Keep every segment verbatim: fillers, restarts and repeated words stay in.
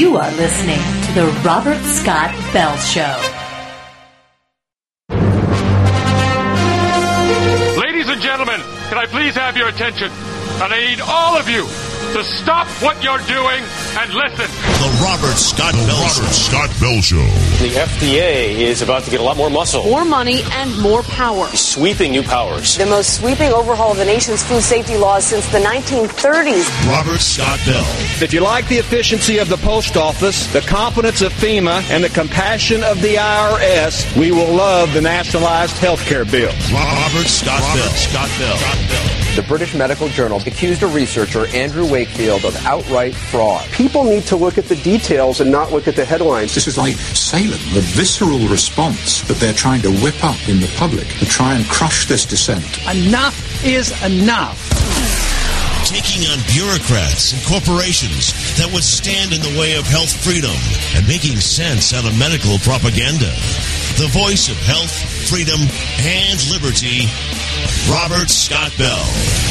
You are listening to The Robert Scott Bell Show. Ladies and gentlemen, can I please have your attention? And I need all of you to stop what you're doing and listen. The Robert Scott the Bell Robert Show. Scott Bell Show. The F D A is about to get a lot more muscle. More money and more power. Sweeping new powers. The most sweeping overhaul of the nation's food safety laws since the nineteen thirties. Robert Scott Bell. If you like the efficiency of the post office, the competence of FEMA, and the compassion of the I R S, we will love the nationalized health care bill. Robert Scott Robert Bell. Scott Bell. Scott Bell. The British Medical Journal accused a researcher, Andrew Wakefield, of outright fraud. People need to look at the details and not look at the headlines. This is like Salem, the visceral response that they're trying to whip up in the public to try and crush this dissent. Enough is enough. Taking on bureaucrats and corporations that would stand in the way of health freedom and making sense out of medical propaganda. The voice of health, freedom, and liberty, Robert Scott Bell.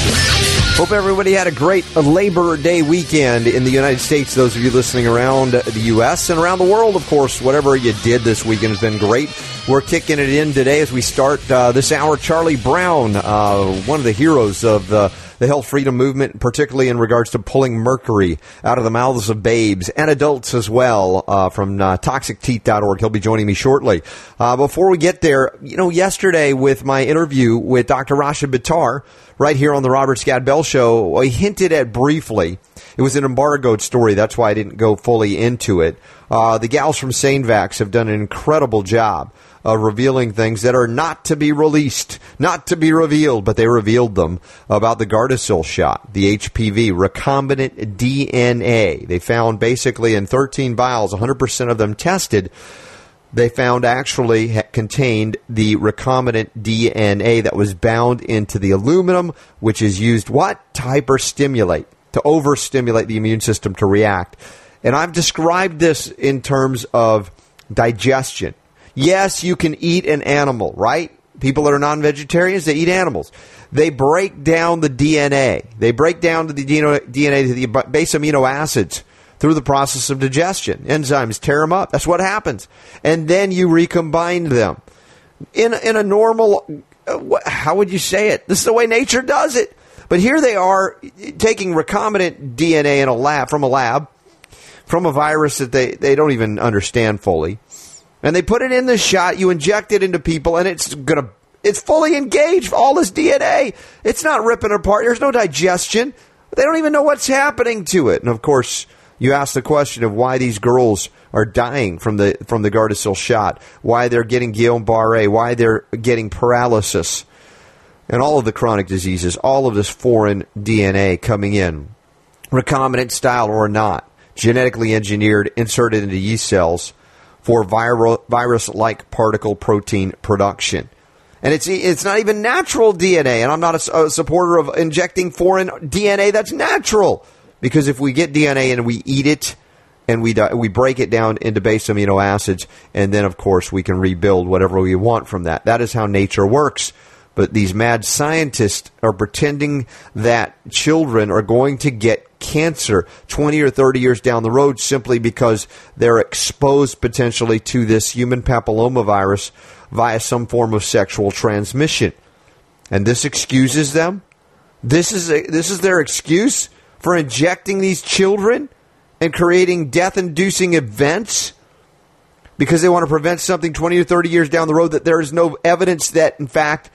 Hope everybody had a great Labor Day weekend in the United States. Those of you listening around the U S and around the world, of course, whatever you did this weekend has been great. We're kicking it in today as we start uh, this hour. Charlie Brown, uh, one of the heroes of the the health freedom movement, particularly in regards to pulling mercury out of the mouths of babes and adults as well, uh, from uh, toxic teeth dot org. He'll be joining me shortly. Uh, before we get there, you know, yesterday with my interview with Doctor Rasha Buttar, right here on the Robert Scott Bell Show, I hinted at briefly. It was an embargoed story. That's why I didn't go fully into it. Uh, the gals from SaneVax have done an incredible job of revealing things that are not to be released, not to be revealed, but they revealed them about the Gardasil shot, the H P V, recombinant D N A. They found basically in thirteen vials, one hundred percent of them tested, they found actually ha- contained the recombinant D N A that was bound into the aluminum, which is used, what? To hyperstimulate, to overstimulate the immune system to react. And I've described this in terms of digestion. Yes, you can eat an animal, right? People that are non-vegetarians, they eat animals. They break down the D N A. They break down to the D N A to the base amino acids through the process of digestion. Enzymes tear them up. That's what happens. And then you recombine them. In, in a normal, how would you say it? This is the way nature does it. But here they are taking recombinant D N A in a lab, from a lab, from a virus that they, they don't even understand fully. And they put it in this shot, you inject it into people, and it's gonna it's fully engaged, all this D N A. It's not ripping apart. There's no digestion. They don't even know what's happening to it. And, of course, you ask the question of why these girls are dying from the from the Gardasil shot, why they're getting Guillain-Barré, why they're getting paralysis, and all of the chronic diseases, all of this foreign D N A coming in, recombinant style or not, genetically engineered, inserted into yeast cells, for viral, virus-like particle protein production. And it's it's not even natural D N A, and I'm not a, a supporter of injecting foreign D N A that's natural, because if we get D N A and we eat it, and we we break it down into base amino acids, and then, of course, we can rebuild whatever we want from that. That is how nature works. But these mad scientists are pretending that children are going to get cancer twenty or thirty years down the road simply because they're exposed potentially to this human papillomavirus via some form of sexual transmission. And this excuses them? This is a, this is their excuse for injecting these children and creating death-inducing events because they want to prevent something twenty or thirty years down the road that there is no evidence that, in fact,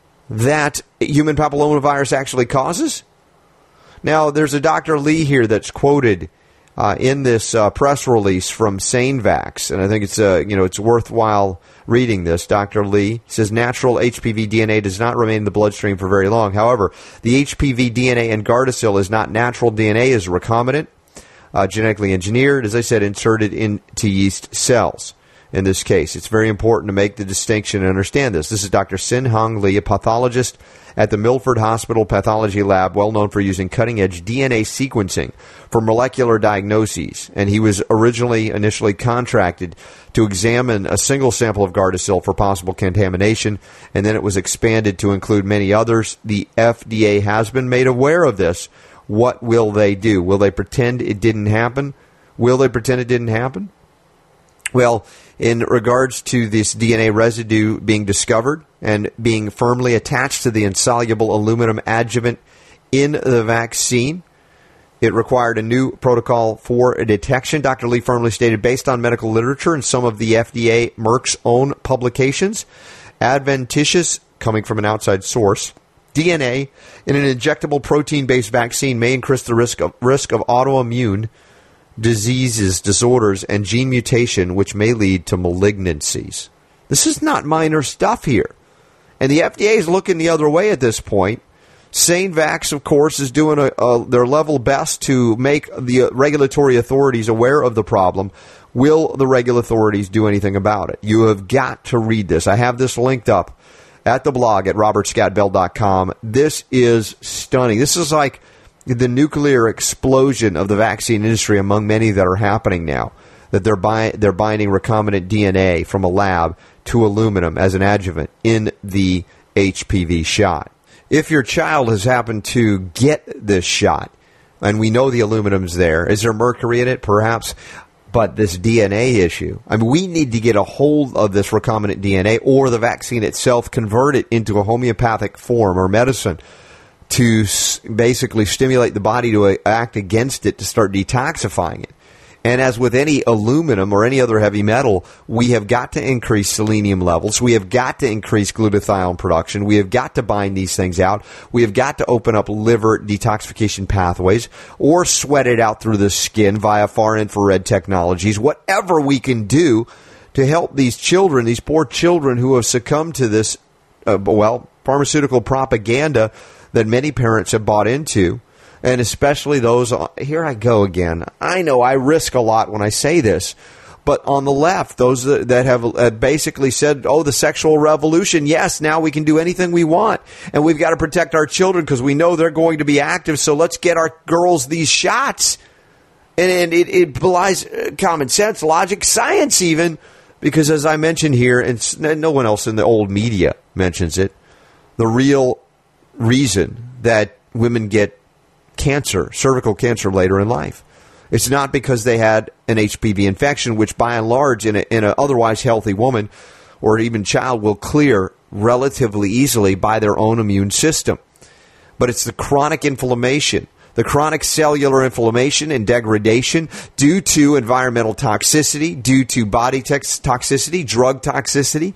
that human papillomavirus actually causes? Now, there's a Doctor Lee here that's quoted uh, in this uh, press release from SaneVax, and I think it's uh, you know it's worthwhile reading this. Doctor Lee says natural H P V D N A does not remain in the bloodstream for very long. However, the H P V D N A in Gardasil is not natural D N A, is recombinant, uh, genetically engineered, as I said, inserted into yeast cells. In this case, it's very important to make the distinction and understand this. This is Doctor Sin Hong Lee, a pathologist at the Milford Hospital Pathology Lab, well known for using cutting-edge D N A sequencing for molecular diagnoses. And he was originally, initially contracted to examine a single sample of Gardasil for possible contamination, and then it was expanded to include many others. The F D A has been made aware of this. What will they do? Will they pretend it didn't happen? Will they pretend it didn't happen? Well, in regards to this D N A residue being discovered and being firmly attached to the insoluble aluminum adjuvant in the vaccine, it required a new protocol for detection. Doctor Lee firmly stated, based on medical literature and some of the F D A Merck's own publications, adventitious, coming from an outside source, D N A in an injectable protein-based vaccine may increase the risk of, risk of autoimmune diseases, disorders, and gene mutation, which may lead to malignancies. This is not minor stuff here. And the F D A is looking the other way at this point. SaneVax, of course, is doing a, a, their level best to make the regulatory authorities aware of the problem. Will the regulatory authorities do anything about it? You have got to read this. I have this linked up at the blog at robert scott bell dot com. This is stunning. This is like the nuclear explosion of the vaccine industry among many that are happening now, that they're, buy, they're binding recombinant D N A from a lab to aluminum as an adjuvant in the H P V shot. If your child has happened to get this shot, and we know the aluminum's there, is there mercury in it? Perhaps. But this D N A issue, I mean, we need to get a hold of this recombinant D N A or the vaccine itself, convert it into a homeopathic form or medicine to basically stimulate the body to act against it, to start detoxifying it. And as with any aluminum or any other heavy metal, we have got to increase selenium levels. We have got to increase glutathione production. We have got to bind these things out. We have got to open up liver detoxification pathways or sweat it out through the skin via far infrared technologies. Whatever we can do to help these children, these poor children who have succumbed to this, uh, well, pharmaceutical propaganda that many parents have bought into. And especially those, here I go again. I know I risk a lot when I say this, but on the left, those that have basically said, oh, the sexual revolution, yes, now we can do anything we want. And we've got to protect our children because we know they're going to be active, so let's get our girls these shots. And, and it, it belies common sense, logic, science even, because as I mentioned here, and no one else in the old media mentions it, the real reason that women get cancer, cervical cancer later in life. It's not because they had an H P V infection, which by and large in, a, in an otherwise healthy woman or even child will clear relatively easily by their own immune system. But it's the chronic inflammation, the chronic cellular inflammation and degradation due to environmental toxicity, due to body tox- toxicity, drug toxicity,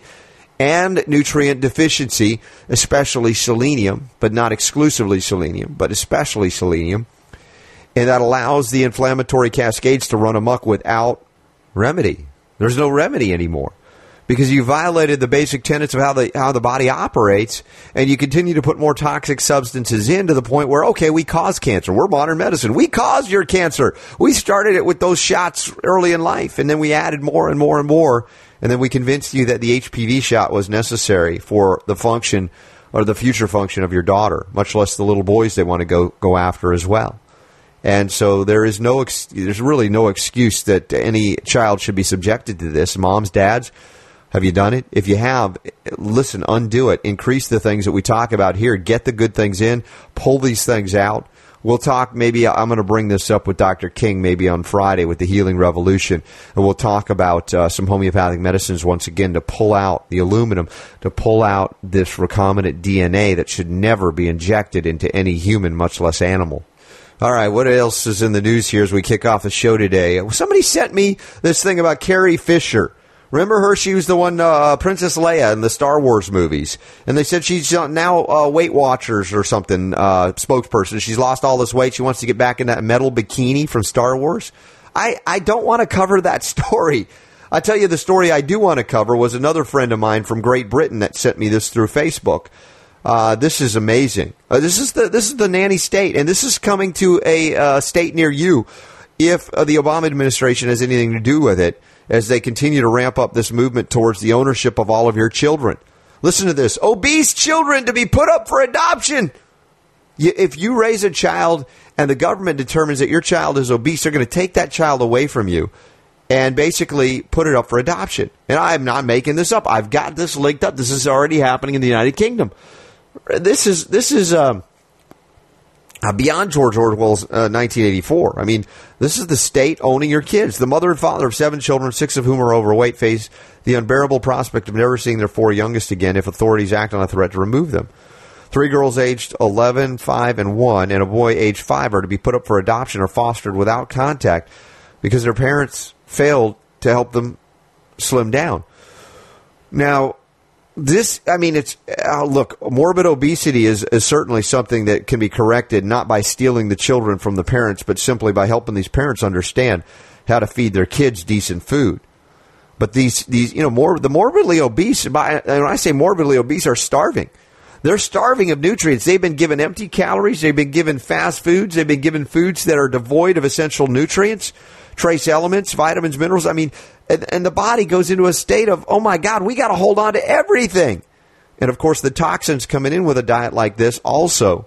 and nutrient deficiency, especially selenium, but not exclusively selenium, but especially selenium. And that allows the inflammatory cascades to run amok without remedy. There's no remedy anymore because you violated the basic tenets of how the how the body operates, and you continue to put more toxic substances in to the point where, okay, we cause cancer. We're modern medicine. We caused your cancer. We started it with those shots early in life, and then we added more and more and more. And then we convinced you that the H P V shot was necessary for the function or the future function of your daughter, much less the little boys they want to go, go after as well. And so there is no, ex- there's really no excuse that any child should be subjected to this. Moms, dads, have you done it? If you have, listen, undo it. Increase the things that we talk about here. Get the good things in. Pull these things out. We'll talk, maybe I'm going to bring this up with Doctor King maybe on Friday with the Healing Revolution, and we'll talk about uh, some homeopathic medicines once again to pull out the aluminum, to pull out this recombinant D N A that should never be injected into any human, much less animal. All right, what else is in the news here as we kick off the show today? Somebody sent me this thing about Carrie Fisher. Remember her? She was the one, uh, Princess Leia in the Star Wars movies. And they said she's now uh, Weight Watchers or something, uh, spokesperson. She's lost all this weight. She wants to get back in that metal bikini from Star Wars. I, I don't want to cover that story. I tell you, the story I do want to cover was another friend of mine from Great Britain that sent me this through Facebook. Uh, this is amazing. Uh, this is the this is the nanny state, and this is coming to a uh, state near you if uh, the Obama administration has anything to do with it, as they continue to ramp up this movement towards the ownership of all of your children. Listen to this. Obese children to be put up for adoption. If you raise a child and the government determines that your child is obese, they're going to take that child away from you and basically put it up for adoption. And I'm not making this up. I've got this linked up. This is already happening in the United Kingdom. This is, this is, um, uh, beyond George Orwell's uh, nineteen eighty-four. I mean, this is the state owning your kids. The mother and father of seven children, six of whom are overweight, face the unbearable prospect of never seeing their four youngest again if authorities act on a threat to remove them. Three girls aged eleven, five, and one, and a boy aged five are to be put up for adoption or fostered without contact because their parents failed to help them slim down. Now, this, I mean, it's, uh, look, morbid obesity is, is certainly something that can be corrected not by stealing the children from the parents, but simply by helping these parents understand how to feed their kids decent food. But these, these, you know, more the morbidly obese, and when I say morbidly obese, are starving. They're starving of nutrients. They've been given empty calories. They've been given fast foods. They've been given foods that are devoid of essential nutrients, trace elements, vitamins, minerals. I mean, and, and the body goes into a state of, oh, my God, we got to hold on to everything. And, of course, the toxins coming in with a diet like this also,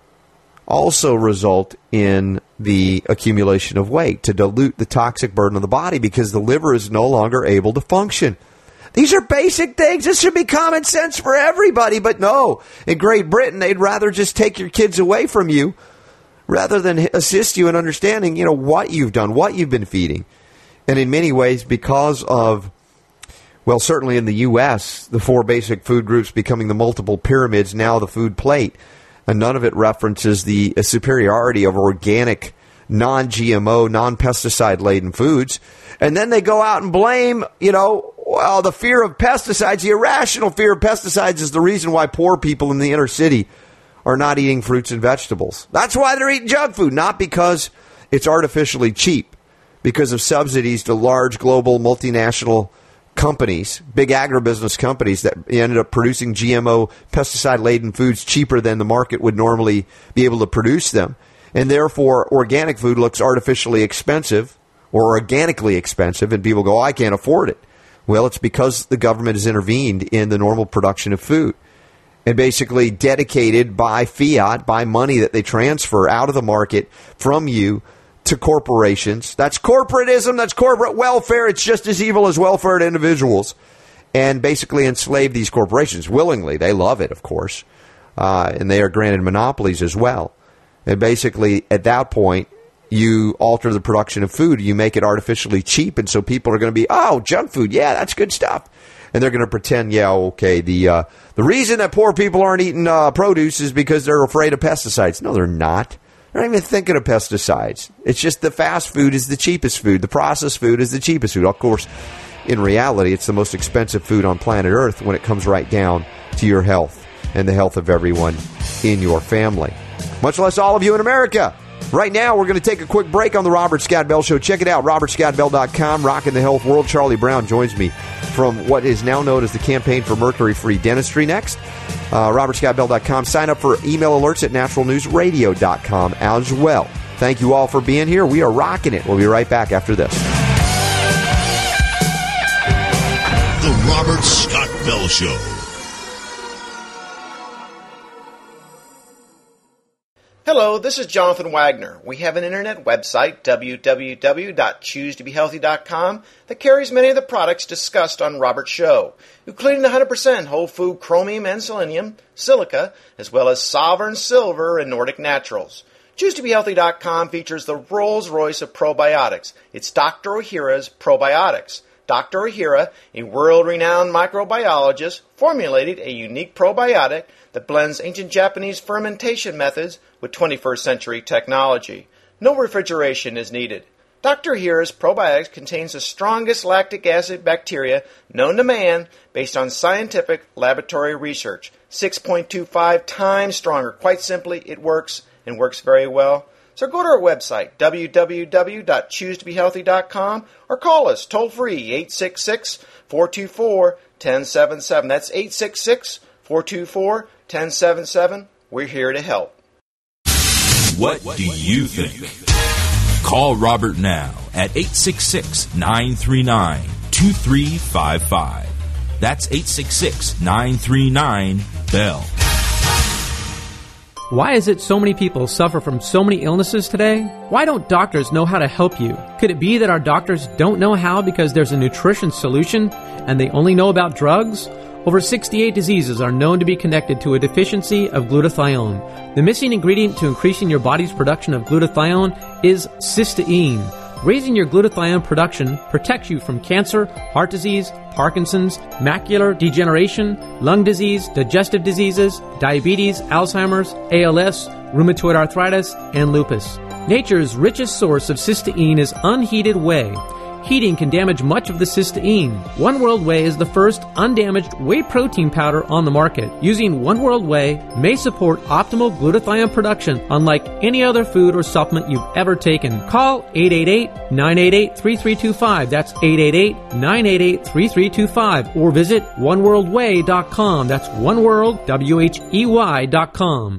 also result in the accumulation of weight to dilute the toxic burden of the body because the liver is no longer able to function. These are basic things. This should be common sense for everybody. But no, in Great Britain, they'd rather just take your kids away from you rather than assist you in understanding, you know, what you've done, what you've been feeding. And in many ways, because of, well, certainly in the U S, the four basic food groups becoming the multiple pyramids, now the food plate, and none of it references the superiority of organic, non-G M O, non-pesticide-laden foods. And then they go out and blame, you know, well, the fear of pesticides, the irrational fear of pesticides is the reason why poor people in the inner city are not eating fruits and vegetables. That's why they're eating junk food, not because it's artificially cheap, because of subsidies to large global multinational companies, big agribusiness companies that ended up producing G M O pesticide-laden foods cheaper than the market would normally be able to produce them. And therefore, organic food looks artificially expensive or organically expensive, and people go, oh, I can't afford it. Well, it's because the government has intervened in the normal production of food and basically dedicated by fiat, by money that they transfer out of the market from you to corporations. That's corporatism. That's corporate welfare. It's just as evil as welfare to individuals. And basically enslave these corporations willingly. They love it, of course. Uh, and they are granted monopolies as well. And basically, at that point, you alter the production of food. You make it artificially cheap. And so people are going to be, oh, junk food. Yeah, that's good stuff. And they're going to pretend, yeah, okay, the uh, the reason that poor people aren't eating uh, produce is because they're afraid of pesticides. No, they're not. They're not even thinking of pesticides. It's just the fast food is the cheapest food. The processed food is the cheapest food. Of course, in reality, it's the most expensive food on planet Earth when it comes right down to your health and the health of everyone in your family, much less all of you in America. Right now, we're going to take a quick break on the Robert Scott Bell Show. Check it out, robert scott bell dot com, rocking the health world. Charlie Brown joins me from what is now known as the Campaign for Mercury-Free Dentistry next. Uh, robert scott bell dot com. Sign up for email alerts at natural news radio dot com as well. Thank you all for being here. We are rocking it. We'll be right back after this. The Robert Scott Bell Show. Hello, this is Jonathan Wagner. We have an internet website, w w w dot choose to be healthy dot com, that carries many of the products discussed on Robert's show, including the one hundred percent whole food chromium and selenium, silica, as well as Sovereign Silver and Nordic Naturals. choose to be healthy dot com features the Rolls-Royce of probiotics. It's Doctor Ohhira's Probiotics. Doctor Ohhira, a world-renowned microbiologist, formulated a unique probiotic that blends ancient Japanese fermentation methods with twenty-first century technology. No refrigeration is needed. Doctor Ohhira's probiotics contains the strongest lactic acid bacteria known to man based on scientific laboratory research. six point two five times stronger. Quite simply, it works and works very well. So go to our website, w w w dot choose to be healthy dot com, or call us toll-free, eight six six, four two four, one zero seven seven. That's eight six six, four two four, one zero seven seven. We're here to help. What do you think? Call Robert now at eight six six, nine three nine, two three five five. That's eight six six, nine three nine, B E L L. Why is it so many people suffer from so many illnesses today? Why don't doctors know how to help you? Could it be that our doctors don't know how because there's a nutrition solution and they only know about drugs? Over sixty-eight diseases are known to be connected to a deficiency of glutathione. The missing ingredient to increasing your body's production of glutathione is cysteine. Raising your glutathione production protects you from cancer, heart disease, Parkinson's, macular degeneration, lung disease, digestive diseases, diabetes, Alzheimer's, A L S, rheumatoid arthritis, and lupus. Nature's richest source of cysteine is unheated whey. Heating can damage much of the cysteine. One World Whey is the first undamaged whey protein powder on the market. Using One World Whey may support optimal glutathione production unlike any other food or supplement you've ever taken. Call eight eight eight, nine eight eight, three three two five. That's eight eight eight, nine eight eight, three three two five. Or visit one world whey dot com. That's oneworld, W H E Y dot com.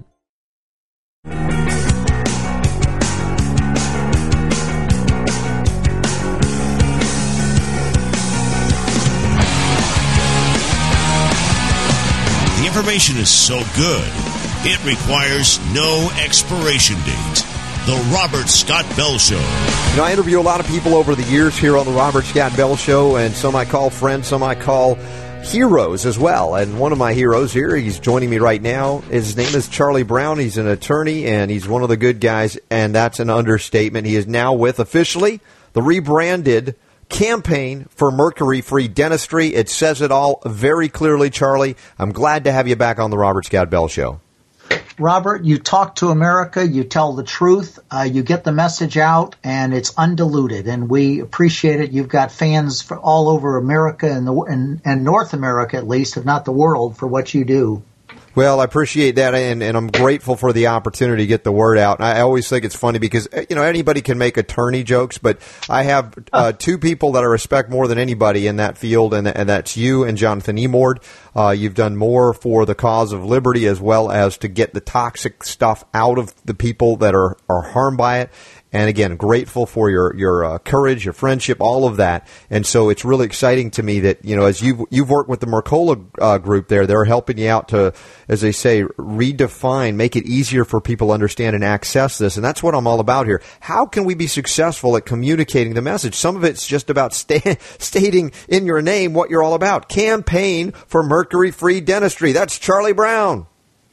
Information is so good, it requires no expiration date. The Robert Scott Bell Show. You know, I interview a lot of people over the years here on the Robert Scott Bell Show, and some I call friends, some I call heroes as well. And one of my heroes here, he's joining me right now. His name is Charlie Brown. He's an attorney, and he's one of the good guys, and that's an understatement. He is now with, officially, the rebranded Campaign for Mercury-Free Dentistry. It says it all very clearly, Charlie. I'm glad to have you back on the Robert Scott Bell Show. Robert, you talk to America, you tell the truth, uh, you get the message out, and it's undiluted, and we appreciate it. You've got fans for all over America and, the, and, and North America, at least, if not the world, for what you do. Well, I appreciate that, and, and I'm grateful for the opportunity to get the word out. And I always think it's funny because, you know, anybody can make attorney jokes, but I have uh, two people that I respect more than anybody in that field, and, and that's you and Jonathan Emord. Uh, you've done more for the cause of liberty as well as to get the toxic stuff out of the people that are, are harmed by it. And again, grateful for your your uh, courage, your friendship, all of that. And so it's really exciting to me that, you know, as you've, you've worked with the Mercola uh, group there, they're helping you out to, as they say, redefine, make it easier for people to understand and access this. And that's what I'm all about here. How can we be successful at communicating the message? Some of it's just about sta- stating in your name what you're all about. Campaign for Mercury-Free Dentistry. That's Charlie Brown.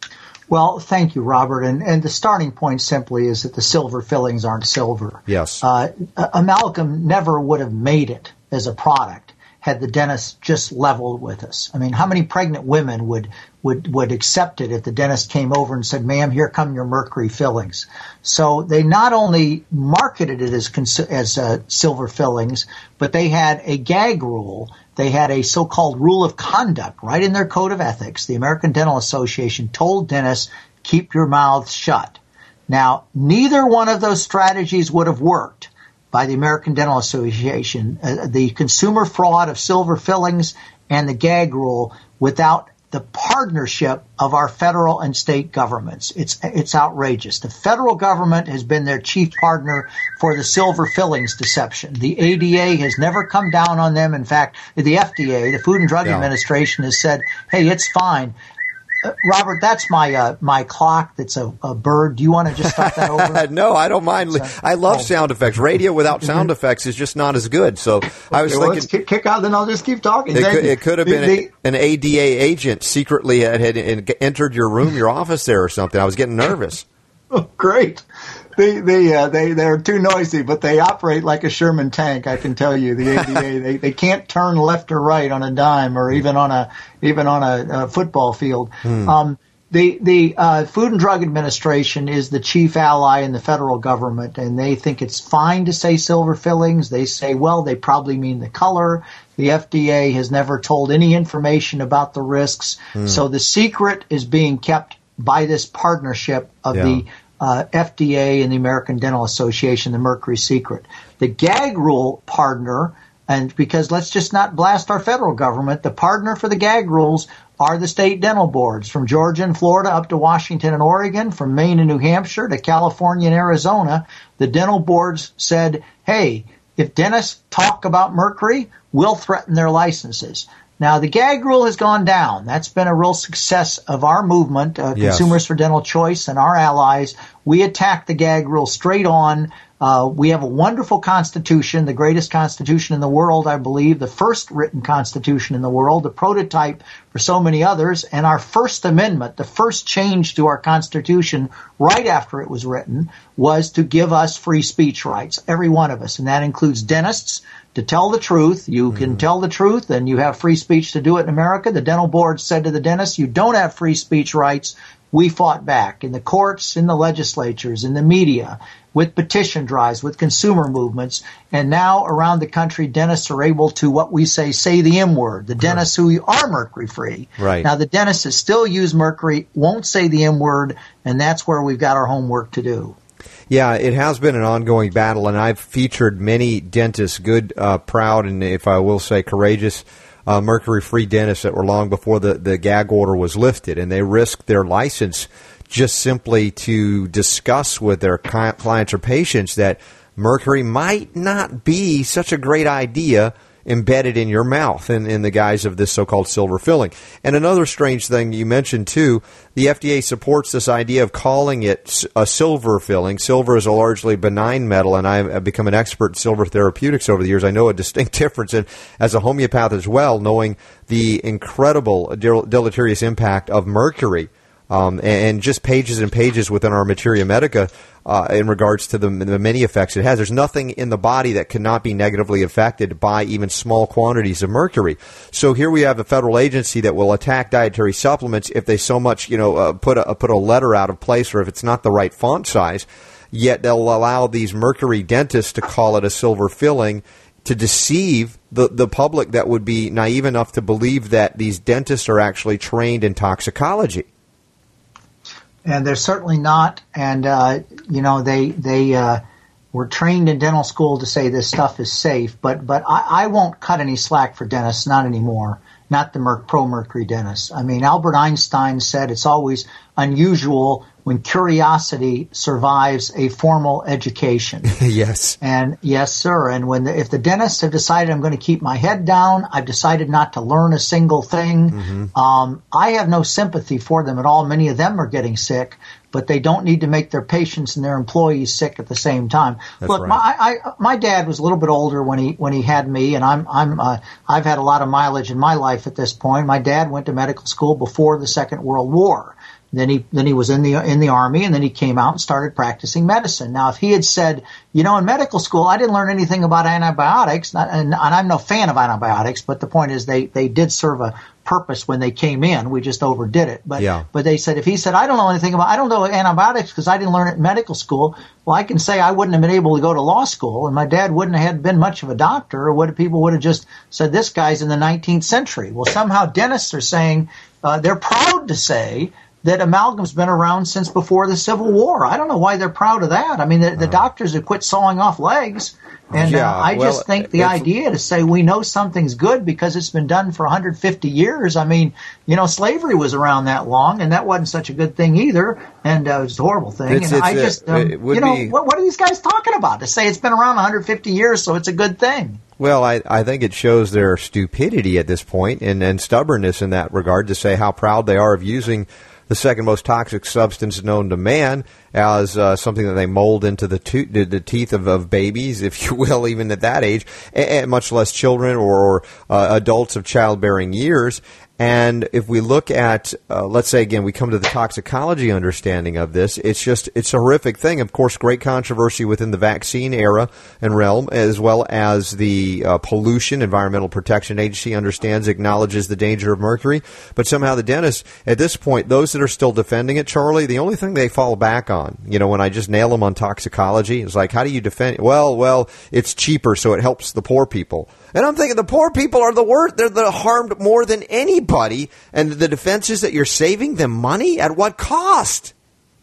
Well, thank you, Robert. And, and the starting point simply is that the silver fillings aren't silver. Yes. Uh, amalgam never would have made it as a product had the dentist just leveled with us. I mean, how many pregnant women would would would accept it if the dentist came over and said, ma'am, here come your mercury fillings? So they not only marketed it as cons- as uh, silver fillings, but they had a gag rule. They had a so-called rule of conduct right in their code of ethics. The American Dental Association told dentists, keep your mouths shut. Now, neither one of those strategies would have worked by the American Dental Association, uh, the consumer fraud of silver fillings and the gag rule, without the partnership of our federal and state governments. It's it's outrageous. The federal government has been their chief partner for the silver fillings deception. The A D A has never come down on them. In fact, the F D A, the Food and Drug yeah. Administration, has said, hey, it's fine. Uh, Robert, that's my uh, my clock. That's a, a bird. Do you want to just start that over? No, I don't mind. So, I love oh. sound effects. Radio without sound effects is just not as good. So okay, I was well, thinking, let's kick out. Then I'll just keep talking. It, could, it could have been the, a, an A D A agent secretly had, had entered your room, your office there, or something. I was getting nervous. Oh, great. They they uh, they they're too noisy, but they operate like a Sherman tank. I can tell you, the A D A they they can't turn left or right on a dime, or even on a even on a, a football field. Hmm. Um, the the uh, Food and Drug Administration is the chief ally in the federal government, and they think it's fine to say silver fillings. They say, well, they probably mean the color. The F D A has never told any information about the risks, hmm. so the secret is being kept by this partnership of yeah. the Uh, F D A and the American Dental Association, the Mercury Secret. The gag rule partner, and because let's just not blast our federal government, the partner for the gag rules are the state dental boards, from Georgia and Florida up to Washington and Oregon, from Maine and New Hampshire to California and Arizona. The dental boards said, hey, if dentists talk about mercury, we'll threaten their licenses. Now, the gag rule has gone down. That's been a real success of our movement, uh, yes. Consumers for Dental Choice, and our allies we attack the gag rule straight on. Uh, we have a wonderful Constitution, the greatest Constitution in the world, I believe, the first written Constitution in the world, the prototype for so many others, and our First Amendment, the first change to our Constitution right after it was written, was to give us free speech rights, every one of us, and that includes dentists, to tell the truth. You mm-hmm. can tell the truth, and you have free speech to do it in America. The dental board said to the dentists, you don't have free speech rights. We fought back in the courts, in the legislatures, in the media, with petition drives, with consumer movements, and now around the country, dentists are able to, what we say, say the M word. The dentists who are mercury-free. Right. Now, the dentists that still use mercury won't say the M word, and that's where we've got our homework to do. Yeah, it has been an ongoing battle, and I've featured many dentists, good, uh, proud, and if I will say courageous, uh, mercury-free dentists that were long before the, the gag order was lifted, and they risked their license just simply to discuss with their clients or patients that mercury might not be such a great idea embedded in your mouth in, in the guise of this so-called silver filling. And another strange thing you mentioned, too, the F D A supports this idea of calling it a silver filling. Silver is a largely benign metal, and I've become an expert in silver therapeutics over the years. I know a distinct difference, and as a homeopath as well, knowing the incredible deleterious impact of mercury. Um, and just pages and pages within our Materia Medica uh, in regards to the, the many effects it has. There's nothing in the body that cannot be negatively affected by even small quantities of mercury. So here we have a federal agency that will attack dietary supplements if they so much, you know, uh, put a, put a letter out of place, or if it's not the right font size. Yet they'll allow these mercury dentists to call it a silver filling to deceive the, the public that would be naive enough to believe that these dentists are actually trained in toxicology. And they're certainly not. And, uh, you know, they they uh, were trained in dental school to say this stuff is safe. But but I, I won't cut any slack for dentists, not anymore, not the mer- pro-mercury dentists. I mean, Albert Einstein said it's always unusual when curiosity survives a formal education. Yes. And yes, sir. And when the, if the dentists have decided I'm going to keep my head down, I've decided not to learn a single thing. Mm-hmm. Um, I have no sympathy for them at all. Many of them are getting sick, but they don't need to make their patients and their employees sick at the same time. That's Look, right. my I, my dad was a little bit older when he when he had me, and I'm I'm uh, I've had a lot of mileage in my life at this point. My dad went to medical school before the Second World War. Then he then he was in the in the Army, and then he came out and started practicing medicine. Now, if he had said, you know, in medical school, I didn't learn anything about antibiotics, not, and, and I'm no fan of antibiotics, but the point is they, they did serve a purpose when they came in. We just overdid it. But yeah. but they said, if he said, I don't know anything about, I don't know antibiotics because I didn't learn it in medical school, well, I can say I wouldn't have been able to go to law school, and my dad wouldn't have had been much of a doctor, or what people would have just said, this guy's in the nineteenth century. Well, somehow dentists are saying, uh, they're proud to say that amalgam's been around since before the Civil War. I don't know why they're proud of that. I mean, the, the doctors have quit sawing off legs. And yeah, uh, I well, just think the idea to say we know something's good because it's been done for one hundred fifty years. I mean, you know, slavery was around that long, and that wasn't such a good thing either. And uh, it was a horrible thing. It's, and it's, I just, um, you know, be... what, what are these guys talking about? To say it's been around one hundred fifty years, so it's a good thing. Well, I, I think it shows their stupidity at this point and, and stubbornness in that regard to say how proud they are of using the second most toxic substance known to man as uh, something that they mold into the, to- the teeth of, of babies, if you will, even at that age, and, and much less children or, or uh, adults of childbearing years. And if we look at, uh, let's say, again, we come to the toxicology understanding of this, it's just, it's a horrific thing. Of course, great controversy within the vaccine era and realm, as well as the uh, pollution, Environmental Protection Agency understands, acknowledges the danger of mercury. But somehow the dentists, at this point, those that are still defending it, Charlie, the only thing they fall back on, you know, when I just nail them on toxicology, is like, how do you defend? Well, well, it's cheaper, so it helps the poor people. And I'm thinking the poor people are the worst. They're the harmed more than anybody. And the defense is that you're saving them money? At what cost?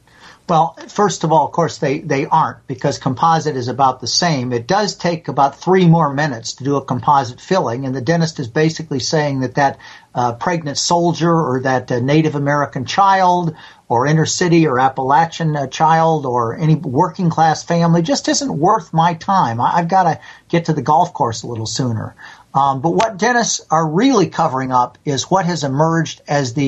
Well, first of all, of course, they, they aren't, because composite is about the same. It does take about three more minutes to do a composite filling, and the dentist is basically saying that that uh, pregnant soldier or that uh, Native American child or inner city or Appalachian uh, child or any working class family just isn't worth my time. I, I've got to get to the golf course a little sooner. Um, but what dentists are really covering up is what has emerged as the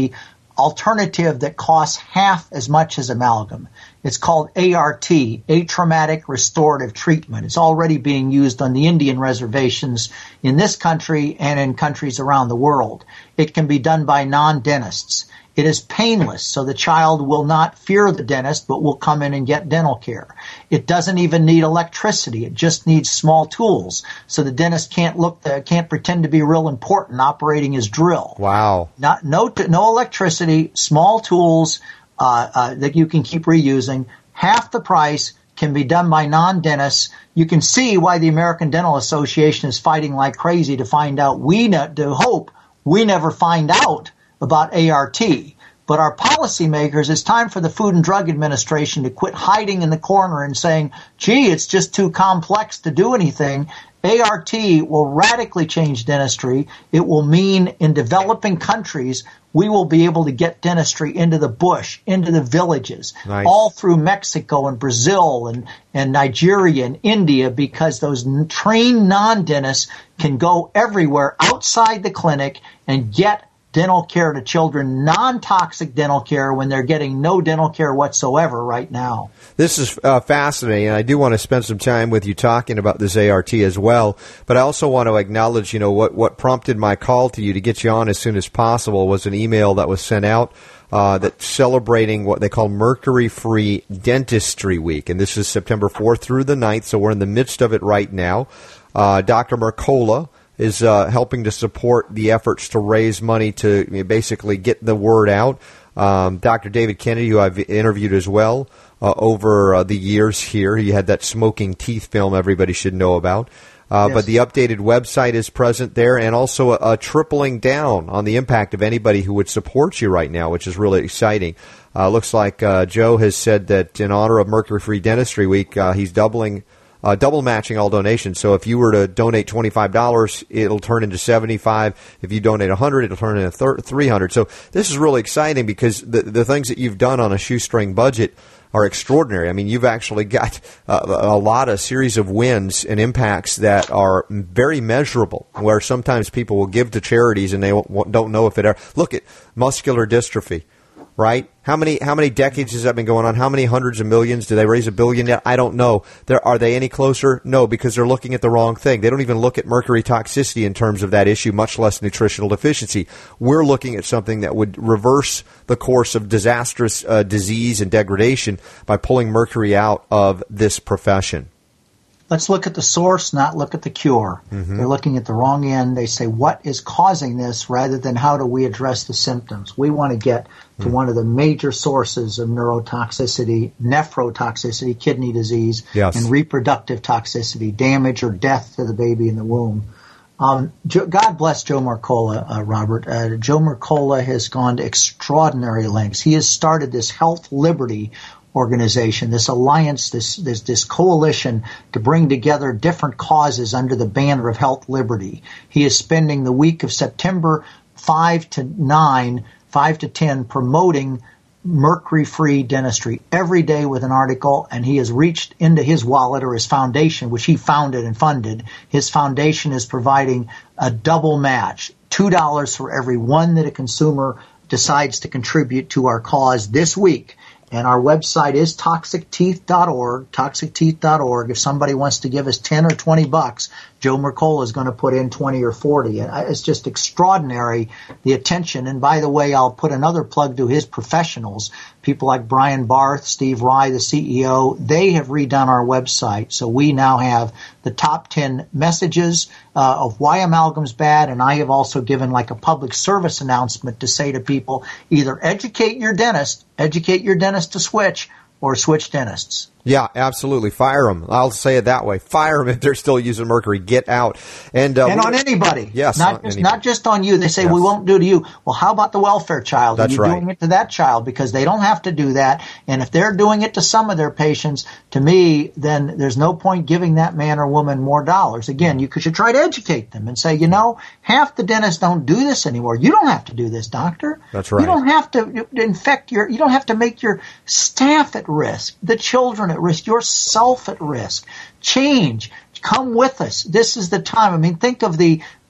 alternative that costs half as much as amalgam. It's called A R T, Atraumatic Restorative Treatment. It's already being used on the Indian reservations in this country and in countries around the world. It can be done by non-dentists. It is painless, so the child will not fear the dentist, but will come in and get dental care. It doesn't even need electricity. It just needs small tools, so the dentist can't look, uh, can't pretend to be real important operating his drill. Wow. Not, no, no electricity, small tools uh, uh, that you can keep reusing. Half the price, can be done by non-dentists. You can see why the American Dental Association is fighting like crazy to find out. We ne- to hope we never find out about A R T. But our policymakers, it's time for the Food and Drug Administration to quit hiding in the corner and saying, gee, it's just too complex to do anything. A R T will radically change dentistry. It will mean in developing countries, we will be able to get dentistry into the bush, into the villages, nice. all through Mexico and Brazil and, and Nigeria and India, because those trained non-dentists can go everywhere outside the clinic and get dental care to children, non-toxic dental care when they're getting no dental care whatsoever right now. This is uh, fascinating, and I do want to spend some time with you talking about this A R T as well, but I also want to acknowledge, you know, what, what prompted my call to you to get you on as soon as possible was an email that was sent out uh, that's celebrating what they call Mercury-Free Dentistry Week, and this is September fourth through the ninth, so we're in the midst of it right now. Uh, Doctor Mercola is uh, helping to support the efforts to raise money to you know, basically get the word out. Um, Doctor David Kennedy, who I've interviewed as well uh, over uh, the years here. He had that smoking teeth film everybody should know about. Uh, yes. But the updated website is present there, and also a, a tripling down on the impact of anybody who would support you right now, which is really exciting. Uh, looks like uh, Joe has said that in honor of Mercury-Free Dentistry Week, uh, he's doubling Uh, double matching all donations. So if you were to donate twenty-five dollars, it'll turn into seventy-five dollars. If you donate one hundred dollars, it'll turn into three hundred dollars. So this is really exciting because the, the things that you've done on a shoestring budget are extraordinary. I mean, you've actually got uh, a lot of series of wins and impacts that are very measurable, where sometimes people will give to charities and they don't know if it ever... Look at muscular dystrophy. Right? How many how many decades has that been going on? How many hundreds of millions? Do they raise a billion yet? I don't know. There, are they any closer? No, because they're looking at the wrong thing. They don't even look at mercury toxicity in terms of that issue, much less nutritional deficiency. We're looking at something that would reverse the course of disastrous uh, disease and degradation by pulling mercury out of this profession. Let's look at the source, not look at the cure. Mm-hmm. They're looking at the wrong end. They say, what is causing this rather than how do we address the symptoms? We want to get to mm-hmm. one of the major sources of neurotoxicity, nephrotoxicity, kidney disease, yes. and reproductive toxicity, damage or death to the baby in the womb. Um, God bless Joe Mercola, uh, Robert. Uh, Joe Mercola has gone to extraordinary lengths. He has started this Health Liberty organization, this alliance, this, this this coalition to bring together different causes under the banner of Health Liberty. He is spending the week of September five to nine, five to ten, promoting mercury-free dentistry every day with an article, and he has reached into his wallet or his foundation, which he founded and funded. His foundation is providing a double match, two dollars for every one that a consumer decides to contribute to our cause this week. And our website is toxic teeth dot org, toxic teeth dot org. If somebody wants to give us ten or twenty bucks, Joe Mercola is going to put in twenty or forty. It's just extraordinary, the attention. And by the way, I'll put another plug to his professionals. People like Brian Barth, Steve Rye, the C E O, they have redone our website. So we now have the top ten messages uh, of why amalgam's bad. And I have also given like a public service announcement to say to people, either educate your dentist, educate your dentist to switch, or switch dentists. Yeah, absolutely. Fire them. I'll say it that way. Fire them if they're still using mercury. Get out. And, uh, and on anybody. Yes. Not just, not just on you. They say, yes. we won't do to you. Well, how about the welfare child? That's Are you right. doing it to that child? Because they don't have to do that. And if they're doing it to some of their patients, to me, then there's no point giving that man or woman more dollars. Again, you should try to educate them and say, you know, half the dentists don't do this anymore. You don't have to do this, doctor. That's right. You don't have to infect your, you don't have to make your staff at risk, the children at risk, your self at risk. Change. Come with us. This is the time. I mean, think of the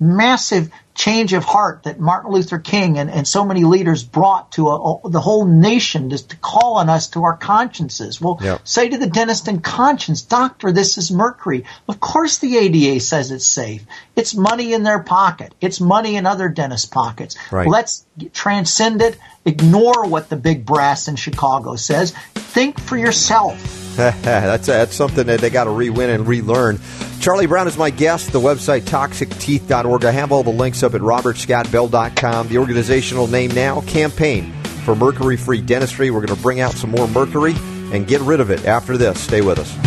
massive change of heart that Martin Luther King and, and so many leaders brought to a, a, the whole nation just to call on us to our consciences. Well, yep. Say to the dentist in conscience, doctor, this is mercury. Of course the A D A says it's safe. It's money in their pocket. It's money in other dentists' pockets. Right. Let's transcend it. Ignore what the big brass in Chicago says. Think for yourself. that's that's something that they got to re-win and relearn. Charlie Brown is my guest. The website toxic teeth dot org. I have all the links up at robert scott bell dot com. The organizational name now, Campaign for Mercury-Free Dentistry. We're going to bring out some more mercury and get rid of it after this. Stay with us.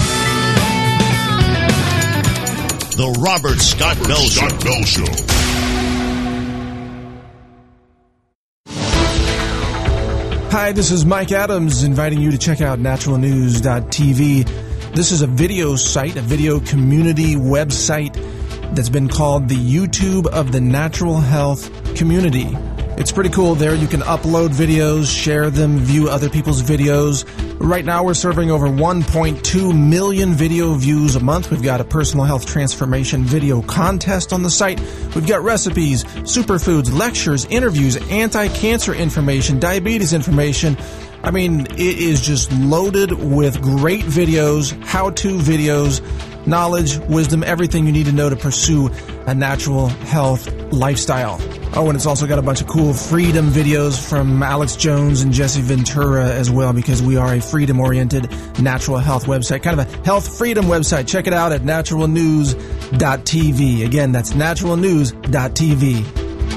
The Robert Scott Bell Show. Scott Bell Show. Hi, this is Mike Adams inviting you to check out natural news dot t v. This is a video site, a video community website that's been called the YouTube of the natural health community. It's pretty cool there. You can upload videos, share them, view other people's videos. Right now we're serving over one point two million video views a month. We've got a personal health transformation video contest on the site. We've got recipes, superfoods, lectures, interviews, anti-cancer information, diabetes information. I mean, it is just loaded with great videos, how-to videos, knowledge, wisdom, everything you need to know to pursue a natural health lifestyle. Oh, and it's also got a bunch of cool freedom videos from Alex Jones and Jesse Ventura as well, because we are a freedom-oriented natural health website, kind of a health freedom website. Check it out at natural news dot t v. Again, that's natural news dot t v.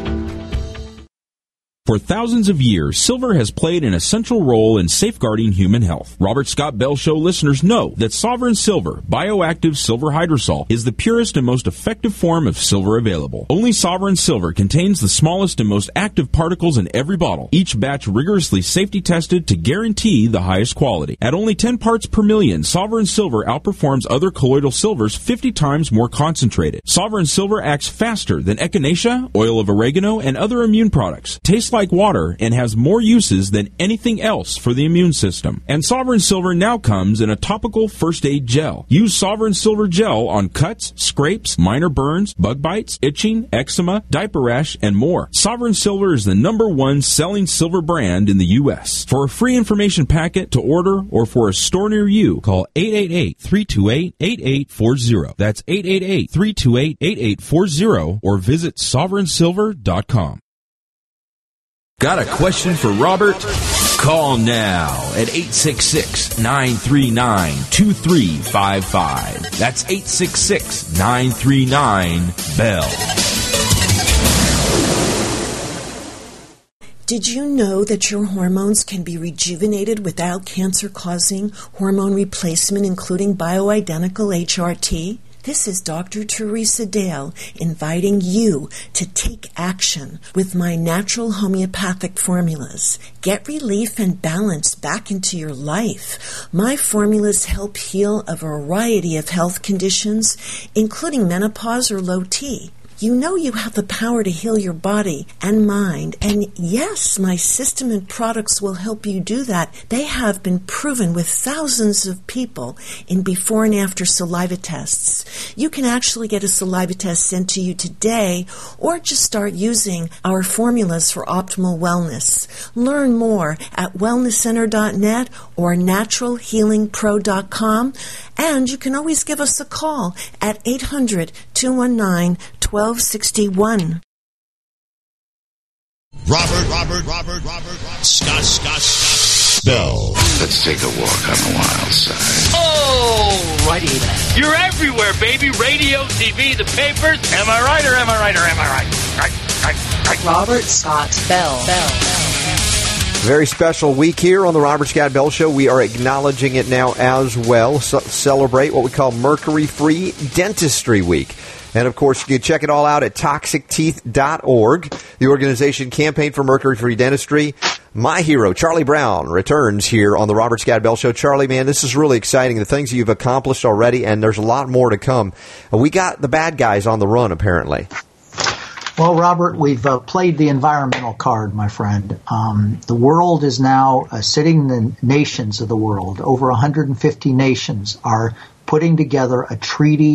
For thousands of years, silver has played an essential role in safeguarding human health. Robert Scott Bell Show listeners know that Sovereign Silver, bioactive silver hydrosol, is the purest and most effective form of silver available. Only Sovereign Silver contains the smallest and most active particles in every bottle, each batch rigorously safety tested to guarantee the highest quality. At only ten parts per million, Sovereign Silver outperforms other colloidal silvers fifty times more concentrated. Sovereign Silver acts faster than echinacea, oil of oregano, and other immune products. Tastes like water and has more uses than anything else for the immune system. And Sovereign Silver now comes in a topical first aid gel. Use Sovereign Silver gel on cuts, scrapes, minor burns, bug bites, itching, eczema, diaper rash, and more. Sovereign Silver is the number one selling silver brand in the U S. For a free information packet to order or for a store near you, call eight eight eight, three two eight, eight eight four zero. That's eight eight eight, three two eight, eight eight four zero or visit sovereign silver dot com. Got a question for Robert? Call now at eight six six, nine three nine, two three five five. That's eight six six, nine three nine, B E L L. Did you know that your hormones can be rejuvenated without cancer-causing hormone replacement, including bioidentical H R T? This is Doctor Teresa Dale inviting you to take action with my natural homeopathic formulas. Get relief and balance back into your life. My formulas help heal a variety of health conditions, including menopause or low T. You know you have the power to heal your body and mind, and yes, my system and products will help you do that. They have been proven with thousands of people in before and after saliva tests. You can actually get a saliva test sent to you today, or just start using our formulas for optimal wellness. Learn more at wellness center dot net or natural healing pro dot com, and you can always give us a call at eight hundred, two one nine, twelve sixty-one. Robert, Robert, Robert, Robert, Scott, Scott, Scott, Bell. Let's take a walk on the wild side. Oh, righty then. You're everywhere, baby. Radio, T V, the papers. Am I right or am I right or am I right? Right, right, right. Robert Scott Bell. Bell. Very special week here on the Robert Scott Bell Show. We are acknowledging it now as well. So celebrate what we call Mercury-Free Dentistry Week. And, of course, you can check it all out at toxic teeth dot org. The organization Campaign for Mercury-Free Dentistry. My hero, Charlie Brown, returns here on the Robert Scott Bell Show. Charlie, man, this is really exciting, the things you've accomplished already, and there's a lot more to come. We got the bad guys on the run, apparently. Well, Robert, we've uh, played the environmental card, my friend. Um, the world is now uh, sitting, the nations of the world, over one hundred fifty nations are putting together a treaty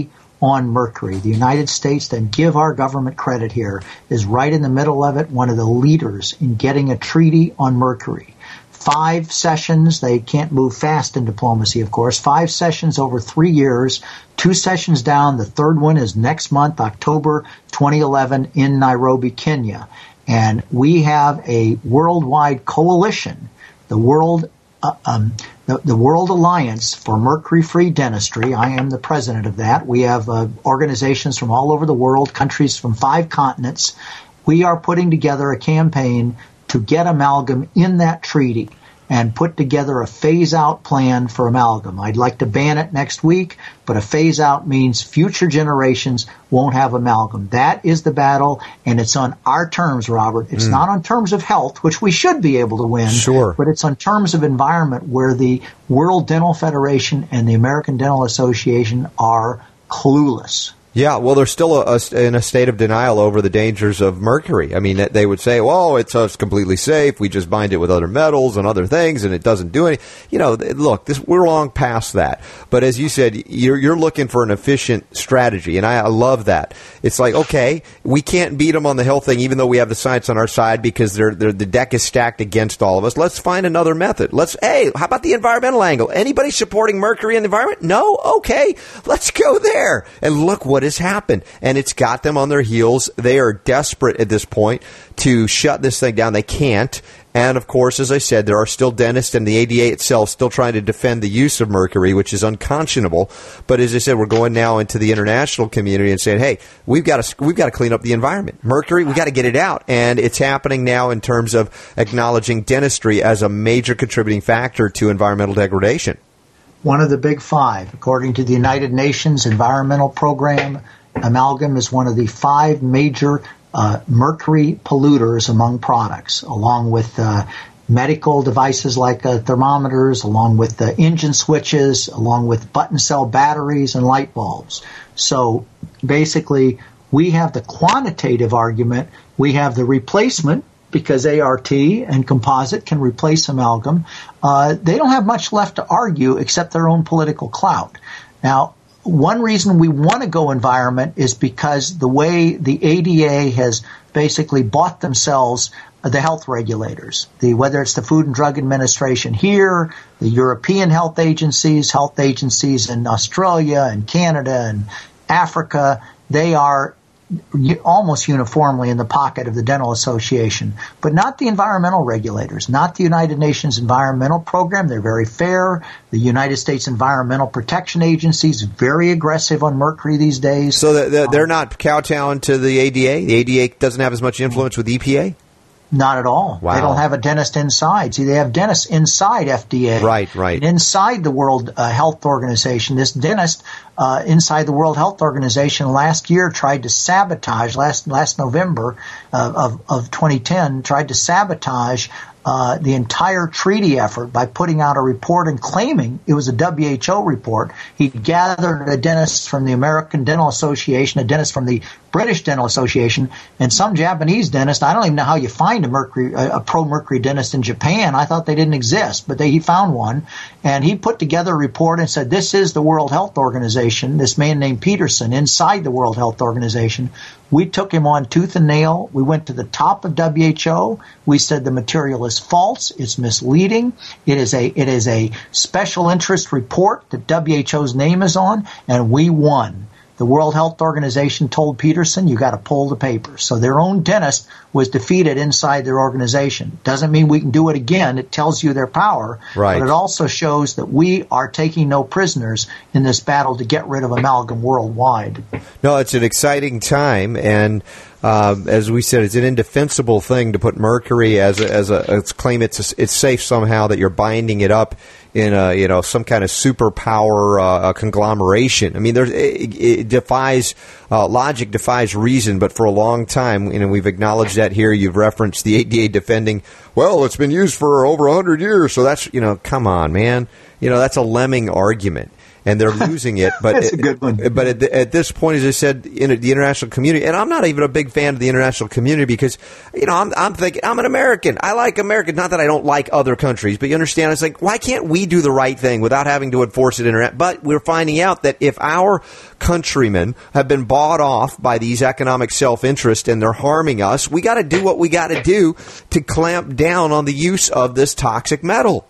on mercury. The United States, then give our government credit here, is right in the middle of it, one of the leaders in getting a treaty on mercury. Five sessions, they can't move fast in diplomacy, of course, five sessions over three years, two sessions down. The third one is next month, October twenty eleven in Nairobi, Kenya. And we have a worldwide coalition, the World uh, um, the, the World Alliance for Mercury-Free Dentistry. I am the president of that. We have uh, organizations from all over the world, countries from five continents. We are putting together a campaign to get amalgam in that treaty and put together a phase-out plan for amalgam. I'd like to ban it next week, but a phase-out means future generations won't have amalgam. That is the battle, and it's on our terms, Robert. It's mm. not on terms of health, which we should be able to win, sure. but it's on terms of environment where the World Dental Federation and the American Dental Association are clueless. Yeah, well, they're still a, a, in a state of denial over the dangers of mercury. I mean, they would say, well, it's, uh, it's completely safe. We just bind it with other metals and other things, and it doesn't do anything. You know, look, this, we're long past that. But as you said, you're, you're looking for an efficient strategy, and I, I love that. It's like, okay, we can't beat them on the health thing, even though we have the science on our side, because they're, they're, the deck is stacked against all of us. Let's find another method. Let's, hey, how about the environmental angle? Anybody supporting mercury in the environment? No? Okay, let's go there. And look what has happened, and it's got them on their heels. They are desperate at this point to shut this thing down. They can't. And, of course, as I said, there are still dentists and the A D A itself still trying to defend the use of mercury, which is unconscionable. But as I said, we're going now into the international community and saying, hey, we've got to we've got to clean up the environment. Mercury, we've got to get it out. And it's happening now in terms of acknowledging dentistry as a major contributing factor to environmental degradation. One of the big five, according to the United Nations Environmental Program, amalgam is one of the five major uh, mercury polluters among products, along with uh, medical devices like uh, thermometers, along with uh, engine switches, along with button cell batteries and light bulbs. So basically, we have the quantitative argument. We have the replacement, because A R T and composite can replace amalgam. Uh, they don't have much left to argue except their own political clout. Now, one reason we want to go environment is because the way the A D A has basically bought themselves the health regulators, the whether it's the Food and Drug Administration here, the European health agencies, health agencies in Australia and Canada and Africa, they are almost uniformly in the pocket of the Dental Association, but not the environmental regulators, not the United Nations Environmental Program. They're very fair. The United States Environmental Protection Agency is very aggressive on mercury these days. So they're, they're not kowtowing to the A D A? The A D A doesn't have as much influence with E P A? Not at all. Wow. They don't have a dentist inside. See, they have dentists inside F D A. Right, right. And inside the World uh, Health Organization. This dentist uh, inside the World Health Organization last year tried to sabotage, last last November uh, of, of twenty ten, tried to sabotage uh, the entire treaty effort by putting out a report and claiming it was a W H O report. He gathered a dentist from the American Dental Association, a dentist from the British Dental Association, and some Japanese dentist. I don't even know how you find a mercury, a, a pro-mercury dentist in Japan. I thought they didn't exist, but they, he found one, and he put together a report and said, this is the World Health Organization, this man named Peterson inside the World Health Organization. We took him on tooth and nail. We went to the top of W H O. We said the material is false. It's misleading. It is a, it is a special interest report that W H O's name is on, and we won. The World Health Organization told Peterson, you got to pull the papers. So their own dentist was defeated inside their organization. Doesn't mean we can do it again. It tells you their power. Right. But it also shows that we are taking no prisoners in this battle to get rid of amalgam worldwide. No, it's an exciting time, and Um, as we said, it's an indefensible thing to put mercury as a, as a as claim it's a, it's safe somehow, that you're binding it up in a, you know, some kind of superpower uh, conglomeration. I mean, there's it, it defies uh, logic, defies reason. But for a long time, you know, we've acknowledged that here. You've referenced the A D A defending. Well, it's been used for over a hundred years, so that's, you know, come on, man. You know, that's a lemming argument. and they're losing it. But That's it, a good one. But at, the, at this point, as I said, in the international community, and I'm not even a big fan of the international community because, you know, I'm, I'm thinking, I'm an American. I like America. Not that I don't like other countries, but you understand, it's like, why can't we do the right thing without having to enforce it? Internet? But we're finding out that if our countrymen have been bought off by these economic self-interest and they're harming us, we got to do what we got to do to clamp down on the use of this toxic metal.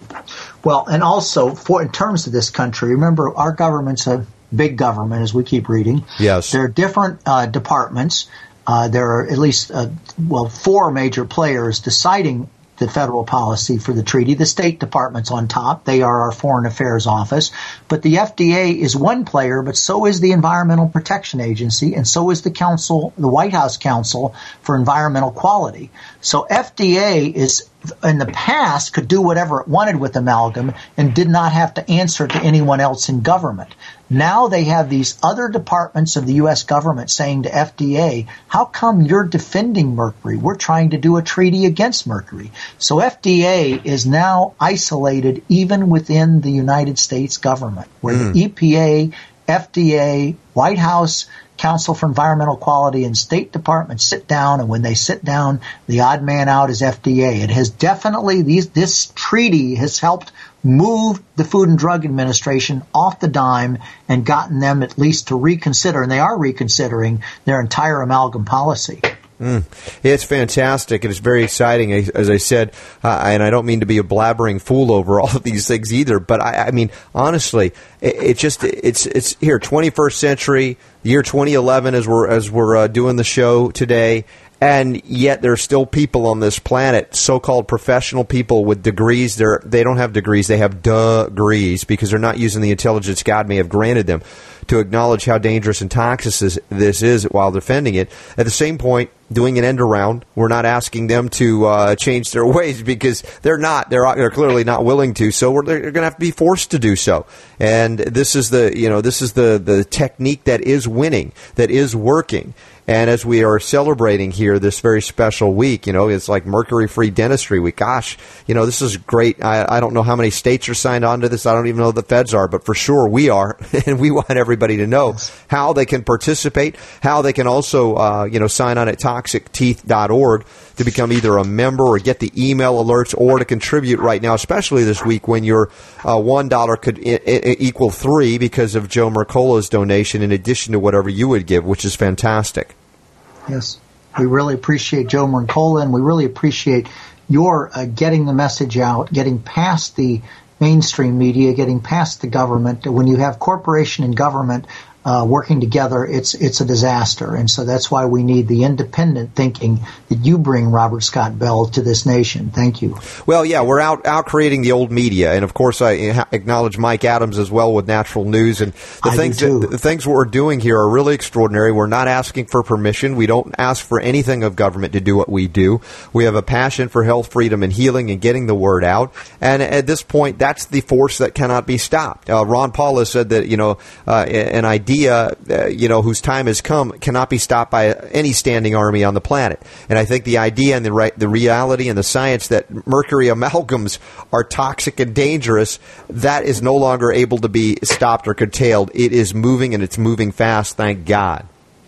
Well, and also, for in terms of this country, remember, our government's a big government, as we keep reading. Yes. There are different uh, departments. Uh, there are at least, uh, well, four major players deciding the federal policy for the treaty. The State Department's on top. They are our Foreign Affairs Office. But the F D A is one player, but so is the Environmental Protection Agency, and so is the Council, the White House Council for Environmental Quality. So F D A is, in the past, could do whatever it wanted with amalgam and did not have to answer to anyone else in government. Now they have these other departments of the U S government saying to F D A, how come you're defending mercury? We're trying to do a treaty against mercury. So F D A is now isolated even within the United States government, where mm. the E P A, F D A, White House, Council for Environmental Quality, and State Department sit down, and when they sit down, the odd man out is F D A. It has definitely, these, this treaty has helped move the Food and Drug Administration off the dime and gotten them at least to reconsider, and they are reconsidering their entire amalgam policy. Mm. It's fantastic, and it's very exciting, as I said, uh, and I don't mean to be a blabbering fool over all of these things either, but I, I mean, honestly, it, it just, it's it's here, twenty-first century, year twenty eleven, as we're, as we're uh, doing the show today, and yet there are still people on this planet, so-called professional people with degrees. They're, they don't have degrees, they have degrees, because they're not using the intelligence God may have granted them to acknowledge how dangerous and toxic this is while defending it. At the same point, doing an end around, we're not asking them to uh, change their ways because they're not. They're, they're clearly not willing to. So we're, they're going to have to be forced to do so. And this is the you know this is the the technique that is winning, that is working. And as we are celebrating here this very special week, you know, it's like Mercury-Free Dentistry Week. Gosh, you know, this is great. I, I don't know how many states are signed on to this. I don't even know if the feds are, but for sure we are. And we want everybody to know how they can participate, how they can also, uh, you know, sign on at toxic teeth dot org to become either a member or get the email alerts or to contribute right now, especially this week when your uh, one dollar could I- I equal three because of Joe Mercola's donation in addition to whatever you would give, which is fantastic. Yes, we really appreciate Joe Mercola, and we really appreciate your uh, getting the message out, getting past the mainstream media, getting past the government. When you have corporation and government uh, working together, it's it's a disaster. And so that's why we need the independent thinking that you bring, Robert Scott Bell, to this nation. Thank you. Well, yeah, we're out, out creating the old media. And, of course, I acknowledge Mike Adams as well with Natural News. And the I things do too. that, the things we're doing here are really extraordinary. We're not asking for permission. We don't ask for anything of government to do what we do. We have a passion for health, freedom, and healing and getting the word out. And at this point, that's the force that cannot be stopped. Uh, Ron Paul has said that, you know, uh, an idea, uh, you know, whose time has come cannot be stopped by any standing army on the planet. And I think the idea and the right, the reality and the science that mercury amalgams are toxic and dangerous, that is no longer able to be stopped or curtailed. It is moving, and it's moving fast, thank God.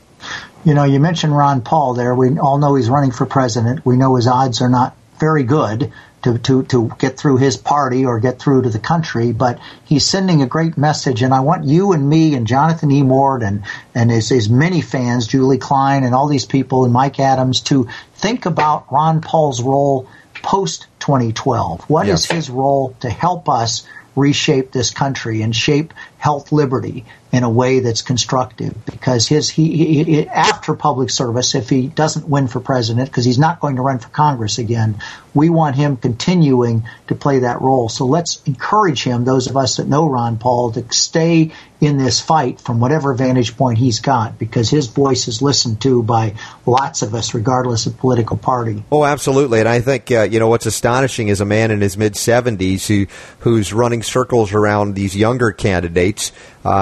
You know, you mentioned Ron Paul there. We all know he's running for president. We know his odds are not very good to, to, to get through his party or get through to the country, but he's sending a great message, and I want you and me and Jonathan E. Ward and, and his, his many fans, Julie Klein and all these people and Mike Adams, to think about Ron Paul's role post twenty twelve. What yes. is his role to help us reshape this country and shape health liberty in a way that's constructive? Because his he, he, he after public service, if he doesn't win for president, because he's not going to run for Congress again, we want him continuing to play that role. So let's encourage him, those of us that know Ron Paul, to stay in this fight from whatever vantage point he's got, because his voice is listened to by lots of us, regardless of political party. Oh, absolutely. And I think, uh, you know, what's astonishing is a man in his mid-seventies who who's running circles around these younger candidates uh, in, a,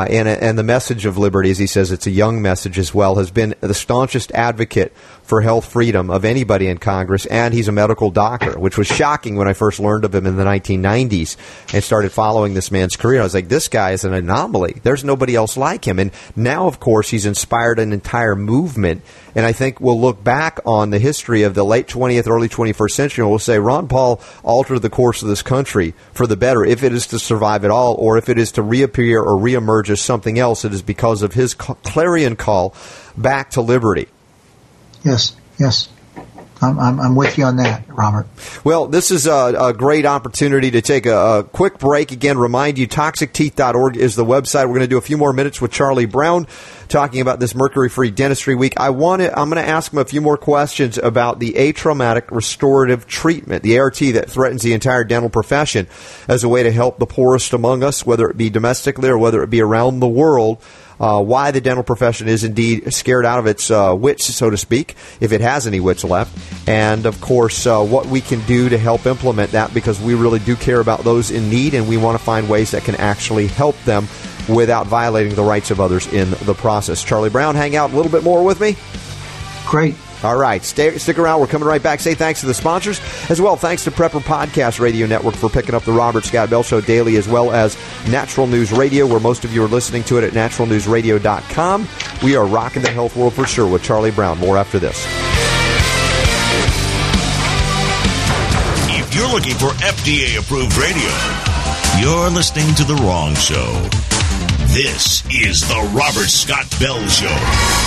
and the message of liberty, as he says, it's a young message as well, has been the staunchest advocate for health freedom of anybody in Congress, and he's a medical doctor, which was shocking when I first learned of him in the nineteen nineties and started following this man's career. I was like, this guy is an anomaly. There's nobody else like him. And now, of course, he's inspired an entire movement, and I think we'll look back on the history of the late twentieth, early twenty-first century, and we'll say Ron Paul altered the course of this country for the better, if it is to survive at all, or if it is to reappear or reemerge as something else. It is because of his clarion call back to liberty. Yes, yes. I'm, I'm, I'm with you on that, Robert. Well, this is a, a great opportunity to take a, a quick break. Again, remind you, toxic teeth dot org is the website. We're going to do a few more minutes with Charlie Brown talking about this mercury-free dentistry week. I want to, I'm going to ask him a few more questions about the atraumatic restorative treatment, the A R T that threatens the entire dental profession as a way to help the poorest among us, whether it be domestically or whether it be around the world. Uh, why the dental profession is indeed scared out of its uh, wits, so to speak, if it has any wits left. And, of course, uh, what we can do to help implement that, because we really do care about those in need, and we want to find ways that can actually help them without violating the rights of others in the process. Charlie Brown, hang out a little bit more with me. Great. All right, stay, stick around. We're coming right back. Say thanks to the sponsors. As well, thanks to Prepper Podcast Radio Network for picking up the Robert Scott Bell Show daily, as well as Natural News Radio, where most of you are listening to it at natural news radio dot com. We are rocking the health world for sure with Charlie Brown. More after this. If you're looking for F D A-approved radio, you're listening to the wrong show. This is the Robert Scott Bell Show.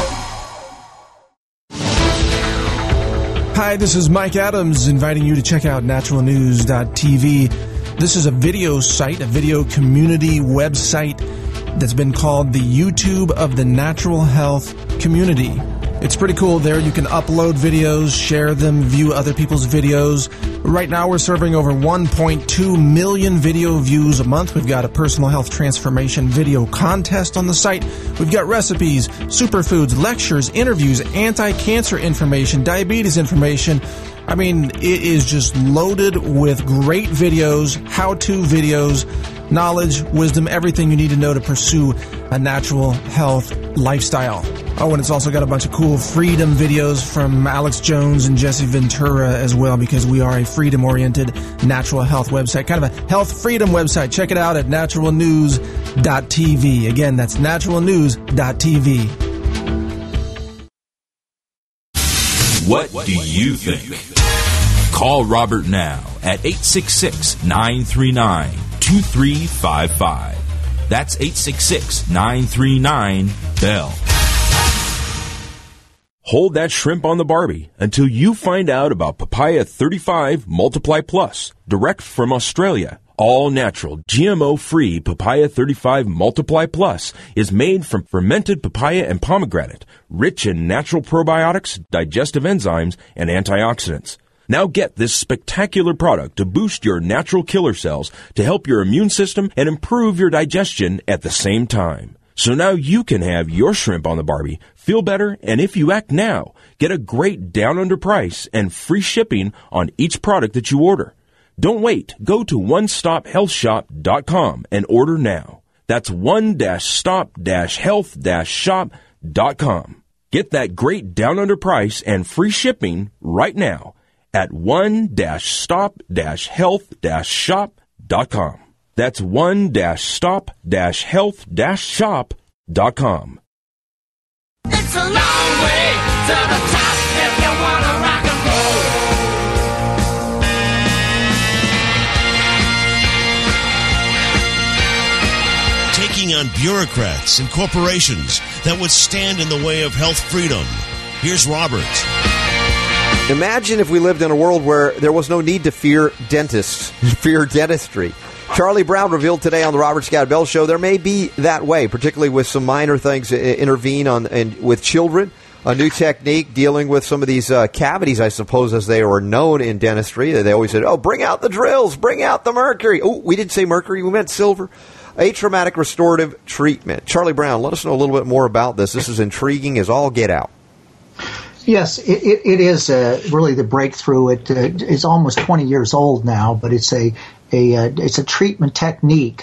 Hi, this is Mike Adams inviting you to check out natural news dot t v. This is a video site, a video community website that's been called the YouTube of the natural health community. It's pretty cool there. You can upload videos, share them, view other people's videos. Right now we're serving over one point two million video views a month. We've got a personal health transformation video contest on the site. We've got recipes, superfoods, lectures, interviews, anti-cancer information, diabetes information. I mean, it is just loaded with great videos, how-to videos, knowledge, wisdom, everything you need to know to pursue a natural health lifestyle. Oh, and it's also got a bunch of cool freedom videos from Alex Jones and Jesse Ventura as well, because we are a freedom-oriented natural health website, kind of a health freedom website. Check it out at natural news dot t v. Again, that's natural news dot t v. What do you think? Call Robert now at eight six six, nine three nine, two three five five. That's eight six six, nine three nine, B E L L. Hold that shrimp on the Barbie until you find out about Papaya thirty-five Multiply Plus, direct from Australia. All natural, G M O-free Papaya thirty-five Multiply Plus is made from fermented papaya and pomegranate, rich in natural probiotics, digestive enzymes, and antioxidants. Now get this spectacular product to boost your natural killer cells to help your immune system and improve your digestion at the same time. So now you can have your shrimp on the Barbie, feel better, and if you act now, get a great down under price and free shipping on each product that you order. Don't wait. Go to one stop health shop dot com and order now. That's one stop health shop dot com. Get that great down under price and free shipping right now at one stop health shop dot com. That's one stop health shop dot com. It's a long way to the top if you want to rock and roll. Taking on bureaucrats and corporations that would stand in the way of health freedom. Here's Robert. Imagine if we lived in a world where there was no need to fear dentists, fear dentistry. Charlie Brown revealed today on the Robert Scott Bell Show there may be that way, particularly with some minor things intervene on and with children. A new technique dealing with some of these uh, cavities, I suppose, as they were known in dentistry. They always said, oh, bring out the drills, bring out the mercury. Oh, we didn't say mercury, we meant silver. Atraumatic restorative treatment. Charlie Brown, let us know a little bit more about this. This is intriguing as all get out. Yes, it, it, it is uh, really the breakthrough. It uh, is almost twenty years old now, but it's a, a uh, it's a treatment technique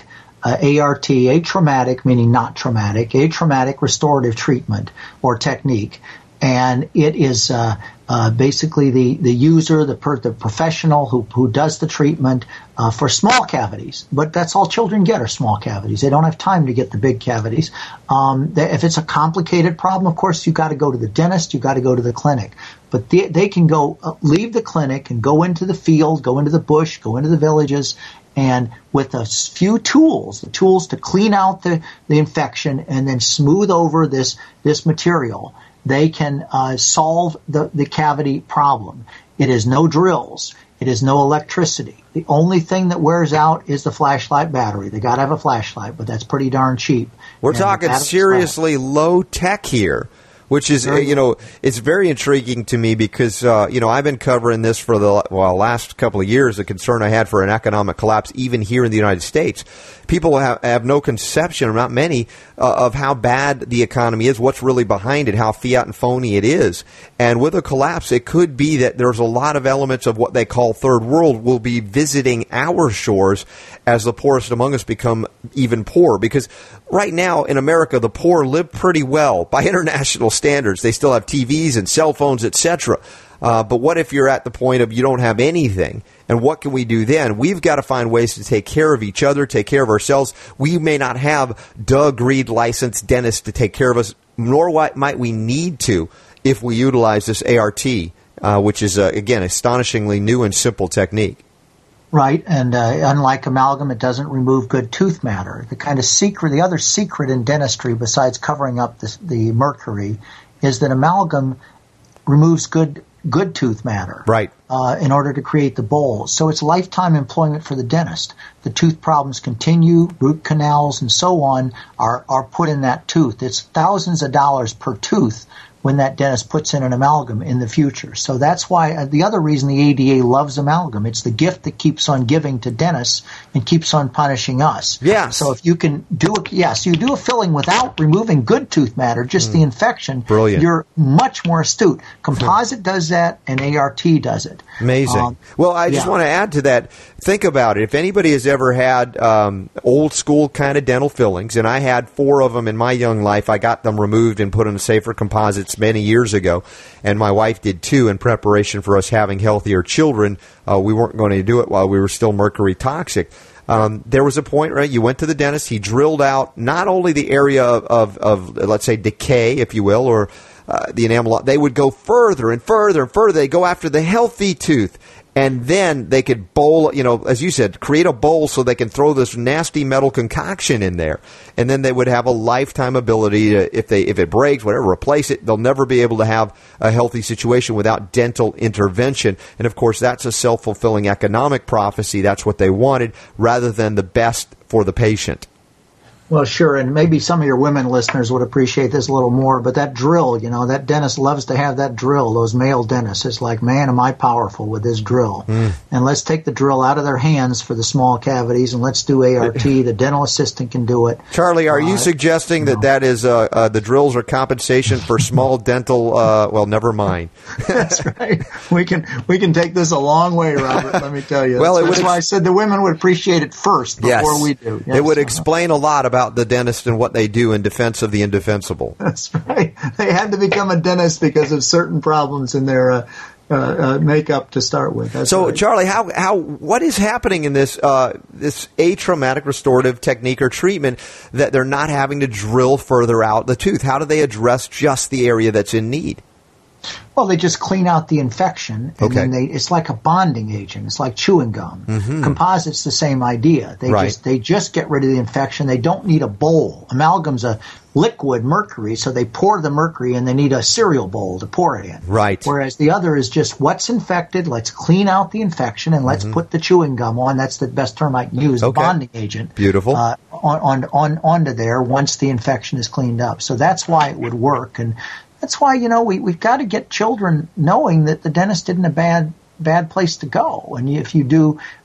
uh, A R T, atraumatic, meaning not traumatic, atraumatic restorative treatment or technique. And it is uh, uh, basically the, the user, the, per, the professional who, who does the treatment uh, for small cavities. But that's all children get are small cavities. They don't have time to get the big cavities. Um, they, if it's a complicated problem, of course, you've got to go to the dentist. You've got to go to the clinic. But they, they can go uh, leave the clinic and go into the field, go into the bush, go into the villages, and with a few tools, the tools to clean out the, the infection and then smooth over this, this material, they can uh, solve the, the cavity problem. It is no drills. It is no electricity. The only thing that wears out is the flashlight battery. They got to have a flashlight, but that's pretty darn cheap. We're and talking seriously low tech here, which is, uh, you know, it's very intriguing to me because, uh, you know, I've been covering this for the well, last couple of years, the concern I had for an economic collapse, even here in the United States. People have, have no conception, or not many, uh, of how bad the economy is, what's really behind it, how fiat and phony it is. And with a collapse, it could be that there's a lot of elements of what they call third world will be visiting our shores as the poorest among us become even poorer. Because right now in America, the poor live pretty well by international standards. They still have T Vs and cell phones, et cetera. Uh, but what if you're at the point of you don't have anything? And what can we do then? We've got to find ways to take care of each other, take care of ourselves. We may not have Doug Reed licensed dentists to take care of us, nor what might we need to if we utilize this A R T, uh, which is, uh, again, astonishingly new and simple technique. Right, and uh, unlike amalgam, it doesn't remove good tooth matter. The kind of secret, the other secret in dentistry besides covering up the, the mercury is that amalgam removes good good tooth matter, right? Uh, in order to create the bowls. So it's lifetime employment for the dentist. The tooth problems continue, root canals and so on are, are put in that tooth. It's thousands of dollars per tooth when that dentist puts in an amalgam in the future. So that's why uh, the other reason the A D A loves amalgam. It's the gift that keeps on giving to dentists and keeps on punishing us. Yeah. So if you can do a, yes, you do a filling without removing good tooth matter, just mm. the infection, Brilliant. You're much more astute. Composite does that and A R T does it. Amazing. Um, well, I just yeah. want to add to that. Think about it. If anybody has ever had um, old school kind of dental fillings, and I had four of them in my young life, I got them removed and put in safer composites many years ago, and my wife did too in preparation for us having healthier children. Uh, we weren't going to do it while we were still mercury toxic. Um, there was a point, right, you went to the dentist, he drilled out not only the area of, of, of let's say, decay, if you will, or uh, the enamel, they would go further and further and further. They go after the healthy tooth. And then they could bowl, you know, as you said, create a bowl so they can throw this nasty metal concoction in there. And then they would have a lifetime ability to, if they if it breaks, whatever, replace it. They'll never be able to have a healthy situation without dental intervention. And, of course, that's a self-fulfilling economic prophecy. That's what they wanted rather than the best for the patient. Well, sure, and maybe some of your women listeners would appreciate this a little more, but that drill, you know, that dentist loves to have that drill, those male dentists. It's like, man, am I powerful with this drill. Mm. And let's take the drill out of their hands for the small cavities, and let's do A R T. The dental assistant can do it. Charlie, are uh, you suggesting that know. that is uh, uh, the drills are compensation for small dental, uh, well, never mind. That's right. We can we can take this a long way, Robert, let me tell you. Well, that's it that's would why ex- I said the women would appreciate it first before yes. we do. Yes. It would explain a lot about about the dentist and what they do in defense of the indefensible. That's right. They had to become a dentist because of certain problems in their uh, uh, uh, makeup to start with. That's so, right. Charlie, how how what is happening in this uh, this atraumatic restorative technique or treatment that they're not having to drill further out the tooth? How do they address just the area that's in need? Well, they just clean out the infection, and okay. then they, it's like a bonding agent. It's like chewing gum. Mm-hmm. Composite's the same idea. They right. just they just get rid of the infection. They don't need a bowl. Amalgam's a liquid mercury, so they pour the mercury, and they need a cereal bowl to pour it in. Right. Whereas the other is just what's infected, let's clean out the infection, and let's mm-hmm. put the chewing gum on. That's the best term I can use, okay. the bonding agent. Beautiful. Uh, on, on, on, onto there once the infection is cleaned up. So that's why it would work. And that's why, you know, we, we've got to get children knowing that the dentist isn't a bad bad place to go. And if you do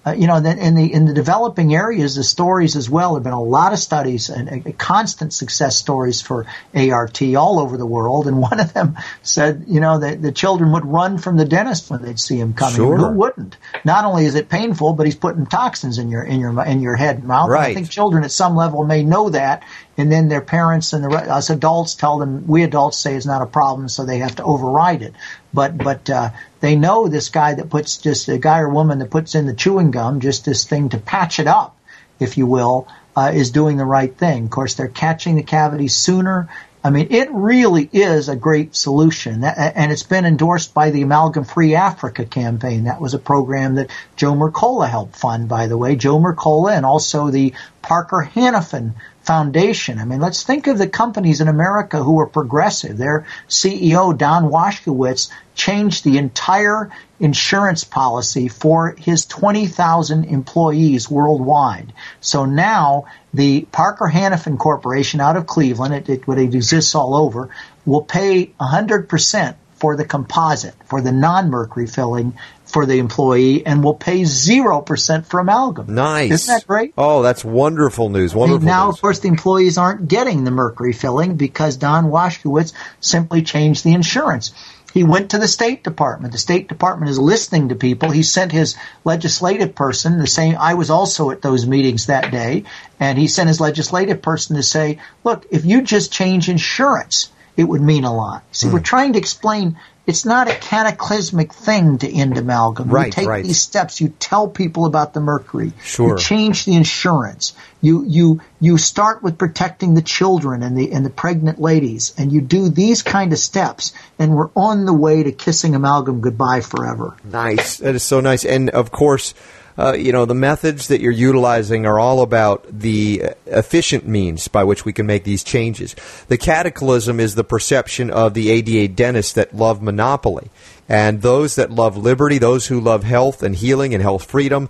Uh, you know, in the in the developing areas, the stories as well. There have been a lot of studies and uh, constant success stories for A R T all over the world. And one of them said, you know, that the children would run from the dentist when they'd see him coming. Sure. Who wouldn't? Not only is it painful, but he's putting toxins in your in your in your head and mouth. Right. And I think children at some level may know that, and then their parents and the us adults tell them. We adults say it's not a problem, so they have to override it. But but uh, they know this guy that puts just a guy or woman that puts in the chewing gum, just this thing to patch it up, if you will, uh, is doing the right thing. Of course, they're catching the cavities sooner. I mean, it really is a great solution, and it's been endorsed by the Amalgam Free Africa campaign. That was a program that Joe Mercola helped fund, by the way. Joe Mercola and also the Parker Hannifin Foundation. I mean, let's think of the companies in America who are progressive. Their C E O, Don Washkowitz, changed the entire insurance policy for his twenty thousand employees worldwide. So now the Parker Hannifin Corporation out of Cleveland, it, it, it exists all over, will pay one hundred percent for the composite, for the non-mercury filling for the employee, and will pay zero percent for amalgam. Nice. Isn't that great? Oh, that's wonderful news. Wonderful now, news. Of course, the employees aren't getting the mercury filling because Don Washkowitz simply changed the insurance. He went to the State Department. The State Department is listening to people. He sent his legislative person, the same, I was also at those meetings that day, and he sent his legislative person to say, look, if you just change insurance, it would mean a lot. See, mm. we're trying to explain it's not a cataclysmic thing to end amalgam. Right, you take right. these steps. You tell people about the mercury. Sure. You change the insurance. You you you start with protecting the children and the and the pregnant ladies, and you do these kind of steps, and we're on the way to kissing amalgam goodbye forever. Nice. That is so nice. And of course, Uh, you know, the methods that you're utilizing are all about the efficient means by which we can make these changes. The cataclysm is the perception of the A D A dentists that love monopoly. And those that love liberty, those who love health and healing and health freedom,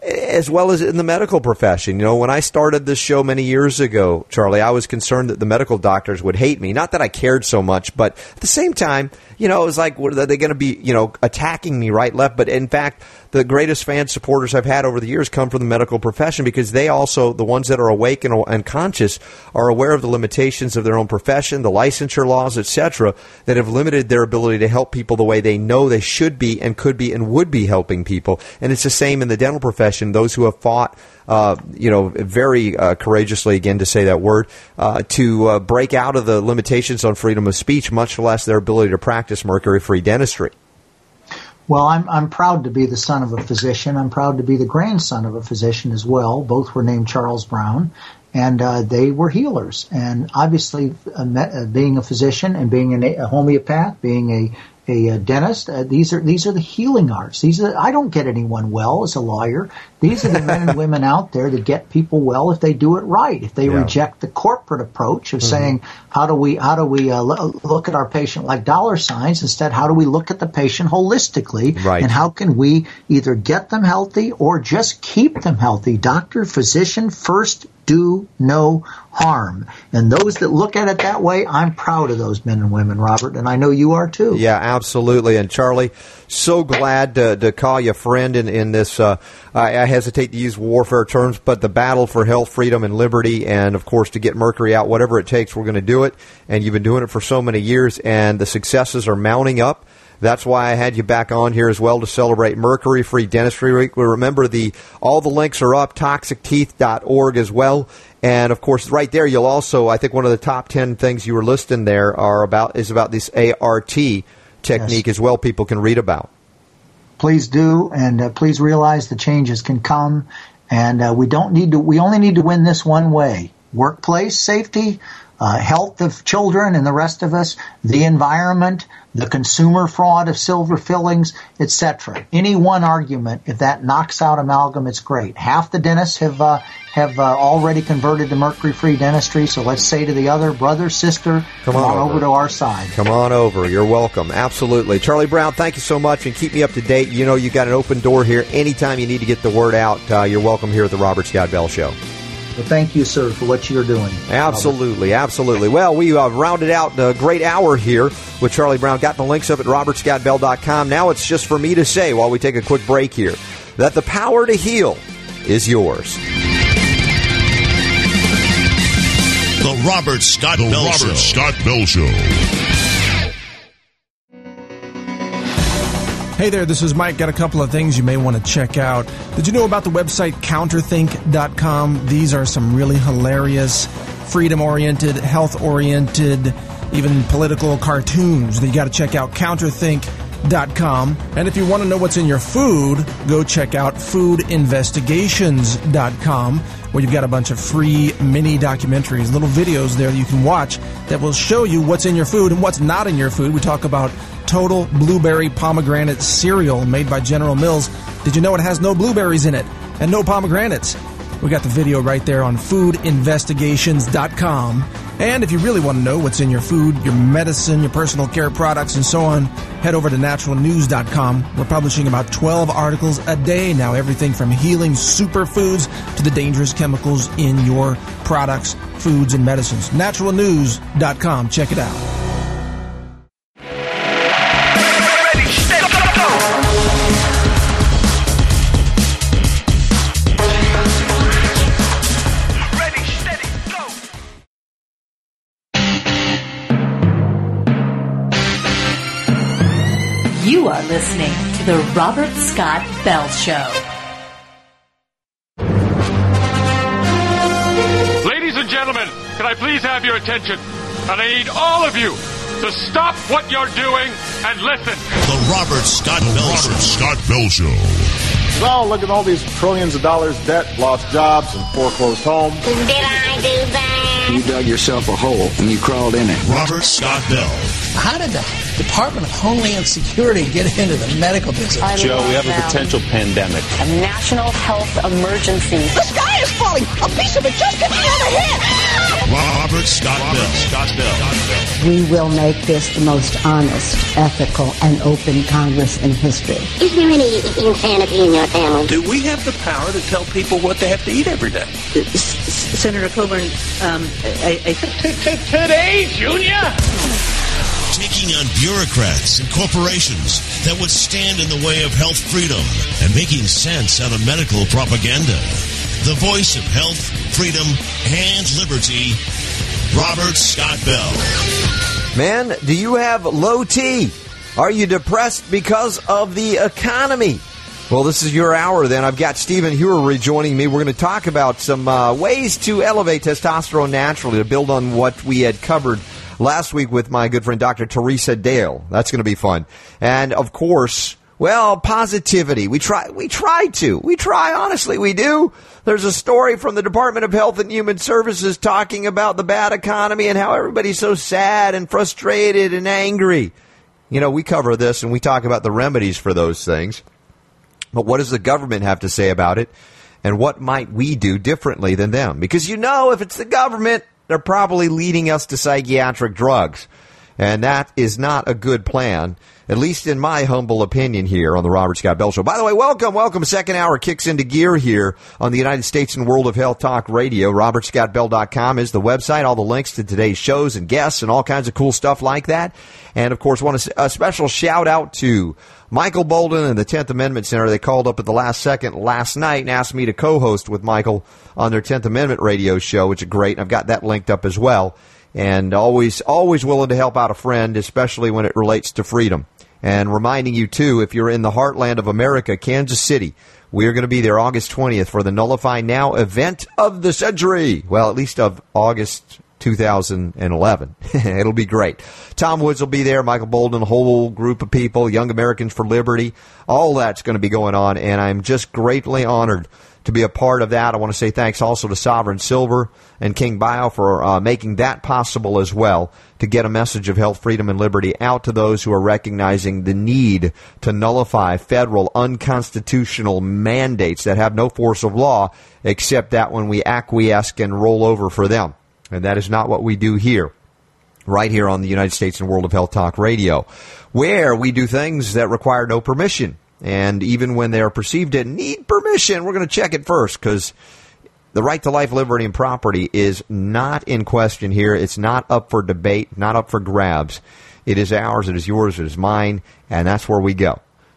as well as in the medical profession. You know, when I started this show many years ago, Charlie, I was concerned that the medical doctors would hate me. Not that I cared so much, but at the same time, you know, it was like, are they going to be, you know, attacking me right, left? But in fact, the greatest fan supporters I've had over the years come from the medical profession because they also, the ones that are awake and, and conscious, are aware of the limitations of their own profession, the licensure laws, et cetera, that have limited their ability to help people the way they know they should be and could be and would be helping people. And it's the same in the dental profession. Those who have fought, uh, you know, very uh, courageously, again, to say that word, uh, to uh, break out of the limitations on freedom of speech, much less their ability to practice mercury-free dentistry. Well, I'm I'm proud to be the son of a physician. I'm proud to be the grandson of a physician as well. Both were named Charles Brown, and uh, they were healers. And obviously, uh, uh, being a physician and being a, a homeopath, being a a, a dentist, uh, these are these are the healing arts. These are, I don't get anyone well as a lawyer. These are the men and women out there that get people well if they do it right. If they yeah. reject the corporate approach of mm-hmm. saying, how do we how do we uh, look at our patient like dollar signs? Instead, how do we look at the patient holistically? Right. And how can we either get them healthy or just keep them healthy? Doctor, physician, first do no harm. And those that look at it that way, I'm proud of those men and women, Robert, and I know you are too. Yeah, absolutely. And Charlie, so glad to, to call you friend in, in this, uh, I, I hesitate to use warfare terms, but the battle for health, freedom, and liberty, and of course to get mercury out, whatever it takes, we're going to do it. And you've been doing it for so many years, and the successes are mounting up. That's why I had you back on here as well to celebrate Mercury-Free Dentistry Week. We remember the all the links are up, toxic teeth dot org as well. And, of course, right there you'll also, I think one of the top ten things you were listing there are about is about this A R T technique yes. as well people can read about. Please do, and uh, please realize the changes can come. And uh, we don't need to, we only need to win this one way. Workplace safety, uh, health of children and the rest of us, the environment, the consumer fraud of silver fillings, et cetera. Any one argument, if that knocks out amalgam, it's great. Half the dentists have uh, have uh, already converted to mercury-free dentistry, so let's say to the other, brother, sister, come, come on, on over. over to our side. Come on over. You're welcome. Absolutely. Charlie Brown, thank you so much, and keep me up to date. You know you got an open door here. Anytime you need to get the word out, uh, you're welcome here at the Robert Scott Bell Show. Well, thank you, sir, for what you're doing. Absolutely, Robert. Absolutely. Well, we have rounded out a great hour here with Charlie Brown. Got the links up at robert scott bell dot com. Now it's just for me to say while we take a quick break here. that the power to heal is yours. The Robert Scott the Bell Robert Show. Scott Bell Show. Hey there, this is Mike. Got a couple of things you may want to check out. Did you know about the website counterthink dot com? These are some really hilarious, freedom-oriented, health-oriented, even political cartoons that you got to check out. counterthink dot com. And if you want to know what's in your food, go check out food investigations dot com, where you've got a bunch of free mini documentaries, little videos there that you can watch that will show you what's in your food and what's not in your food. We talk about Total Blueberry Pomegranate Cereal made by General Mills. Did you know it has no blueberries in it and no pomegranates? We got the video right there on food investigations dot com. And if you really want to know what's in your food, your medicine, your personal care products, and so on, head over to natural news dot com. We're publishing about twelve articles a day now, everything from healing superfoods to the dangerous chemicals in your products, foods, and medicines. natural news dot com. Check it out. You are listening to The Robert Scott Bell Show. Ladies and gentlemen, can I please have your attention? And I need all of you to stop what you're doing and listen. The Robert Scott the Bell Robert Show. Scott Bell Show. Well, look at all these trillions of dollars debt, lost jobs, and foreclosed homes. Did I do that? You dug yourself a hole and you crawled in it. Robert Scott Bell. How did the Department of Homeland Security get into the medical business? I Joe, we have them. a potential pandemic. A national health emergency. The sky is falling. A piece of it just hit me on the head. Robert Scott Robert Bell. Scott Bell. We will make this the most honest, ethical, and open Congress in history. Is there any insanity in your family? Do we have the power to tell people what they have to eat every day? Senator Coburn, um, I, I think... Today, Junior? Taking on bureaucrats and corporations that would stand in the way of health freedom and making sense out of medical propaganda. The voice of health, freedom, and liberty, Robert Scott Bell. Man, do you have low T? Are you depressed because of the economy? Well, this is your hour then. I've got Stephen Hewer rejoining me. We're going to talk about some uh, ways to elevate testosterone naturally, to build on what we had covered last week with my good friend Doctor Teresa Dale. That's going to be fun. And, of course, well, positivity. We try, we try to. We try, honestly, we do. There's a story from the Department of Health and Human Services talking about the bad economy and how everybody's so sad and frustrated and angry. You know, we cover this and we talk about the remedies for those things. But what does the government have to say about it? And what might we do differently than them? Because, you know, if it's the government, they're probably leading us to psychiatric drugs. And that is not a good plan, at least in my humble opinion here on the Robert Scott Bell Show. By the way, welcome, welcome. Second hour kicks into gear here on the United States and World of Health Talk Radio. robert scott bell dot com is the website. All the links to today's shows and guests and all kinds of cool stuff like that. And, of course, want a special shout-out to Michael Bolden and the tenth Amendment Center. They called up at the last second last night and asked me to co-host with Michael on their tenth Amendment radio show, which is great. I've got that linked up as well. And always, always willing to help out a friend, especially when it relates to freedom. And reminding you, too, if you're in the heartland of America, Kansas City, we're going to be there August twentieth for the Nullify Now event of the century. Well, at least of August two thousand eleven. It'll be great. Tom Woods will be there, Michael Bolden, a whole group of people, Young Americans for Liberty. All that's going to be going on, and I'm just greatly honored to be a part of that. I want to say thanks also to Sovereign Silver and King Bio for uh, making that possible as well, to get a message of health, freedom, and liberty out to those who are recognizing the need to nullify federal unconstitutional mandates that have no force of law, except that when we acquiesce and roll over for them. And that is not what we do here, right here on the United States and World of Health Talk Radio, where we do things that require no permission. And even when they are perceived to need permission, we're going to check it first, because the right to life, liberty, and property is not in question here. It's not up for debate, not up for grabs. It is ours, it is yours, it is mine, and that's where we go.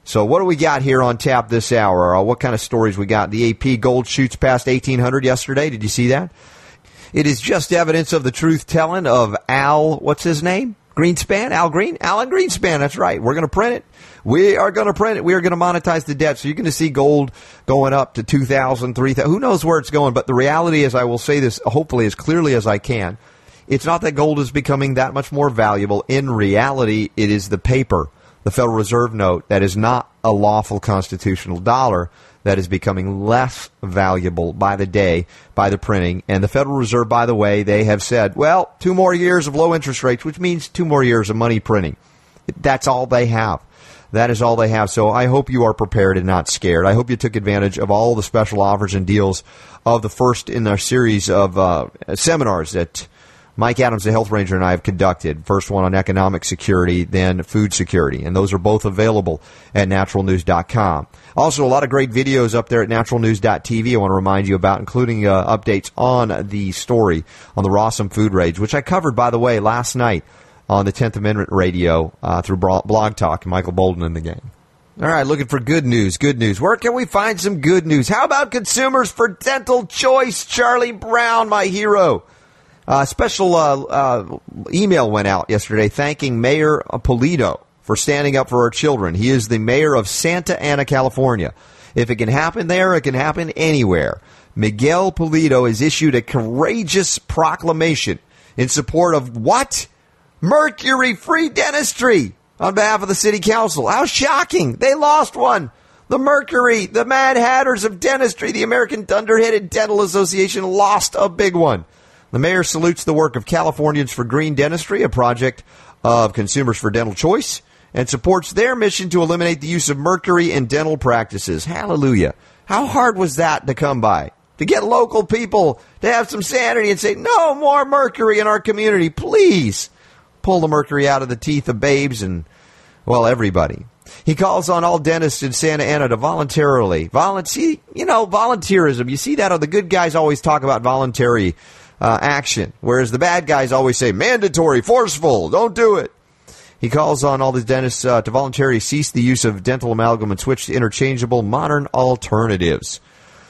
So what do we got here on tap this hour? Uh, what kind of stories we got? The A P gold shoots past eighteen hundred yesterday. Did you see that? It is just evidence of the truth-telling of Al, what's his name? Greenspan? Al Green? Alan Greenspan, that's right. We're going to print it. We are going to print it. We are going to monetize the debt. So you're going to see gold going up to two thousand, three thousand. Who knows where it's going? But the reality is, I will say this hopefully as clearly as I can. It's not that gold is becoming that much more valuable. In reality, it is the paper, the Federal Reserve note, that is not a lawful constitutional dollar, that is becoming less valuable by the day, by the printing. And the Federal Reserve, by the way, they have said, well, two more years of low interest rates, which means two more years of money printing. That's all they have. That is all they have. So I hope you are prepared and not scared. I hope you took advantage of all the special offers and deals of the first in our series of uh, seminars that Mike Adams, the Health Ranger, and I have conducted. First one on economic security, then food security. And those are both available at natural news dot com. Also, a lot of great videos up there at natural news dot t v I want to remind you about, including uh, updates on the story on the Rossum food rage, which I covered, by the way, last night on the tenth Amendment radio uh, through Blog Talk, and Michael Bolden and the gang. All right, looking for good news, good news. Where can we find some good news? How about Consumers for Dental Choice? Charlie Brown, my hero. A uh, special uh, uh, email went out yesterday thanking Mayor Polito for standing up for our children. He is the mayor of Santa Ana, California. If it can happen there, it can happen anywhere. Miguel Polito has issued a courageous proclamation in support of what? Mercury-free dentistry on behalf of the city council. How shocking. They lost one. The Mercury, the Mad Hatters of dentistry, the American Dunderheaded Dental Association lost a big one. The mayor salutes the work of Californians for Green Dentistry, a project of Consumers for Dental Choice, and supports their mission to eliminate the use of mercury in dental practices. Hallelujah. How hard was that to come by? To get local people to have some sanity and say, no more mercury in our community, please. Pull the mercury out of the teeth of babes and, well, everybody. He calls on all dentists in Santa Ana to voluntarily, volunteer, you know, volunteerism. You see that, or the good guys always talk about voluntary Uh, action, whereas the bad guys always say mandatory, forceful, don't do it. He calls on all the dentists uh, to voluntarily cease the use of dental amalgam and switch to interchangeable modern alternatives.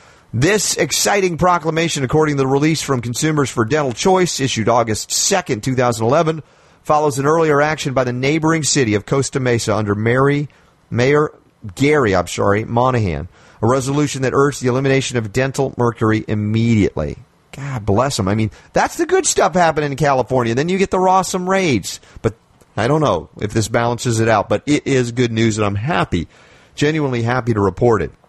This exciting proclamation, according to the release from Consumers for Dental Choice, issued August second, twenty eleven, follows an earlier action by the neighboring city of Costa Mesa under Mary, Mayor Gary, I'm sorry, Monahan, a resolution that urged the elimination of dental mercury immediately. God bless them. I mean, that's the good stuff happening in California. Then you get the Rossum raids. But I don't know if this balances it out. But it is good news, and I'm happy, genuinely happy to report it.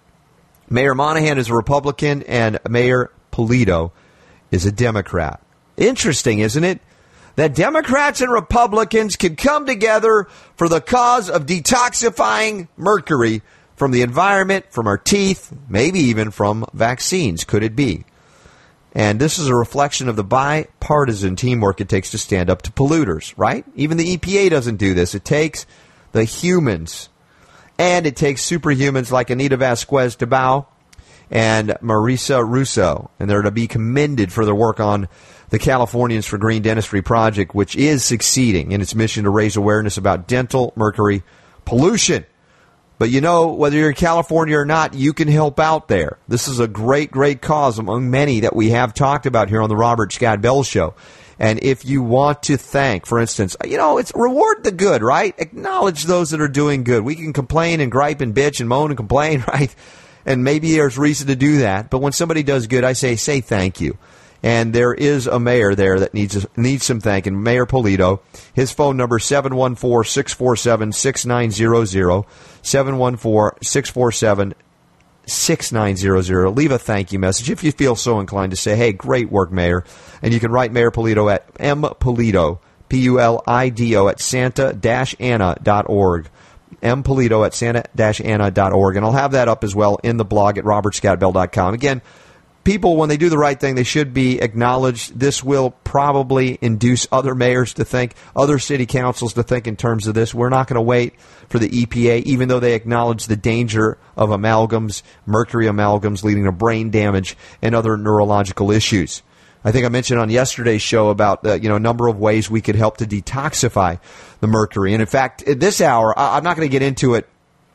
Mayor Monahan is a Republican, and Mayor Polito is a Democrat. Interesting, isn't it? That Democrats and Republicans can come together for the cause of detoxifying mercury from the environment, from our teeth, maybe even from vaccines. Could it be? And this is a reflection of the bipartisan teamwork it takes to stand up to polluters, right? Even the E P A doesn't do this. It takes the humans, and it takes superhumans like Anita Vasquez Tabao and Marisa Russo, and they're to be commended for their work on the Californians for Green Dentistry project, which is succeeding in its mission to raise awareness about dental mercury pollution. But you know, whether you're in California or not, you can help out there. This is a great, great cause among many that we have talked about here on the Robert Scott Bell Show. And if you want to thank, for instance, you know, it's reward the good, right? Acknowledge those that are doing good. We can complain and gripe and bitch and moan and complain, right? And maybe there's reason to do that. But when somebody does good, I say, say thank you. And there is a mayor there that needs needs some thanking, Mayor Polito. His phone number, seven one four, six four seven, six nine zero zero, seven one four, six four seven, six nine zero zero. Leave a thank you message if you feel so inclined to say, hey, great work, Mayor. And you can write Mayor Polito at M Polito, P U L I D O, at santa ana dot org. M Polito at santa ana dot org. And I'll have that up as well in the blog at robert scott bell dot com. Again, people, when they do the right thing, they should be acknowledged. This will probably induce other mayors to think, other city councils to think in terms of this. We're not going to wait for the E P A, even though they acknowledge the danger of amalgams, mercury amalgams leading to brain damage and other neurological issues. I think I mentioned on yesterday's show about uh, you know a number of ways we could help to detoxify the mercury. And in fact, at this hour, I- I'm not going to get into it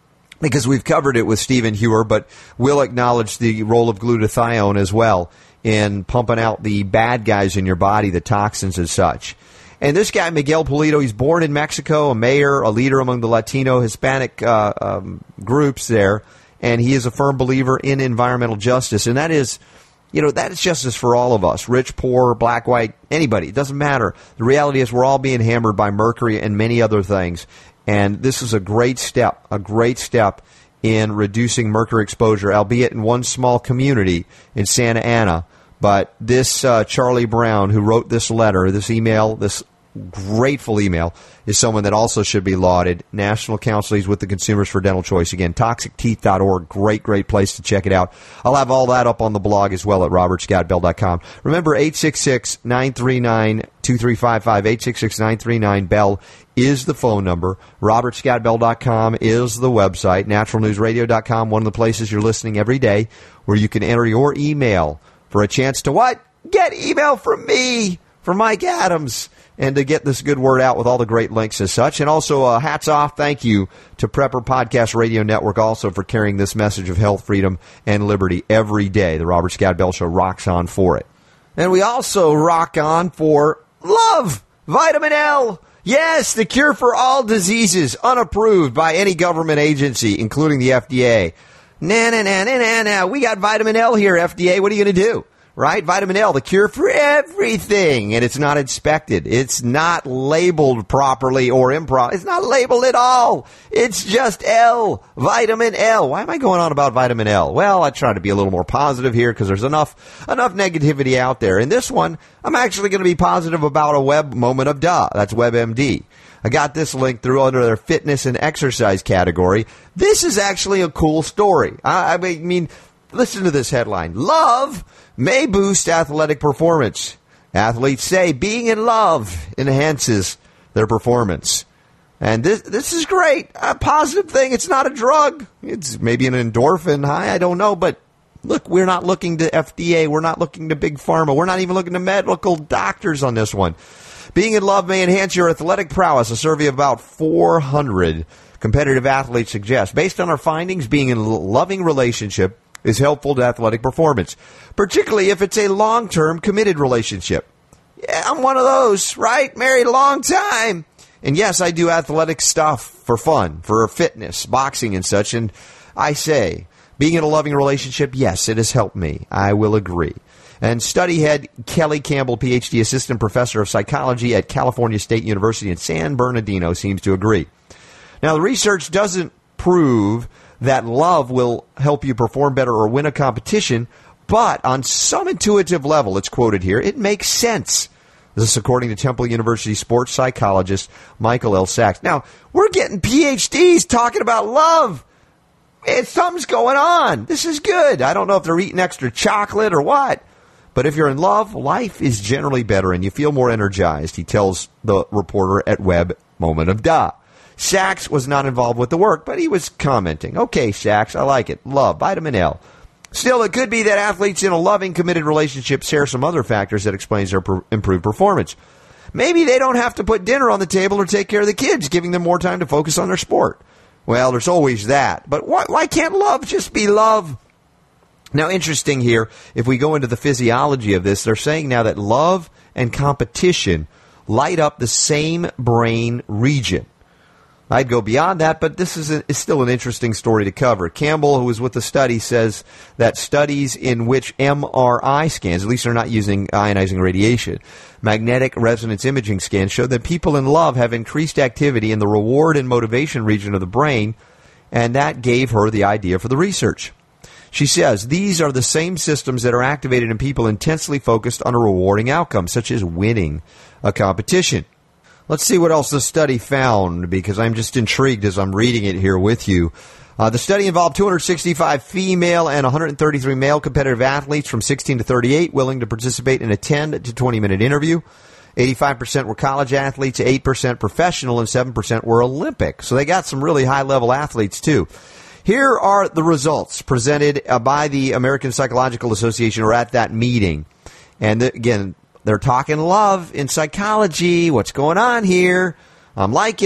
because we've covered it with Stephen Hewer, but we'll acknowledge the role of glutathione as well in pumping out the bad guys in your body, the toxins and such. And this guy, Miguel Pulido, he's born in Mexico, a mayor, a leader among the Latino, Hispanic uh, um, groups there, and he is a firm believer in environmental justice. And that is, you know, that is justice for all of us, rich, poor, black, white, anybody. It doesn't matter. The reality is we're all being hammered by mercury and many other things. And this is a great step, a great step in reducing mercury exposure, albeit in one small community in Santa Ana. But this uh, Charlie Brown, who wrote this letter, this email, this grateful email, is someone that also should be lauded. National Council with the Consumers for Dental Choice. Again, toxic teeth dot org. Great, great place to check it out. I'll have all that up on the blog as well at robert scott bell dot com. Remember, eight six six, nine three nine, two three five five, eight six six, nine three nine, B E L L is the phone number. robert scott bell dot com is the website. natural news radio dot com, one of the places you're listening every day, where you can enter your email for a chance to what? Get email from me, from Mike Adams, and to get this good word out with all the great links and such. And also, uh, hats off, thank you to Prepper Podcast Radio Network also for carrying this message of health, freedom, and liberty every day. The Robert Scott Bell Show rocks on for it. And we also rock on for love, Vitamin L. Yes, the cure for all diseases, unapproved by any government agency, including the F D A. Nah, nah, nah, nah, nah, nah. We got Vitamin L here, F D A. What are you going to do? Right? Vitamin L, the cure for everything. And it's not inspected. It's not labeled properly or improper. It's not labeled at all. It's just L. Vitamin L. Why am I going on about Vitamin L? Well, I try to be a little more positive here because there's enough enough negativity out there. In this one, I'm actually going to be positive about a web moment of duh. That's WebMD. I got this link through under their fitness and exercise category. This is actually a cool story. I, I mean, listen to this headline. Love may boost athletic performance. Athletes say being in love enhances their performance. And this this is great. A positive thing. It's not a drug. It's maybe an endorphin high. I don't know. But look, we're not looking to F D A. We're not looking to Big Pharma. We're not even looking to medical doctors on this one. Being in love may enhance your athletic prowess. A survey of about four hundred competitive athletes suggests. Based on our findings, being in a loving relationship is helpful to athletic performance, particularly if it's a long-term committed relationship. Yeah, I'm one of those, right? Married a long time. And yes, I do athletic stuff for fun, for fitness, boxing and such. And I say, being in a loving relationship, yes, it has helped me. I will agree. And study head Kelly Campbell, P H D assistant professor of psychology at California State University in San Bernardino, seems to agree. Now, the research doesn't prove that love will help you perform better or win a competition, but on some intuitive level, it's quoted here, it makes sense. This is according to Temple University sports psychologist Michael L. Sachs. Now, we're getting P H Ds talking about love. It's, something's going on. This is good. I don't know if they're eating extra chocolate or what, but if you're in love, life is generally better and you feel more energized, he tells the reporter at Web Moment of Duh. Sachs was not involved with the work, but he was commenting. Okay, Sachs, I like it. Love, Vitamin L. Still, it could be that athletes in a loving, committed relationship share some other factors that explains their per- improved performance. Maybe they don't have to put dinner on the table or take care of the kids, giving them more time to focus on their sport. Well, there's always that. But why, why can't love just be love? Now, interesting here, if we go into the physiology of this, they're saying now that love and competition light up the same brain region. I'd go beyond that, but this is, a, is still an interesting story to cover. Campbell, who was with the study, says that studies in which M R I scans, at least they're not using ionizing radiation, magnetic resonance imaging scans, show that people in love have increased activity in the reward and motivation region of the brain, and that gave her the idea for the research. She says, these are the same systems that are activated in people intensely focused on a rewarding outcome, such as winning a competition. Let's see what else the study found, because I'm just intrigued as I'm reading it here with you. Uh, the study involved two hundred sixty-five female and one hundred thirty-three male competitive athletes from sixteen to thirty-eight willing to participate in a ten to twenty minute interview. eighty-five percent were college athletes, eight percent professional, and seven percent were Olympic. So they got some really high-level athletes, too. Here are the results presented uh, by the American Psychological Association, or at that meeting. And the, again, they're talking love in psychology. What's going on here? I'm liking it.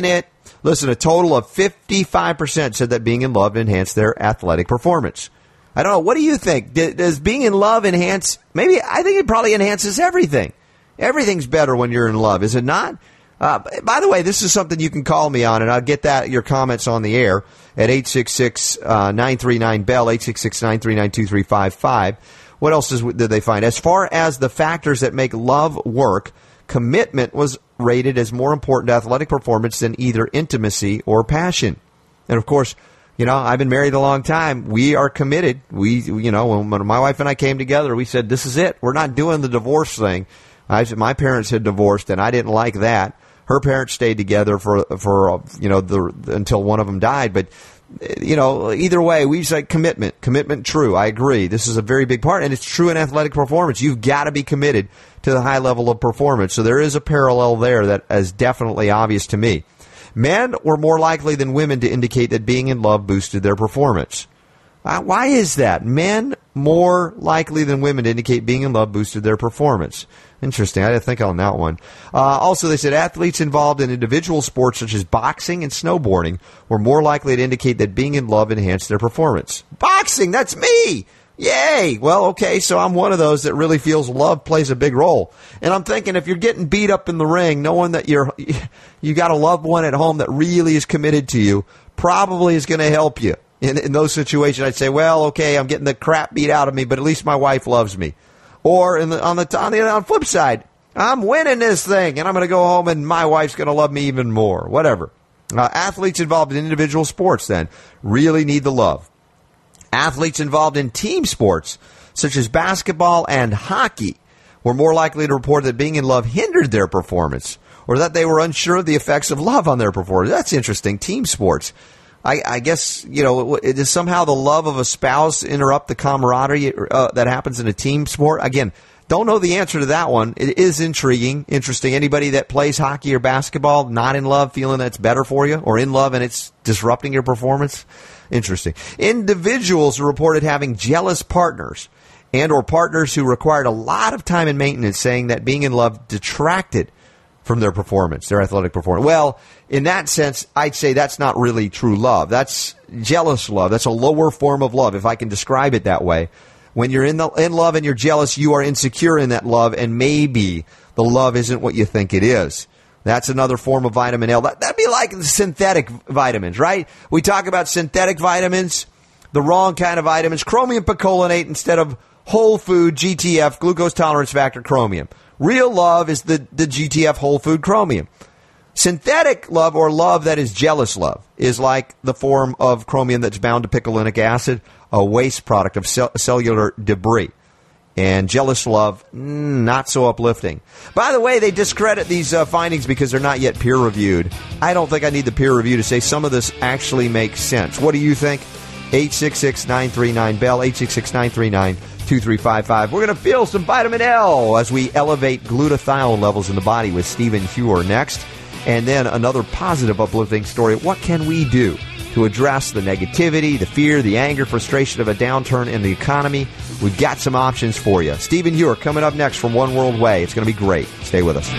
Listen, a total of fifty-five percent said that being in love enhanced their athletic performance. I don't know. What do you think? Does being in love enhance? Maybe I think it probably enhances everything. Everything's better when you're in love, is it not? Uh, by the way, this is something you can call me on, and I'll get that your comments on the air at eight six six, nine three nine, B E L L, eight six six, nine three nine, two three five five. What else is, did they find? As far as the factors that make love work, commitment was rated as more important to athletic performance than either intimacy or passion. And, of course, you know, I've been married a long time. We are committed. We, you know, when my wife and I came together, we said, this is it. We're not doing the divorce thing. I said, my parents had divorced, and I didn't like that. Her parents stayed together for, for you know, the, until one of them died. But, you know, either way, we say commitment. Commitment, true. I agree. This is a very big part, and it's true in athletic performance. You've got to be committed to the high level of performance. So there is a parallel there that is definitely obvious to me. Men were more likely than women to indicate that being in love boosted their performance. Uh, why is that? Men more likely than women to indicate being in love boosted their performance. Interesting. I didn't think on that one. Uh, also, they said athletes involved in individual sports such as boxing and snowboarding were more likely to indicate that being in love enhanced their performance. Boxing, that's me! Yay! Well, okay, so I'm one of those that really feels love plays a big role. And I'm thinking if you're getting beat up in the ring, knowing that you're you got a loved one at home that really is committed to you, probably is going to help you. In, in those situations, I'd say, well, okay, I'm getting the crap beat out of me, but at least my wife loves me. Or in the, on the on the on the flip side, I'm winning this thing, and I'm going to go home, and my wife's going to love me even more. Whatever. Uh, athletes involved in individual sports, then, really need the love. Athletes involved in team sports, such as basketball and hockey, were more likely to report that being in love hindered their performance, or that they were unsure of the effects of love on their performance. That's interesting. Team sports. I, I guess, you know, does somehow the love of a spouse interrupt the camaraderie uh, that happens in a team sport? Again, don't know the answer to that one. It is intriguing, interesting. Anybody that plays hockey or basketball, not in love, feeling that's better for you, or in love and it's disrupting your performance? Interesting. Individuals reported having jealous partners and or partners who required a lot of time and maintenance, saying that being in love detracted from their performance, their athletic performance. Well, in that sense, I'd say that's not really true love. That's jealous love. That's a lower form of love, if I can describe it that way. When you're in the in love and you're jealous, you are insecure in that love, and maybe the love isn't what you think it is. That's another form of vitamin L. That, that'd be like synthetic vitamins, right? We talk about synthetic vitamins, the wrong kind of vitamins, chromium picolinate instead of whole food G T F, glucose tolerance factor chromium. Real love is the, the G T F whole food chromium. Synthetic love, or love that is jealous love, is like the form of chromium that's bound to picolinic acid, a waste product of cell- cellular debris. And jealous love, mm, not so uplifting. By the way, they discredit these uh, findings because they're not yet peer-reviewed. I don't think I need the peer review to say some of this actually makes sense. What do you think? eight six six, nine three nine, B E L L, eight six six, nine three nine, two three five five. We're going to feel some vitamin L as we elevate glutathione levels in the body with Stephen Huer next. And then another positive, uplifting story. What can we do to address the negativity, the fear, the anger, frustration of a downturn in the economy? We've got some options for you. Stephen Huer coming up next from One World Way. It's going to be great. Stay with us.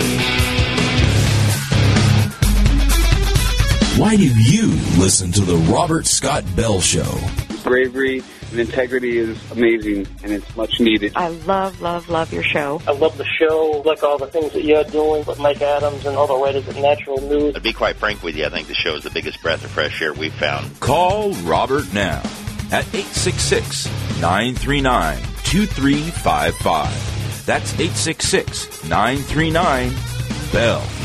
Why do you listen to the Robert Scott Bell Show? Bravery and integrity is amazing, and it's much needed. I love, love, love your show. I love the show, like all the things that you're doing with Mike Adams and all the writers at Natural News. To be quite frank with you, I think the show is the biggest breath of fresh air we've found. Call Robert now at eight six six, nine three nine, two three five five. That's eight six six, nine three nine, B E L L.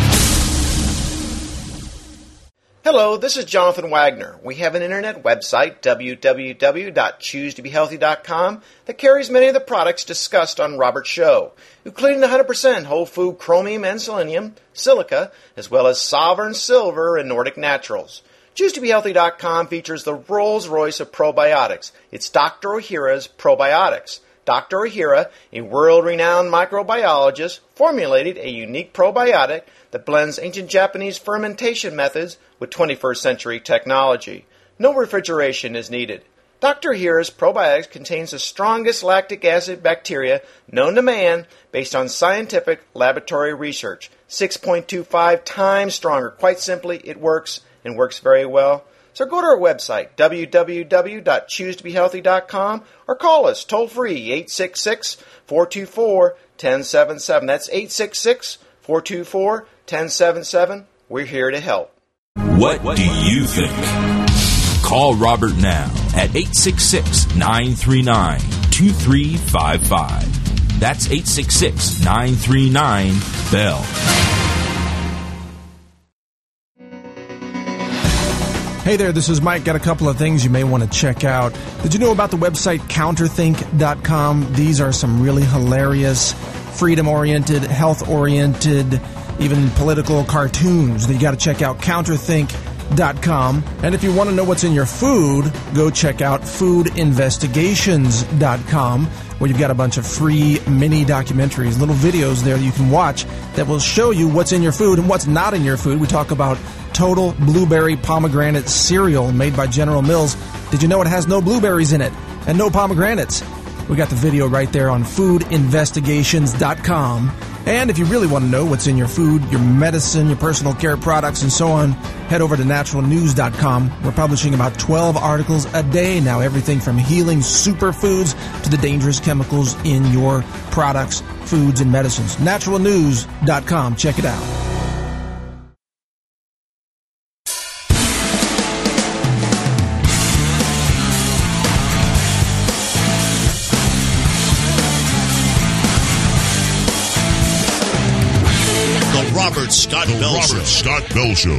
Hello, this is Jonathan Wagner. We have an internet website, w w w dot choose to be healthy dot com, that carries many of the products discussed on Robert's show, including the one hundred percent whole food chromium and selenium, silica, as well as Sovereign Silver and Nordic Naturals. choose to be healthy dot com features the Rolls-Royce of probiotics. It's Doctor Ohhira's Probiotics. Doctor Ohhira, a world-renowned microbiologist, formulated a unique probiotic that blends ancient Japanese fermentation methods with twenty-first century technology. No refrigeration is needed. Doctor Here's Probiotics contains the strongest lactic acid bacteria known to man based on scientific laboratory research. six point two five times stronger. Quite simply, it works and works very well. So go to our website, w w w dot choose to be healthy dot com, or call us toll-free, eight six six, four two four, one zero seven seven. That's eight six six, four two four, one zero seven seven. We're here to help. What do you think? Call Robert now at eight six six, nine three nine, two three five five. That's eight six six, nine three nine, B E L L. Hey there, this is Mike. Got a couple of things you may want to check out. Did you know about the website counterthink dot com? These are some really hilarious, freedom-oriented, health-oriented, even political cartoons that you got to check out. counterthink dot com. And if you want to know what's in your food, go check out food investigations dot com, where you've got a bunch of free mini documentaries, little videos there that you can watch that will show you what's in your food and what's not in your food. We talk about Total Blueberry Pomegranate Cereal made by General Mills. Did you know it has no blueberries in it and no pomegranates? We got the video right there on food investigations dot com. And if you really want to know what's in your food, your medicine, your personal care products, and so on, head over to natural news dot com. We're publishing about twelve articles a day now, everything from healing superfoods to the dangerous chemicals in your products, foods, and medicines. natural news dot com. Check it out. Robert Scott Bell Robert Show. Scott Bell Show.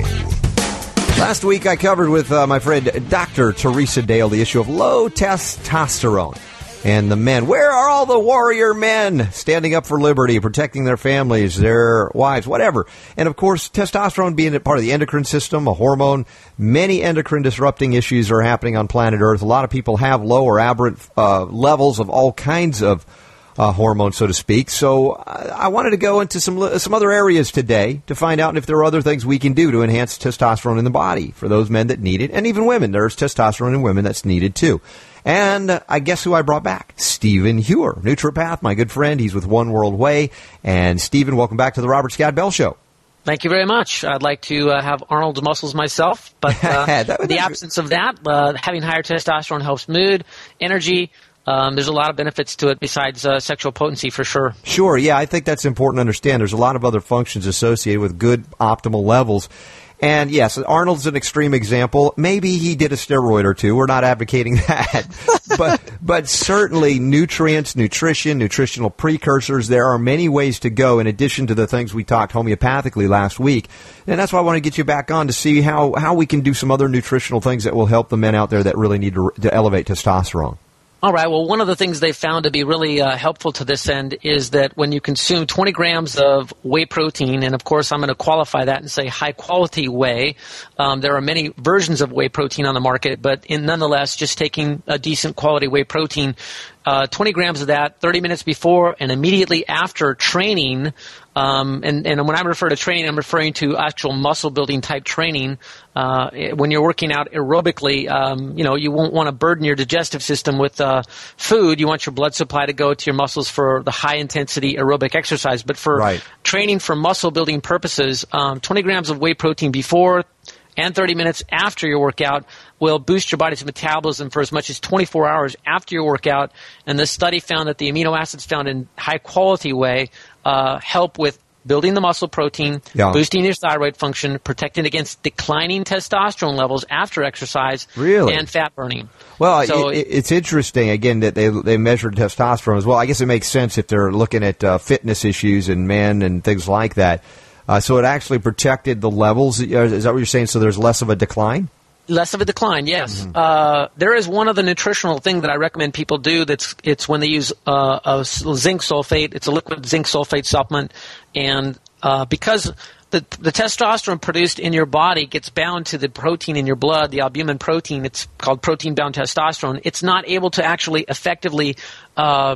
Last week I covered with uh, my friend Doctor Teresa Dale the issue of low testosterone and the men. Where are all the warrior men standing up for liberty, protecting their families, their wives, whatever? And of course, testosterone being a part of the endocrine system, a hormone, many endocrine disrupting issues are happening on planet Earth. A lot of people have low or aberrant uh, levels of all kinds of Uh, hormone, so to speak. So uh, I wanted to go into some some other areas today to find out if there are other things we can do to enhance testosterone in the body for those men that need it, and even women. There's testosterone in women that's needed too. And uh, I guess who I brought back? Stephen Hewer, naturopath, my good friend. He's with One World Way. And Stephen, welcome back to the Robert Scott Bell Show. Thank you very much. I'd like to uh, have Arnold's muscles myself, but uh, in the absence of that, uh, having higher testosterone helps mood, energy. Um, there's a lot of benefits to it besides uh, sexual potency, for sure. Sure, yeah, I think that's important to understand. There's a lot of other functions associated with good optimal levels. And yes, Arnold's an extreme example. Maybe he did a steroid or two. We're not advocating that. but but certainly nutrients, nutrition, nutritional precursors, there are many ways to go in addition to the things we talked homeopathically last week. And that's why I want to get you back on to see how, how we can do some other nutritional things that will help the men out there that really need to, to elevate testosterone. All right. Well, one of the things they found to be really uh, helpful to this end is that when you consume twenty grams of whey protein, and of course I'm going to qualify that and say high-quality whey, um, there are many versions of whey protein on the market, but in nonetheless, just taking a decent quality whey protein, uh, twenty grams of that, thirty minutes before and immediately after training. Um, and, and when I refer to training, I'm referring to actual muscle-building type training. Uh, when you're working out aerobically, um, you know, you won't want to burden your digestive system with uh, food. You want your blood supply to go to your muscles for the high-intensity aerobic exercise. But for right. training for muscle-building purposes, um, twenty grams of whey protein before and thirty minutes after your workout will boost your body's metabolism for as much as twenty-four hours after your workout. And this study found that the amino acids found in high-quality whey uh, help with building the muscle protein, yeah. boosting your thyroid function, protecting against declining testosterone levels after exercise, really? and fat burning. Well, so, it, it's interesting, again, that they they measured testosterone as well. I guess it makes sense if they're looking at uh, fitness issues in men and things like that. Uh, so it actually protected the levels. Is that what you're saying? So there's less of a decline? Less of a decline, yes. Mm-hmm. Uh, there is one other nutritional thing that I recommend people do. That's it's when they use uh, a zinc sulfate. It's a liquid zinc sulfate supplement, and uh, because the the testosterone produced in your body gets bound to the protein in your blood, the albumin protein. It's called protein-bound testosterone. It's not able to actually effectively uh,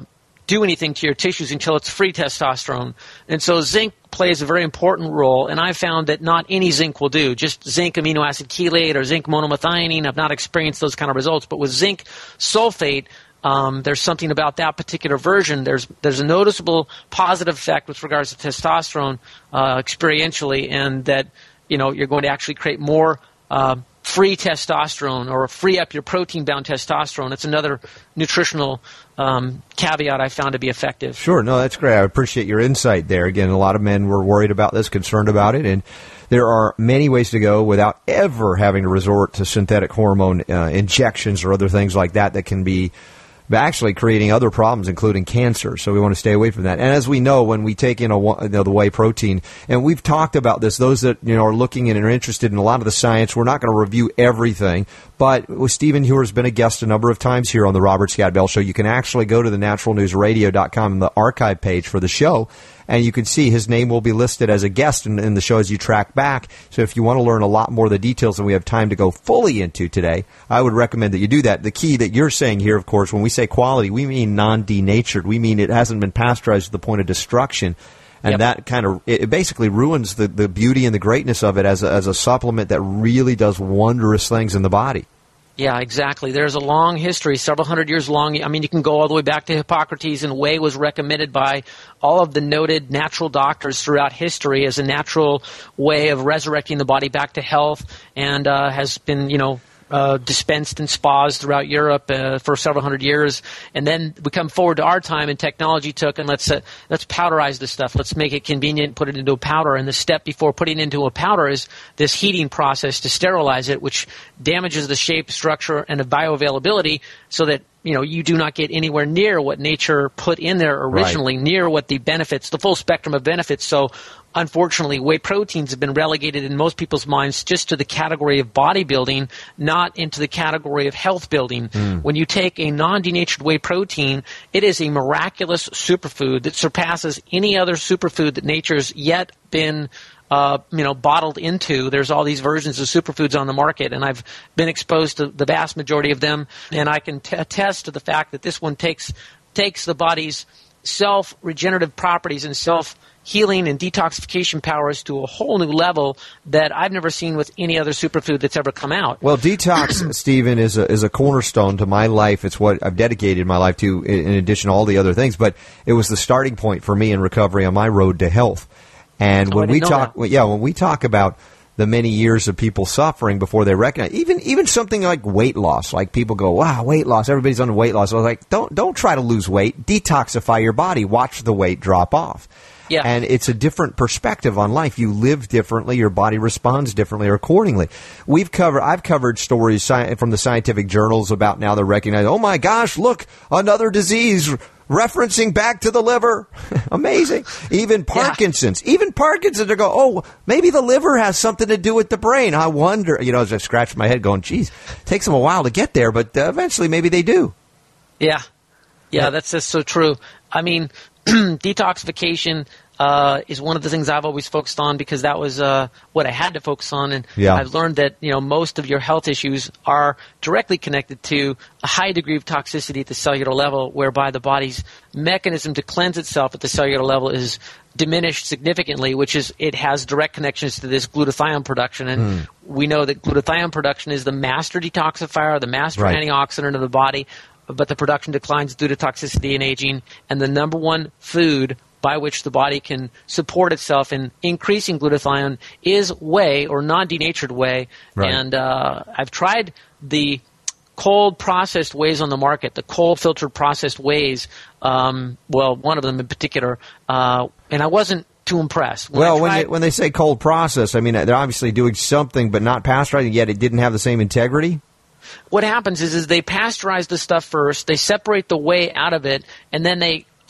do anything to your tissues until it's free testosterone. And so zinc plays a very important role, and I found that not any zinc will do. Just zinc amino acid chelate or zinc monomethionine, I've not experienced those kind of results. But with zinc sulfate, um, there's something about that particular version. There's there's a noticeable positive effect with regards to testosterone uh, experientially, and that you know you're going to actually create more uh, free testosterone or free up your protein-bound testosterone. It's another nutritional um, caveat I found to be effective. Sure. No, that's great. I appreciate your insight there. Again, a lot of men were worried about this, concerned about it, and there are many ways to go without ever having to resort to synthetic hormone uh, injections or other things like that that can be actually creating other problems, including cancer. So we want to stay away from that. And as we know, when we take in a, you know, the whey protein, and we've talked about this, those that you know are looking in and are interested in a lot of the science, we're not going to review everything. But Stephen Hewer has been a guest a number of times here on the Robert Scott Bell Show. You can actually go to the natural news radio dot com and the archive page for the show, and you can see his name will be listed as a guest in, in the show as you track back. So if you want to learn a lot more of the details than we have time to go fully into today, I would recommend that you do that. The key that you're saying here, of course, when we say quality, we mean non-denatured. We mean it hasn't been pasteurized to the point of destruction. And yep. that kind of, it basically ruins the, the beauty and the greatness of it as a, as a supplement that really does wondrous things in the body. Yeah, exactly. There's a long history, several hundred years long. I mean, you can go all the way back to Hippocrates, and whey was recommended by all of the noted natural doctors throughout history as a natural way of resurrecting the body back to health, and uh, has been, you know, Uh, dispensed in spas throughout Europe uh, for several hundred years, and then we come forward to our time, and technology took, and let's uh, let's powderize this stuff. Let's make it convenient, put it into a powder, and the step before putting it into a powder is this heating process to sterilize it, which damages the shape, structure, and the bioavailability, so that you know you do not get anywhere near what nature put in there originally, right. near what the benefits, the full spectrum of benefits. So unfortunately, whey proteins have been relegated in most people's minds just to the category of bodybuilding, not into the category of health building. Mm. When you take a non-denatured whey protein, it is a miraculous superfood that surpasses any other superfood that nature's yet been uh, you know, bottled into. There's all these versions of superfoods on the market, and I've been exposed to the vast majority of them, and I can t- attest to the fact that this one takes takes the body's self-regenerative properties and self healing and detoxification powers to a whole new level that I've never seen with any other superfood that's ever come out. Well, detox, Stephen, is a, is a cornerstone to my life. It's what I've dedicated my life to in addition to all the other things. But it was the starting point for me in recovery on my road to health. And when oh, we talk, well, yeah, when we talk about the many years of people suffering before they recognize, even even something like weight loss, like people go, wow, weight loss, everybody's on weight loss. I was like, don't don't try to lose weight, detoxify your body, watch the weight drop off. Yeah. And it's a different perspective on life. You live differently. Your body responds differently or accordingly. We've covered, I've covered stories sci- from the scientific journals about now they're recognizing, oh my gosh, look, another disease referencing back to the liver. Amazing. Even Parkinson's, yeah. even Parkinson's, they go, oh, maybe the liver has something to do with the brain. I wonder, you know, as I scratch my head going, geez, it takes them a while to get there, but uh, eventually maybe they do. Yeah. Yeah, that's just so true. I mean, detoxification uh, is one of the things I've always focused on because that was uh, what I had to focus on, and yeah. I've learned that you know most of your health issues are directly connected to a high degree of toxicity at the cellular level, whereby the body's mechanism to cleanse itself at the cellular level is diminished significantly, which is it has direct connections to this glutathione production, and mm. we know that glutathione production is the master detoxifier, the master right. antioxidant of the body. But the production declines due to toxicity and aging, and the number one food by which the body can support itself in increasing glutathione is whey or non-denatured whey. Right. And uh, I've tried the cold processed wheys on the market, the cold filtered processed wheys, um, well, one of them in particular, uh, and I wasn't too impressed. When well, tried, when, they, when they say cold process, I mean, they're obviously doing something but not pasteurizing, yet it didn't have the same integrity? What happens is, is they pasteurize the stuff first, they separate the whey out of it, and then they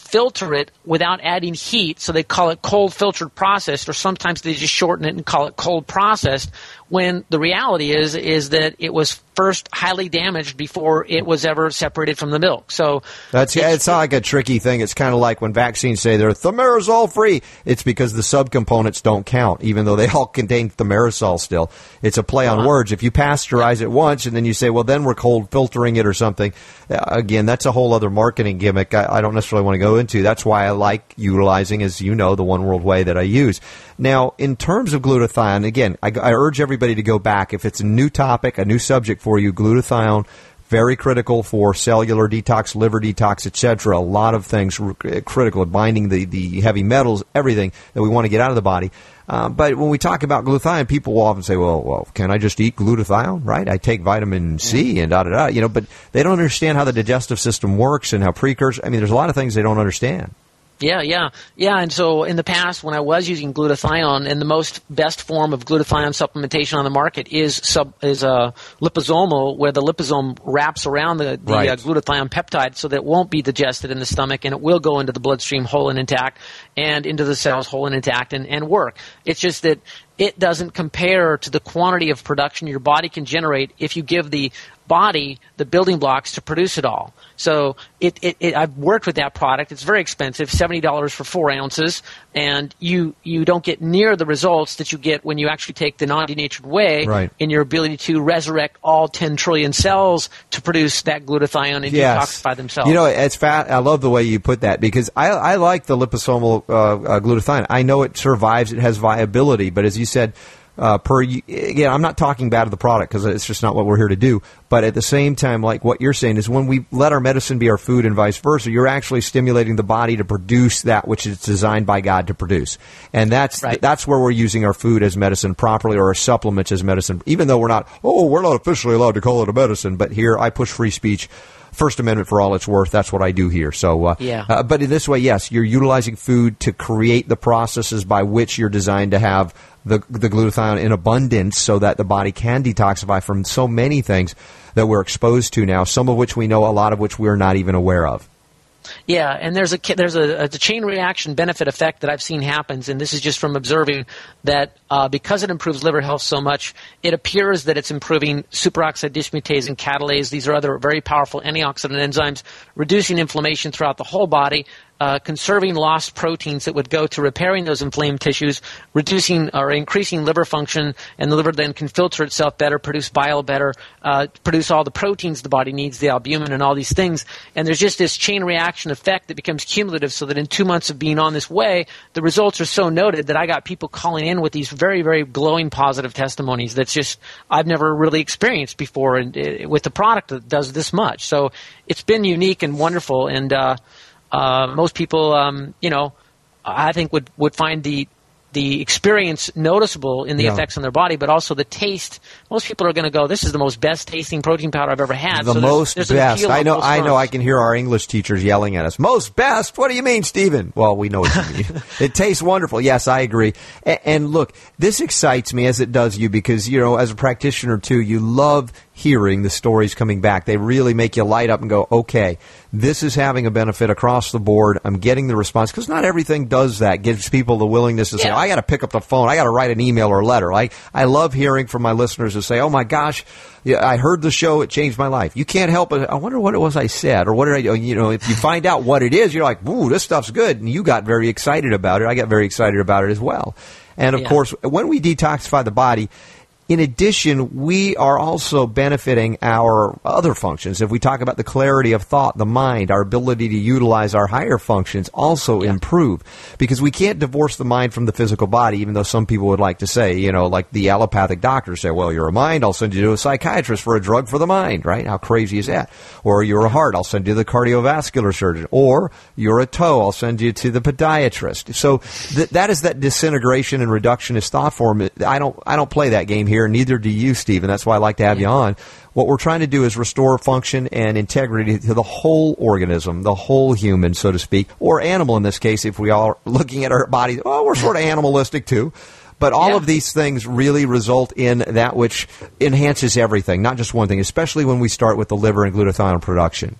filter it without adding heat, so they call it cold filtered processed, or sometimes they just shorten it and call it cold processed, when the reality is is that it was first highly damaged before it was ever separated from the milk. So that's it's, it's not like a tricky thing. It's kind of like when vaccines say they're thimerosal free. It's because the subcomponents don't count, even though they all contain thimerosal still. It's a play on uh-huh. words. If you pasteurize it once and then you say, well, then we're cold filtering it or something, again, that's a whole other marketing gimmick I, I don't necessarily want to go into. That's why I like utilizing, as you know, the One World Way that I use. Now, in terms of glutathione, again, I, I urge everybody to go back. If it's a new topic, a new subject for you, glutathione, very critical for cellular detox, liver detox, et cetera. A lot of things r- critical at binding the, the heavy metals, everything that we want to get out of the body. Uh, but when we talk about glutathione, people will often say, well, well, can I just eat glutathione, right? I take vitamin C and da-da-da, you know, but they don't understand how the digestive system works and how precursors, I mean, there's a lot of things they don't understand. Yeah, yeah, yeah. And so in the past, when I was using glutathione, and the most best form of glutathione supplementation on the market is sub, is a liposomal, where the liposome wraps around the, the right. uh, glutathione peptide so that it won't be digested in the stomach, and it will go into the bloodstream whole and intact, and into the cells whole and intact, and, and work. It's just that it doesn't compare to the quantity of production your body can generate if you give the body the building blocks to produce it all. So it, it, it, I've worked with that product. It's very expensive, seventy dollars for four ounces, and you you don't get near the results that you get when you actually take the non-denatured whey right. in your ability to resurrect all ten trillion cells to produce that glutathione and yes. detoxify themselves. You know, it's fat. I love the way you put that, because I, I like the liposomal uh, uh, glutathione. I know it survives. It has viability, but as you said, Uh, per again, I'm not talking bad of the product, because it's just not what we're here to do. But at the same time, like what you're saying, is when we let our medicine be our food and vice versa, you're actually stimulating the body to produce that which it's designed by God to produce. And that's right. that's where we're using our food as medicine properly, or our supplements as medicine, even though we're not, oh, we're not officially allowed to call it a medicine. But here, I push free speech. First Amendment for all it's worth. That's what I do here. So, uh, yeah. uh, but in this way, yes, you're utilizing food to create the processes by which you're designed to have the the glutathione in abundance, so that the body can detoxify from so many things that we're exposed to now, some of which we know, a lot of which we're not even aware of. Yeah, and there's a there's a, a chain reaction benefit effect that I've seen happens, and this is just from observing that uh, because it improves liver health so much, it appears that it's improving superoxide dismutase and catalase. These are other very powerful antioxidant enzymes, reducing inflammation throughout the whole body, uh, conserving lost proteins that would go to repairing those inflamed tissues, reducing or increasing liver function, and the liver then can filter itself better, produce bile better, uh, produce all the proteins the body needs, the albumin and all these things. And there's just this chain reaction effect that becomes cumulative, so that in two months of being on this way, the results are so noted that I got people calling in with these very, very glowing positive testimonies that's just I've never really experienced before, and uh, with the product that does this much. So it's been unique and wonderful, and uh, uh, most people, um, you know, I think would, would find the the experience noticeable in the yeah. effects on their body, but also the taste. Most people are going to go, this is the most best tasting protein powder I've ever had. The so most there's, there's best. I know I know I can hear our English teachers yelling at us. Most best? What do you mean, Stephen? Well, we know what you mean. It tastes wonderful. Yes, I agree. And, and look, this excites me as it does you, because, you know, as a practitioner too, you love hearing the stories coming back. They really make you light up and go, okay, this is having a benefit across the board. I'm getting the response, because not everything does that. Gives people the willingness to yeah. say, oh, I got to pick up the phone. I got to write an email or a letter. I, I love hearing from my listeners who say, oh my gosh, yeah, I heard the show. It changed my life. You can't help it. I wonder what it was I said, or what did I do? You know, if you find out what it is, you're like, ooh, this stuff's good. And you got very excited about it. I got very excited about it as well. And of yeah. course, when we detoxify the body, in addition, we are also benefiting our other functions. If we talk about the clarity of thought, the mind, our ability to utilize our higher functions also yeah. improve. Because we can't divorce the mind from the physical body, even though some people would like to say, you know, like the allopathic doctors say, well, you're a mind, I'll send you to a psychiatrist for a drug for the mind, right? How crazy is that? Or you're a heart, I'll send you to the cardiovascular surgeon. Or you're a toe, I'll send you to the podiatrist. So th- that is that disintegration and reductionist thought form. I don't, I don't play that game here. Neither do you, Stephen. That's why I like to have yeah. you on. What we're trying to do is restore function and integrity to the whole organism, the whole human, so to speak, or animal in this case, if we are looking at our bodies. Oh, we're sort of animalistic too. But all yeah. of these things really result in that which enhances everything, not just one thing, especially when we start with the liver and glutathione production.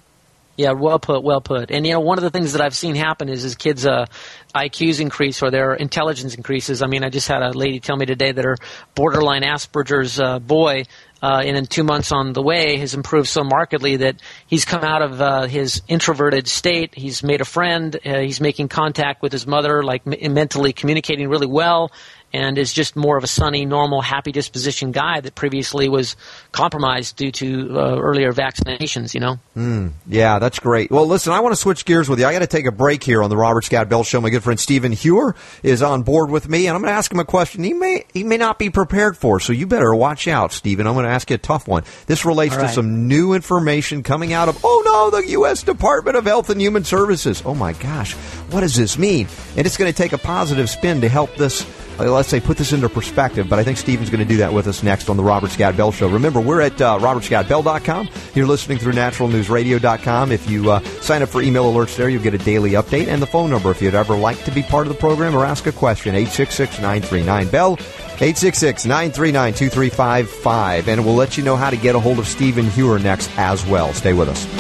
Yeah, well put, well put. And, you know, one of the things that I've seen happen is, is kids' uh, I Qs increase or their intelligence increases. I mean, I just had a lady tell me today that her borderline Asperger's uh, boy, uh, in two months on the way, has improved so markedly that he's come out of uh, his introverted state. He's made a friend. Uh, he's making contact with his mother, like m- mentally communicating really well, and is just more of a sunny, normal, happy disposition guy that previously was compromised due to uh, earlier vaccinations, you know? Mm, yeah, that's great. Well, listen, I want to switch gears with you. I got to take a break here on the Robert Scott Bell Show. My good friend Stephen Hewer is on board with me, and I'm going to ask him a question he may he may not be prepared for, so you better watch out, Stephen. I'm going to ask you a tough one. This relates All right. to some new information coming out of, oh no, the U S Department of Health and Human Services. Oh my gosh, what does this mean? And it's going to take a positive spin to help this, let's say, put this into perspective, but I think Stephen's going to do that with us next on the Robert Scott Bell Show. Remember, we're at uh, robert scott bell dot com. You're listening through natural news radio dot com. If you uh, sign up for email alerts there, you'll get a daily update. And the phone number, if you'd ever like to be part of the program or ask a question, eight six six, nine three nine, B E L L, eight six six, nine three nine, two three five five. And we'll let you know how to get a hold of Stephen Hewer next as well. Stay with us.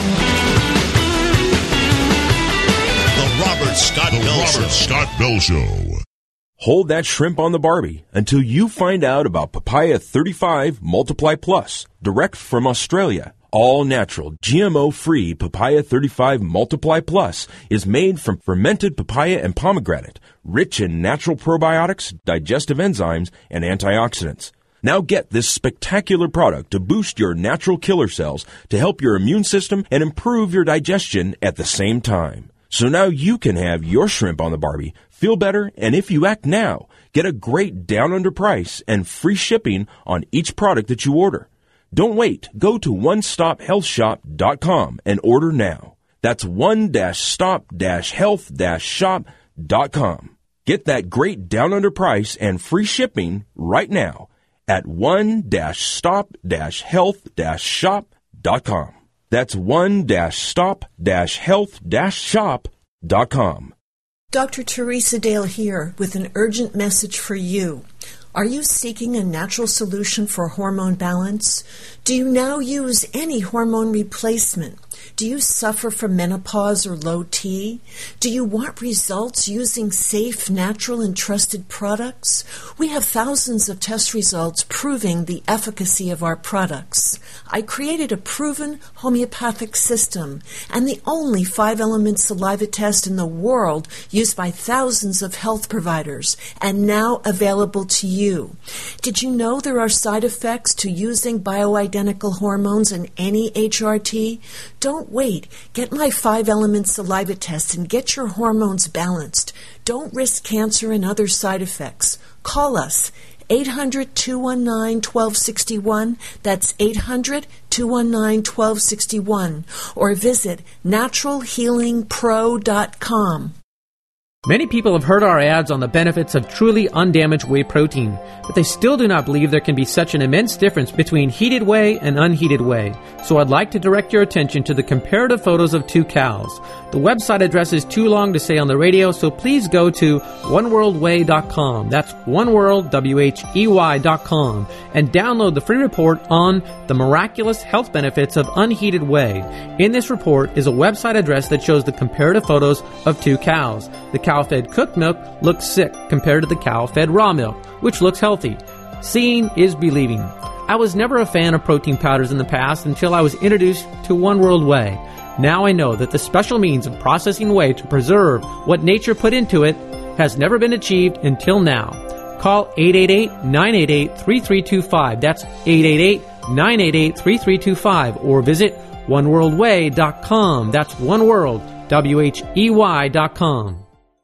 The Robert Scott The Bell Robert Show. Scott Bell Show. Hold that shrimp on the Barbie until you find out about Papaya thirty-five Multiply Plus, direct from Australia. All natural, G M O-free Papaya thirty-five Multiply Plus is made from fermented papaya and pomegranate, rich in natural probiotics, digestive enzymes, and antioxidants. Now get this spectacular product to boost your natural killer cells to help your immune system and improve your digestion at the same time. So now you can have your shrimp on the Barbie, feel better, and if you act now, get a great down under price and free shipping on each product that you order. Don't wait. Go to one stop health shop dot com and order now. That's one stop health shop dot com. Get that great down under price and free shipping right now at one stop health shop dot com. That's one stop health shop dot com. Doctor Teresa Dale here with an urgent message for you. Are you seeking a natural solution for hormone balance? Do you now use any hormone replacement? Do you suffer from menopause or low T? Do you want results using safe, natural, and trusted products? We have thousands of test results proving the efficacy of our products. I created a proven homeopathic system and the only five-element saliva test in the world used by thousands of health providers and now available to you. Did you know there are side effects to using bioidentical hormones in any H R T? Don't wait. Get my five-element saliva test and get your hormones balanced. Don't risk cancer and other side effects. Call us. eight hundred, two one nine, one two six one. That's eight hundred, two one nine, one two six one. Or visit natural healing pro dot com. Many people have heard our ads on the benefits of truly undamaged whey protein, but they still do not believe there can be such an immense difference between heated whey and unheated whey. So I'd like to direct your attention to the comparative photos of two cows. The website address is too long to say on the radio, so please go to one world whey dot com. That's oneworld, W H E Y dot com, and download the free report on the miraculous health benefits of unheated whey. In this report is a website address that shows the comparative photos of two cows. The cow-fed cooked milk looks sick compared to the cow-fed raw milk, which looks healthy. Seeing is believing. I was never a fan of protein powders in the past until I was introduced to One World Whey. Now I know that the special means of processing whey to preserve what nature put into it has never been achieved until now. Call eight eight eight, nine eight eight, three three two five. That's eight eight eight, nine eight eight, three three two five. Or visit one world whey dot com. That's oneworld, W H E Y dot com.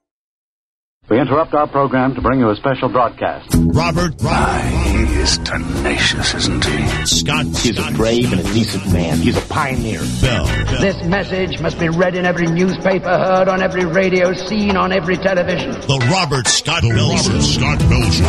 We interrupt our program to bring you a special broadcast. Robert, Robert. He is tenacious, isn't he? Scott, He's Scott, a brave and a decent man. He's a pioneer. Bell. This message must be read in every newspaper, heard on every radio, seen on every television. The Robert Scott The Bell Robert Show. Scott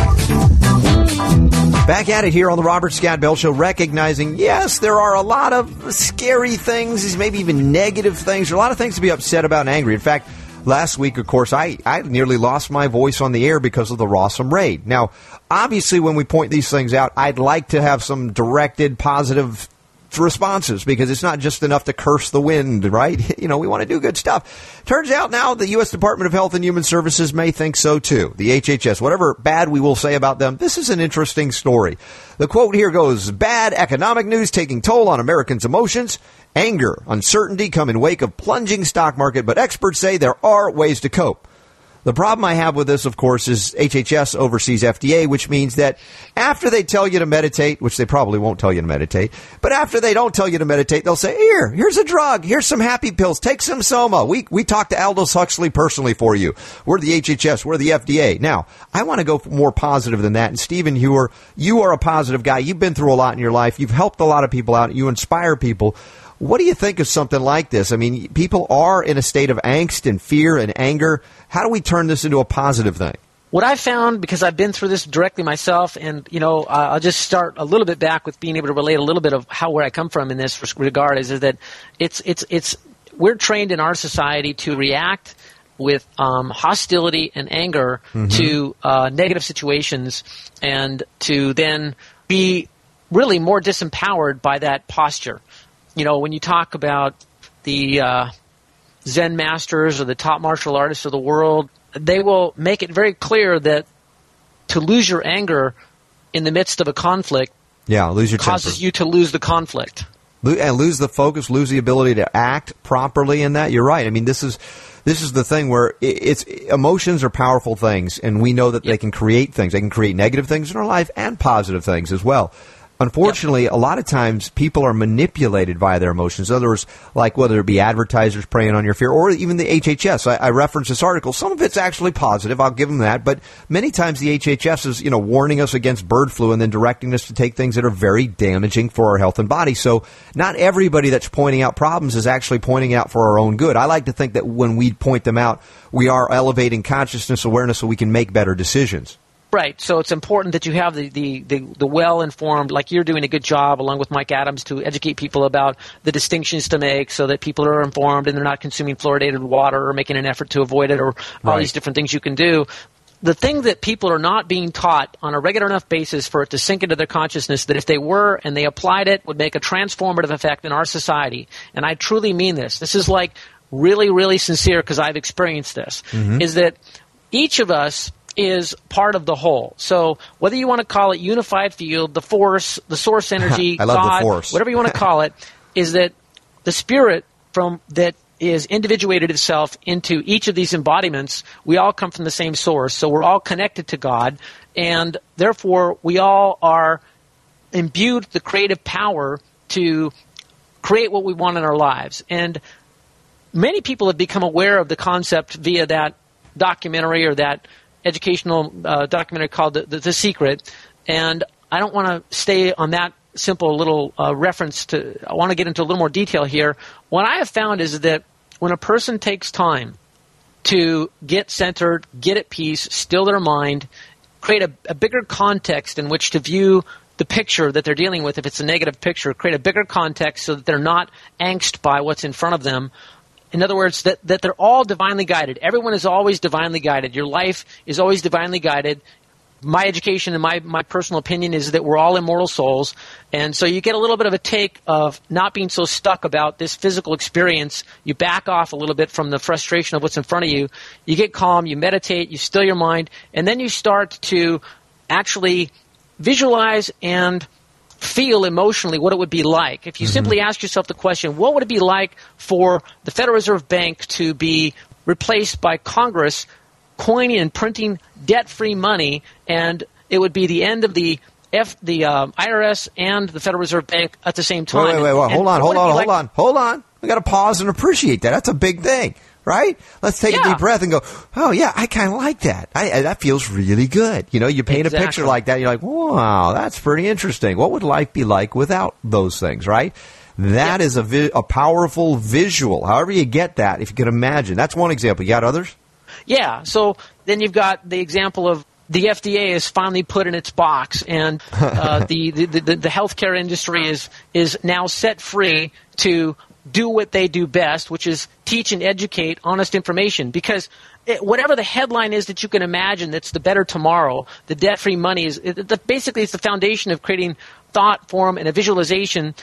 Bell Show. Back at it here on the Robert Scott Bell Show, recognizing, yes, there are a lot of scary things, maybe even negative things. There are a lot of things to be upset about and angry. In fact, last week, of course, I, I nearly lost my voice on the air because of the Rossum raid. Now, obviously, when we point these things out, I'd like to have some directed, positive responses, because it's not just enough to curse the wind, right? You know, we want to do good stuff. Turns out now the U S Department of Health and Human Services may think so too. The H H S, whatever bad we will say about them, this is an interesting story. The quote here goes, bad economic news taking toll on Americans' emotions. Anger, uncertainty come in wake of plunging stock market, but experts say there are ways to cope. The problem I have with this, of course, is H H S oversees F D A, which means that after they tell you to meditate, which they probably won't tell you to meditate, but after they don't tell you to meditate, they'll say, here, here's a drug, here's some happy pills, take some Soma. We we talked to Aldous Huxley personally for you. We're the H H S, we're the F D A. Now, I want to go more positive than that. And Stephen Hewer, you are a positive guy. You've been through a lot in your life. You've helped a lot of people out. You inspire people. What do you think of something like this? I mean, people are in a state of angst and fear and anger. How do we turn this into a positive thing? What I found, because I've been through this directly myself, and, you know, uh, I'll just start a little bit back with being able to relate a little bit of how where I come from in this regard, is, is that it's it's it's we're trained in our society to react with um, hostility and anger mm-hmm. to uh, negative situations, and to then be really more disempowered by that posture. You know, when you talk about the uh, Zen masters or the top martial artists of the world, they will make it very clear that to lose your anger in the midst of a conflict yeah, lose your causes temper. you to lose the conflict. And lose the focus, lose the ability to act properly in that. You're right. I mean, this is this is the thing where it's emotions are powerful things, and we know that yep. they can create things. They can create negative things in our life and positive things as well. Unfortunately, yep. a lot of times people are manipulated by their emotions. In other words, like whether it be advertisers preying on your fear or even the H H S. I, I referenced this article. Some of it's actually positive. I'll give them that. But many times the H H S is, you know, warning us against bird flu and then directing us to take things that are very damaging for our health and body. So not everybody that's pointing out problems is actually pointing out for our own good. I like to think that when we point them out, we are elevating consciousness awareness so we can make better decisions. Right. So it's important that you have the, the, the, the well-informed, like you're doing a good job along with Mike Adams, to educate people about the distinctions to make so that people are informed and they're not consuming fluoridated water or making an effort to avoid it, or all right. these different things you can do. The thing that people are not being taught on a regular enough basis for it to sink into their consciousness, that if they were and they applied it, would make a transformative effect in our society. And I truly mean this. This is like really, really sincere, because I've experienced this, mm-hmm. is that each of us is part of the whole. So whether you want to call it unified field, the force, the source energy, I love God, the force. whatever you want to call it, is that the spirit from that is individuated itself into each of these embodiments. We all come from the same source, so we're all connected to God, and therefore we all are imbued with the creative power to create what we want in our lives. And many people have become aware of the concept via that documentary or that educational uh, documentary called the, the, the Secret, and I don't want to stay on that simple little uh, reference. To I want to get into a little more detail here. What I have found is that when a person takes time to get centered, get at peace, still their mind, create a, a bigger context in which to view the picture that they're dealing with, if it's a negative picture, create a bigger context so that they're not angst by what's in front of them. In other words, that, that they're all divinely guided. Everyone is always divinely guided. Your life is always divinely guided. My education and my, my personal opinion is that we're all immortal souls. And so you get a little bit of a take of not being so stuck about this physical experience. You back off a little bit from the frustration of what's in front of you. You get calm, you meditate, you still your mind, and then you start to actually visualize and feel emotionally what it would be like. If you mm-hmm. simply ask yourself the question, what would it be like for the Federal Reserve Bank to be replaced by Congress coining and printing debt-free money, and it would be the end of the F, the uh, I R S and the Federal Reserve Bank at the same time. Wait, wait, wait, wait. And, hold on, hold on, hold like- on, hold on. We got to pause and appreciate that. That's a big thing, right? Let's take yeah. a deep breath and go, oh, yeah, I kind of like that. I, I, that feels really good. You know, you paint exactly. a picture like that, you're like, wow, that's pretty interesting. What would life be like without those things, right? That yeah. is a, vi- a powerful visual. However you get that, if you can imagine. That's one example. You got others? Yeah. So then you've got the example of the F D A is finally put in its box, and uh, the, the, the, the healthcare industry is is now set free to do what they do best, which is teach and educate honest information. Because it, whatever the headline is that you can imagine that's the better tomorrow, the debt-free money is it, the, basically it's the foundation of creating thought form and a visualization.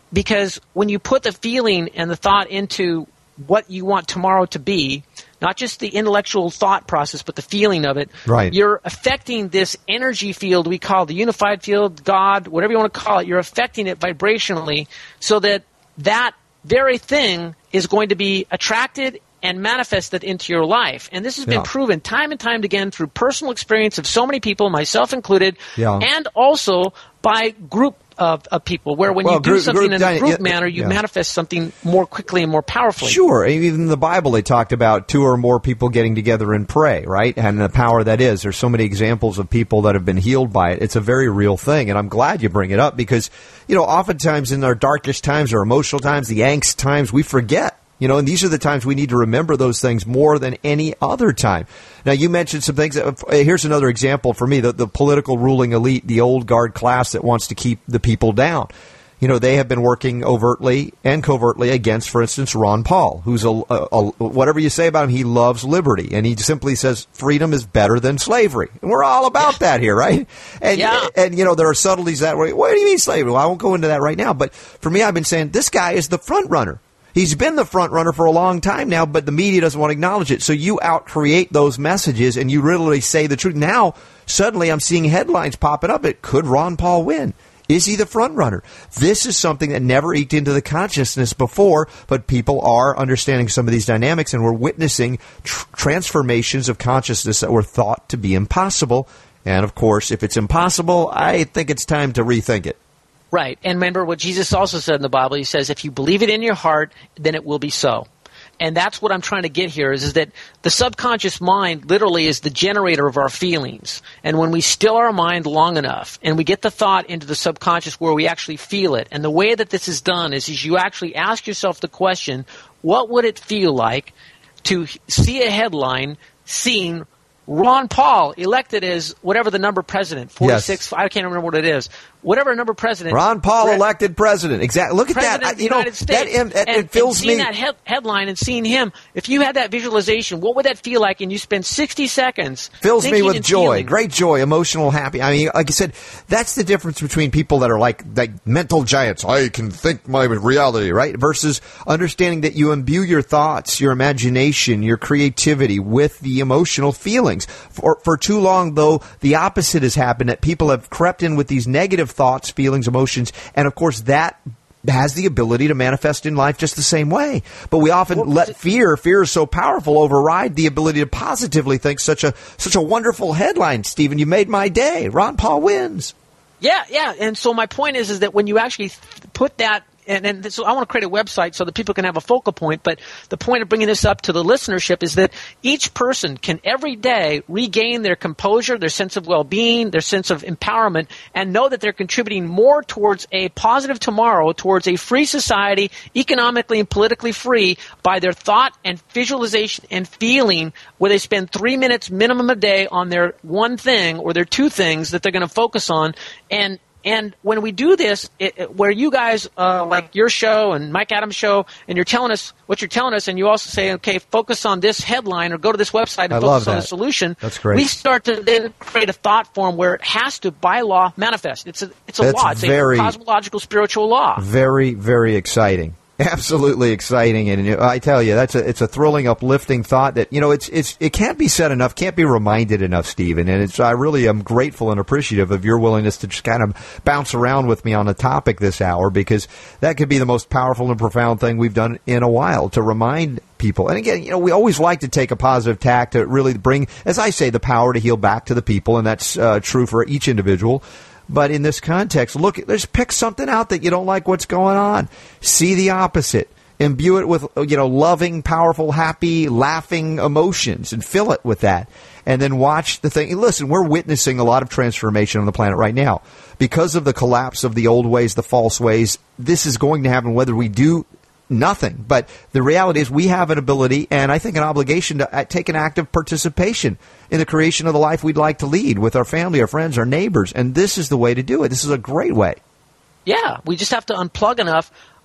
because when you put the feeling and the thought into what you want tomorrow to be, not just the intellectual thought process, but the feeling of it, right. You're affecting this energy field we call the unified field, God, whatever you want to call it. You're affecting it vibrationally so that that very thing is going to be attracted and manifested into your life. And this has been yeah. proven time and time again through personal experience of so many people, myself included, yeah. and also by group of, of people, where when well, you do group, something group in a group yeah, manner, you yeah. manifest something more quickly and more powerfully. Sure. Even in the Bible, they talked about two or more people getting together and pray, right? And the power that is. There's so many examples of people that have been healed by it. It's a very real thing, and I'm glad you bring it up because, you know, oftentimes in our darkest times, our emotional times, the angst times, we forget. You know, and these are the times we need to remember those things more than any other time. Now, you mentioned some things. Here's another example for me, the, the political ruling elite, the old guard class that wants to keep the people down. You know, they have been working overtly and covertly against, for instance, Ron Paul, who's a, a, a whatever you say about him, he loves liberty. And he simply says freedom is better than slavery. And we're all about that here, right? And, yeah. and, you know, there are subtleties that way. What do you mean slavery? Well, I won't go into that right now. But for me, I've been saying this guy is the front runner. He's been the front runner for a long time now, but the media doesn't want to acknowledge it. So you out-create those messages, and you literally say the truth. Now, suddenly I'm seeing headlines popping up. It could Ron Paul win? Is he the front runner? This is something that never eked into the consciousness before, but people are understanding some of these dynamics, and we're witnessing tr- transformations of consciousness that were thought to be impossible. And, of course, if it's impossible, I think it's time to rethink it. Right. And remember what Jesus also said in the Bible. He says, if you believe it in your heart, then it will be so. And that's what I'm trying to get here is, is that the subconscious mind literally is the generator of our feelings. And when we still our mind long enough and we get the thought into the subconscious where we actually feel it, and the way that this is done is, is you actually ask yourself the question, what would it feel like to see a headline seeing Ron Paul elected as whatever the number president, forty-six, yes. I can't remember what it is. Whatever number president. Ron Paul pre- elected president. Exactly. Look at president that. Of the you know, United States. That, that, and, it fills and seeing me. that he- headline and seeing him, if you had that visualization, what would that feel like? And you spend sixty seconds. Fills me with joy. Feeling. Great joy, emotional, happy. I mean, like I said, that's the difference between people that are like, like mental giants. I can think my reality, right? Versus understanding that you imbue your thoughts, your imagination, your creativity with the emotional feelings. For, for too long, though, the opposite has happened, that people have crept in with these negative thoughts, feelings, emotions, and of course that has the ability to manifest in life just the same way. But we often well, let fear, fear is so powerful, override the ability to positively think. Such a such a wonderful headline, Stephen. You made my day. Ron Paul wins. Yeah, yeah. And so my point is, is that when you actually put that, and, and so I want to create a website so that people can have a focal point, but the point of bringing this up to the listenership is that each person can every day regain their composure, their sense of well-being, their sense of empowerment, and know that they're contributing more towards a positive tomorrow, towards a free society, economically and politically free, by their thought and visualization and feeling, where they spend three minutes minimum a day on their one thing or their two things that they're going to focus on. And And when we do this, it, it, where you guys, uh, like your show and Mike Adams' show, and you're telling us what you're telling us, and you also say, okay, focus on this headline or go to this website and I focus on that. the solution. That's great. We start to then create a thought form where it has to, by law, manifest. It's a, it's a That's law. It's very, a cosmological, spiritual law. Very, very exciting. Absolutely exciting, and I tell you, that's a it's a thrilling, uplifting thought that, you know, it's it's it can't be said enough, can't be reminded enough, Stephen. And it's I really am grateful and appreciative of your willingness to just kind of bounce around with me on a topic this hour, because that could be the most powerful and profound thing we've done in a while, to remind people. And again, you know, we always like to take a positive tack to really bring, as I say, the power to heal back to the people, and that's uh, true for each individual. But in this context, look, just pick something out that you don't like what's going on. See the opposite. Imbue it with, you know, loving, powerful, happy, laughing emotions, and fill it with that. And then watch the thing. Listen, we're witnessing a lot of transformation on the planet right now. Because of the collapse of the old ways, the false ways, this is going to happen whether we do nothing. But the reality is we have an ability, and I think an obligation, to take an active participation in the creation of the life we'd like to lead with our family, our friends, our neighbors. And this is the way to do it. This is a great way. Yeah, we just have to unplug enough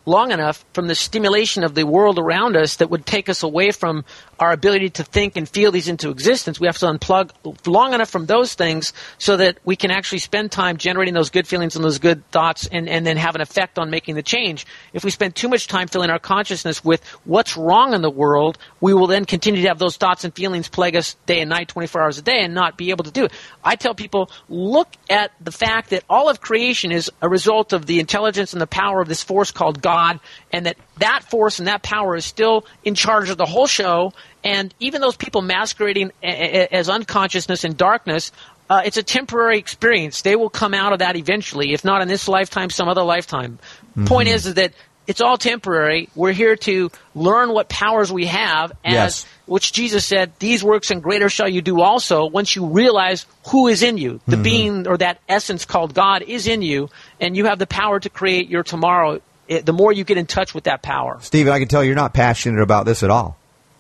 long enough from the stimulation of the world around us that would take us away from our ability to think and feel these into existence. We have to unplug long enough from those things so that we can actually spend time generating those good feelings and those good thoughts and, and then have an effect on making the change. If we spend too much time filling our consciousness with what's wrong in the world, we will then continue to have those thoughts and feelings plague us day and night, twenty-four hours a day, and not be able to do it. I tell people, look at the fact that all of creation is a result of the intelligence and the power of this force called God, and that that force and that power is still in charge of the whole show. And even those people masquerading as unconsciousness and darkness, uh, it's a temporary experience. They will come out of that eventually, if not in this lifetime, some other lifetime. Mm-hmm. Point is, is that it's all temporary. We're here to learn what powers we have, as yes. which Jesus said, these works and greater shall you do also, once you realize who is in you. The mm-hmm. being or that essence called God is in you, and you have the power to create your tomorrow. It, the more you get in touch with that power. Stephen, I can tell you're not passionate about this at all.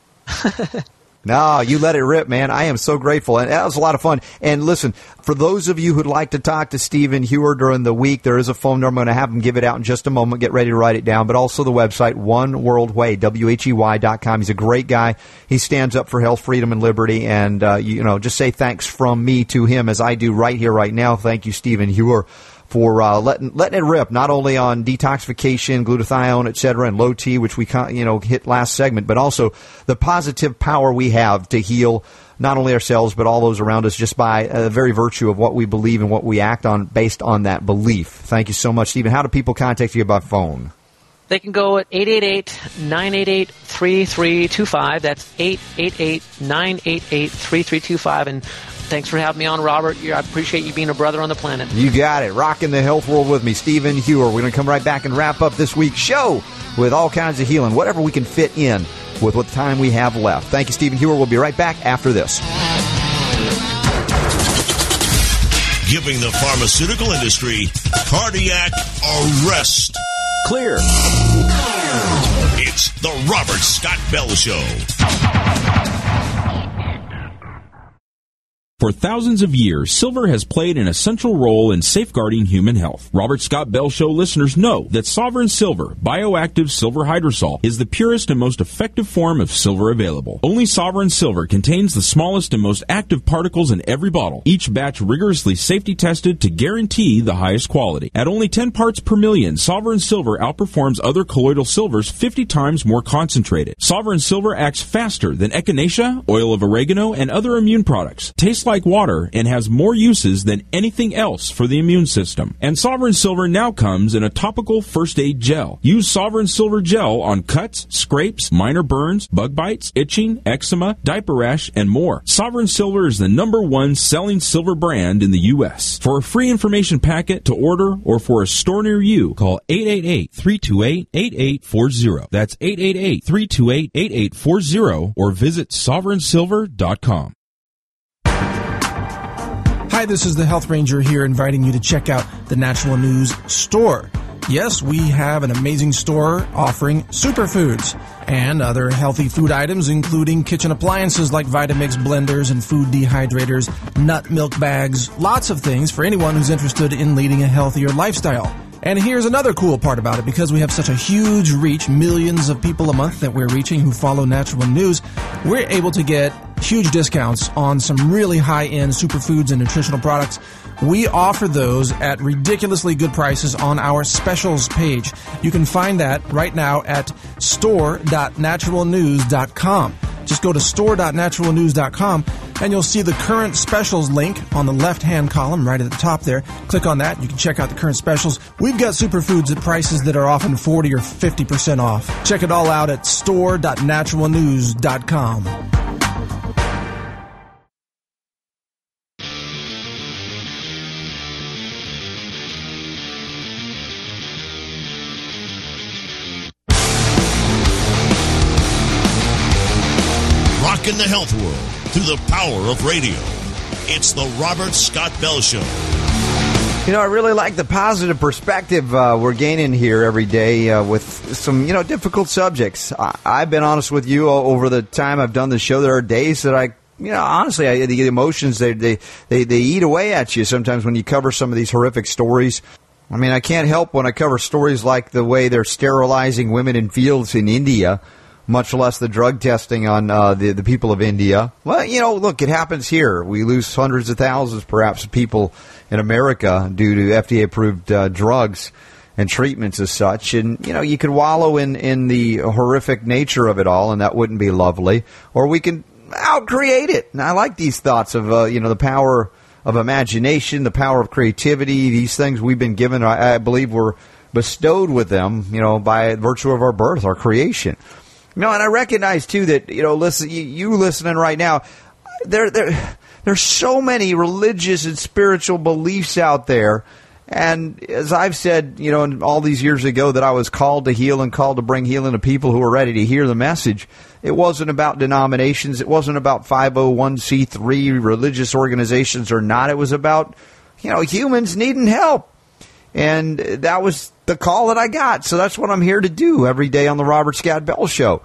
No, you let it rip, man. I am so grateful. And that was a lot of fun. And listen, for those of you who'd like to talk to Stephen Hewer during the week, there is a phone number. I'm going to have him give it out in just a moment. Get ready to write it down. But also the website, One World Way, W H E Y dot com. He's a great guy. He stands up for health, freedom, and liberty. And, uh, you know, just say thanks from me to him as I do right here, right now. Thank you, Stephen Hewer, for uh, letting letting it rip, not only on detoxification, glutathione, et cetera, and low T, which we you know hit last segment, but also the positive power we have to heal not only ourselves but all those around us just by the very virtue of what we believe and what we act on based on that belief. Thank you so much, Stephen. How do people contact you by phone? They can go at eight eight eight, nine eight eight, three three two five. That's eight eight eight, nine eight eight, three three two five. And thanks for having me on, Robert. I appreciate you being a brother on the planet. You got it. Rocking the health world with me, Stephen Hewer. We're going to come right back and wrap up this week's show with all kinds of healing, whatever we can fit in with what time we have left. Thank you, Stephen Hewer. We'll be right back after this. Giving the pharmaceutical industry cardiac arrest. Clear. It's the Robert Scott Bell Show. For thousands of years, silver has played an essential role in safeguarding human health. Robert Scott Bell Show listeners know that Sovereign Silver, bioactive silver hydrosol, is the purest and most effective form of silver available. Only Sovereign Silver contains the smallest and most active particles in every bottle, each batch rigorously safety tested to guarantee the highest quality. At only ten parts per million, Sovereign Silver outperforms other colloidal silvers fifty times more concentrated. Sovereign Silver acts faster than echinacea, oil of oregano, and other immune products. Tastes like water and has more uses than anything else for the immune system. And Sovereign Silver now comes in a topical first aid gel. Use Sovereign Silver gel on cuts, scrapes, minor burns, bug bites, itching, eczema, diaper rash, and more. Sovereign Silver is the number one selling silver brand in the U S. For a free information packet to order or for a store near you, call eight eight eight, three two eight, eight eight four zero. That's eight eight eight, three two eight, eight eight four zero or visit sovereign silver dot com. Hi, this is the Health Ranger here inviting you to check out the Natural News store. Yes, we have an amazing store offering superfoods and other healthy food items, including kitchen appliances like Vitamix blenders and food dehydrators, nut milk bags, lots of things for anyone who's interested in leading a healthier lifestyle. And here's another cool part about it. Because we have such a huge reach, millions of people a month that we're reaching who follow Natural News, we're able to get huge discounts on some really high-end superfoods and nutritional products. We offer those at ridiculously good prices on our specials page. You can find that right now at store dot natural news dot com. Just go to store dot natural news dot com and you'll see the current specials link on the left-hand column right at the top there. Click on that. You can check out the current specials. We've got superfoods at prices that are often forty or fifty percent off. Check it all out at store dot natural news dot com. In the health world through the power of radio. It's the Robert Scott Bell Show. You know, I really like the positive perspective uh, we're gaining here every day uh, with some, you know, difficult subjects. I- I've been honest with you over the time I've done the show. There are days that I, you know, honestly, I, the emotions, they, they, they, they eat away at you sometimes when you cover some of these horrific stories. I mean, I can't help when I cover stories like the way they're sterilizing women in fields in India, much less the drug testing on uh, the, the people of India. Well, you know, look, it happens here. We lose hundreds of thousands, perhaps, of people in America due to F D A-approved uh, drugs and treatments as such. And, you know, you could wallow in, in the horrific nature of it all, and that wouldn't be lovely. Or we can out-create it. And I like these thoughts of, uh, you know, the power of imagination, the power of creativity, these things we've been given, I, I believe we're bestowed with them, you know, by virtue of our birth, our creation. You know, and I recognize, too, that, you know, listen, you, you listening right now, there, there, there's so many religious and spiritual beliefs out there. And as I've said, you know, all these years ago that I was called to heal and called to bring healing to people who are ready to hear the message. It wasn't about denominations. It wasn't about five oh one c three religious organizations or not. It was about, you know, humans needing help. And that was the call that I got. So that's what I'm here to do every day on the Robert Scott Bell Show.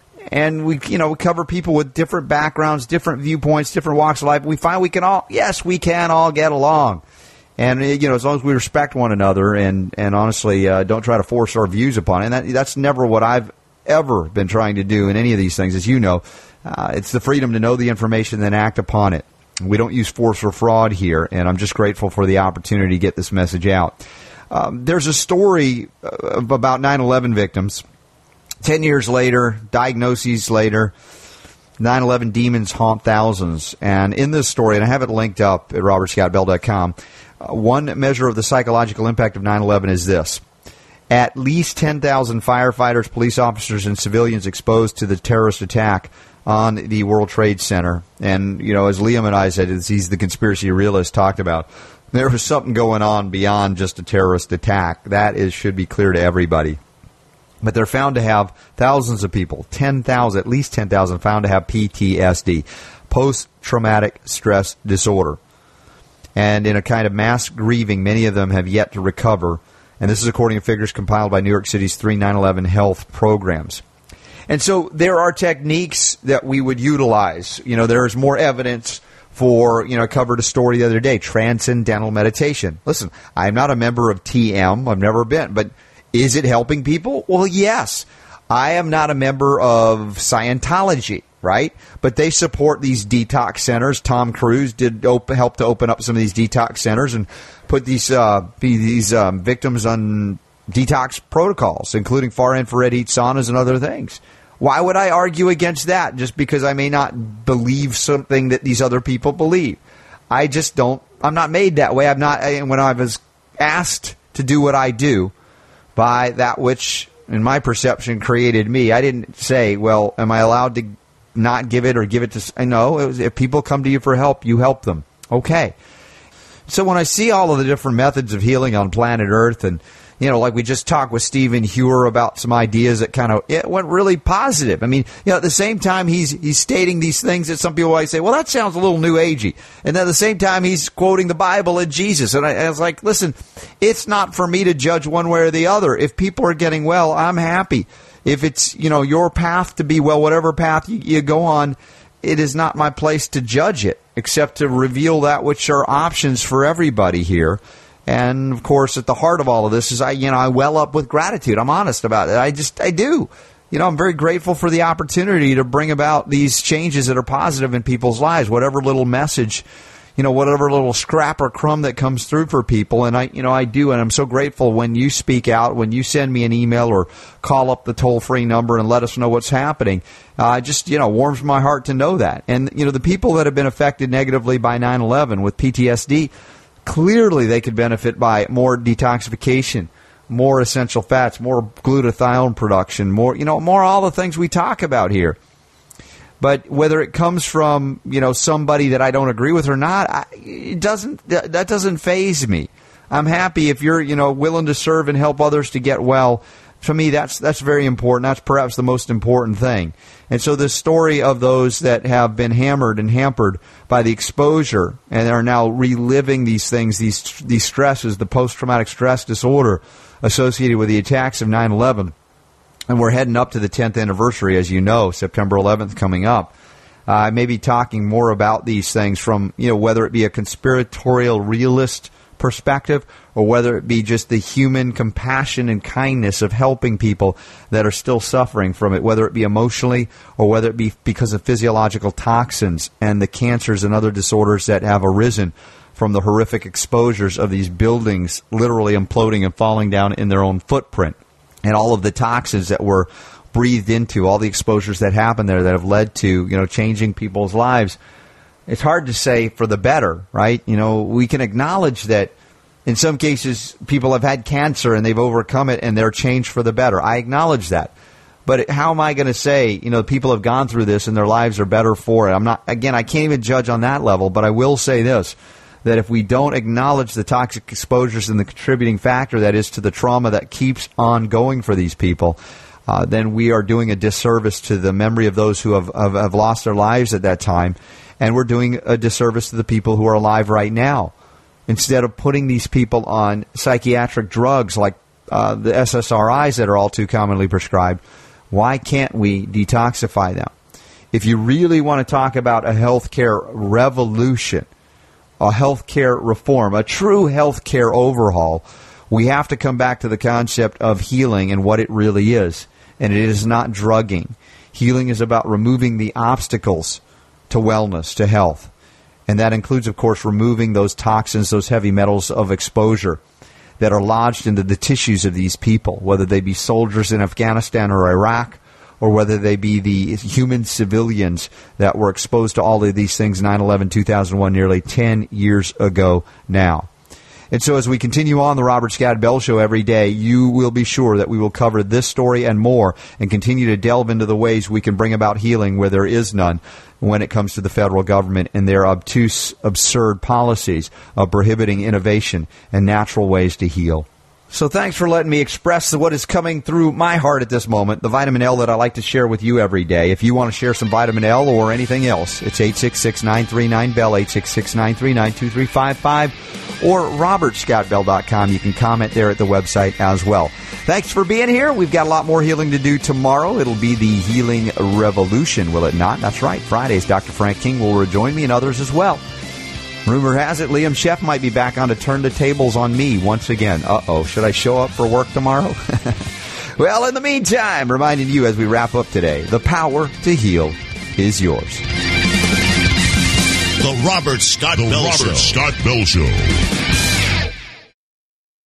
And we, you know, we cover people with different backgrounds, different viewpoints, different walks of life. We find we can all, yes, we can all get along. And, you know, as long as we respect one another and, and honestly uh, don't try to force our views upon it. And that, that's never what I've ever been trying to do in any of these things, as you know. Uh, it's the freedom to know the information and then act upon it. We don't use force or fraud here, and I'm just grateful for the opportunity to get this message out. Um, there's a story about nine eleven victims. Ten years later, diagnoses later, nine eleven demons haunt thousands. And in this story, and I have it linked up at robert scott bell dot com, uh, one measure of the psychological impact of nine eleven is this. At least ten thousand firefighters, police officers, and civilians exposed to the terrorist attack on the World Trade Center. And, you know, as Liam and I said, as he's the conspiracy realist talked about, there was something going on beyond just a terrorist attack. That is should be clear to everybody. But they're found to have thousands of people, ten thousand, at least ten thousand, found to have P T S D, post-traumatic stress disorder. And in a kind of mass grieving, many of them have yet to recover. And this is according to figures compiled by New York City's three nine eleven health programs. And so there are techniques that we would utilize. You know, there is more evidence for, you know, I covered a story the other day, transcendental meditation. Listen, I'm not a member of T M. I've never been. But is it helping people? Well, yes. I am not a member of Scientology, right? But they support these detox centers. Tom Cruise did op- help to open up some of these detox centers and put these uh, these um, victims on detox protocols, including far infrared heat saunas and other things. Why would I argue against that just because I may not believe something that these other people believe? I just don't. I'm not made that way. I'm not. When I was asked to do what I do by that which, in my perception, created me, I didn't say, well, am I allowed to not give it or give it to... No, it was, if people come to you for help, you help them. Okay. So when I see all of the different methods of healing on planet Earth, and, you know, like we just talked with Stephen Hewer about some ideas that kind of, it went really positive. I mean, you know, at the same time he's he's stating these things that some people might say, well, that sounds a little new agey. And then at the same time he's quoting the Bible and Jesus. And I, I was like, listen, it's not for me to judge one way or the other. If people are getting well, I'm happy. If it's, you know, your path to be well, whatever path you, you go on, it is not my place to judge it, except to reveal that which are options for everybody here. And, of course, at the heart of all of this is, I, you know, I well up with gratitude. I'm honest about it. I just, I do. You know, I'm very grateful for the opportunity to bring about these changes that are positive in people's lives, whatever little message, you know, whatever little scrap or crumb that comes through for people. And I, you know, I do. And I'm so grateful when you speak out, when you send me an email or call up the toll-free number and let us know what's happening. Uh, it just, you know, warms my heart to know that. And, you know, the people that have been affected negatively by nine eleven with P T S D, clearly they could benefit by more detoxification, more essential fats, more glutathione production, more, you know, more all the things we talk about here. But whether it comes from, you know, somebody that I don't agree with or not, I, it doesn't, that doesn't faze me. I'm happy if you're, you know, willing to serve and help others to get well. To me, that's that's very important. That's perhaps the most important thing. And so the story of those that have been hammered and hampered by the exposure and are now reliving these things, these these stresses, the post-traumatic stress disorder associated with the attacks of nine eleven. And we're heading up to the tenth anniversary, as you know, September eleventh coming up. Uh, I may be talking more about these things from, you know, whether it be a conspiratorial realist perspective, or whether it be just the human compassion and kindness of helping people that are still suffering from it, whether it be emotionally or whether it be because of physiological toxins and the cancers and other disorders that have arisen from the horrific exposures of these buildings literally imploding and falling down in their own footprint, and all of the toxins that were breathed into, all the exposures that happened there that have led to, you know, changing people's lives. It's hard to say for the better, right? You know, we can acknowledge that in some cases people have had cancer and they've overcome it and they're changed for the better. I acknowledge that. But how am I going to say, you know, people have gone through this and their lives are better for it? I'm not, again, I can't even judge on that level, but I will say this, that if we don't acknowledge the toxic exposures and the contributing factor that is to the trauma that keeps on going for these people, uh, then we are doing a disservice to the memory of those who have, have, have lost their lives at that time. And we're doing a disservice to the people who are alive right now. Instead of putting these people on psychiatric drugs like uh, the S S R Is that are all too commonly prescribed, why can't we detoxify them? If you really want to talk about a healthcare revolution, a healthcare reform, a true healthcare overhaul, we have to come back to the concept of healing and what it really is. And it is not drugging. Healing is about removing the obstacles to wellness, to health. And that includes, of course, removing those toxins, those heavy metals of exposure that are lodged into the tissues of these people, whether they be soldiers in Afghanistan or Iraq, or whether they be the human civilians that were exposed to all of these things nine eleven two thousand one, nearly ten years ago now. And so as we continue on the Robert Scott Bell Show every day, you will be sure that we will cover this story and more and continue to delve into the ways we can bring about healing where there is none when it comes to the federal government and their obtuse, absurd policies of prohibiting innovation and natural ways to heal. So thanks for letting me express what is coming through my heart at this moment, the vitamin L that I like to share with you every day. If you want to share some vitamin L or anything else, it's eight six six, nine three nine, B E L L, eight six six, nine three nine, two three five five, or robert scott bell dot com. You can comment there at the website as well. Thanks for being here. We've got a lot more healing to do tomorrow. It'll be the healing revolution, will it not? That's right. Fridays, Doctor Frank King will rejoin me and others as well. Rumor has it Liam Sheff might be back on to turn the tables on me once again. Uh-oh, should I show up for work tomorrow? Well, in the meantime, reminding you as we wrap up today, the power to heal is yours. The Robert Scott the Bell Robert Show. Scott Bell Show.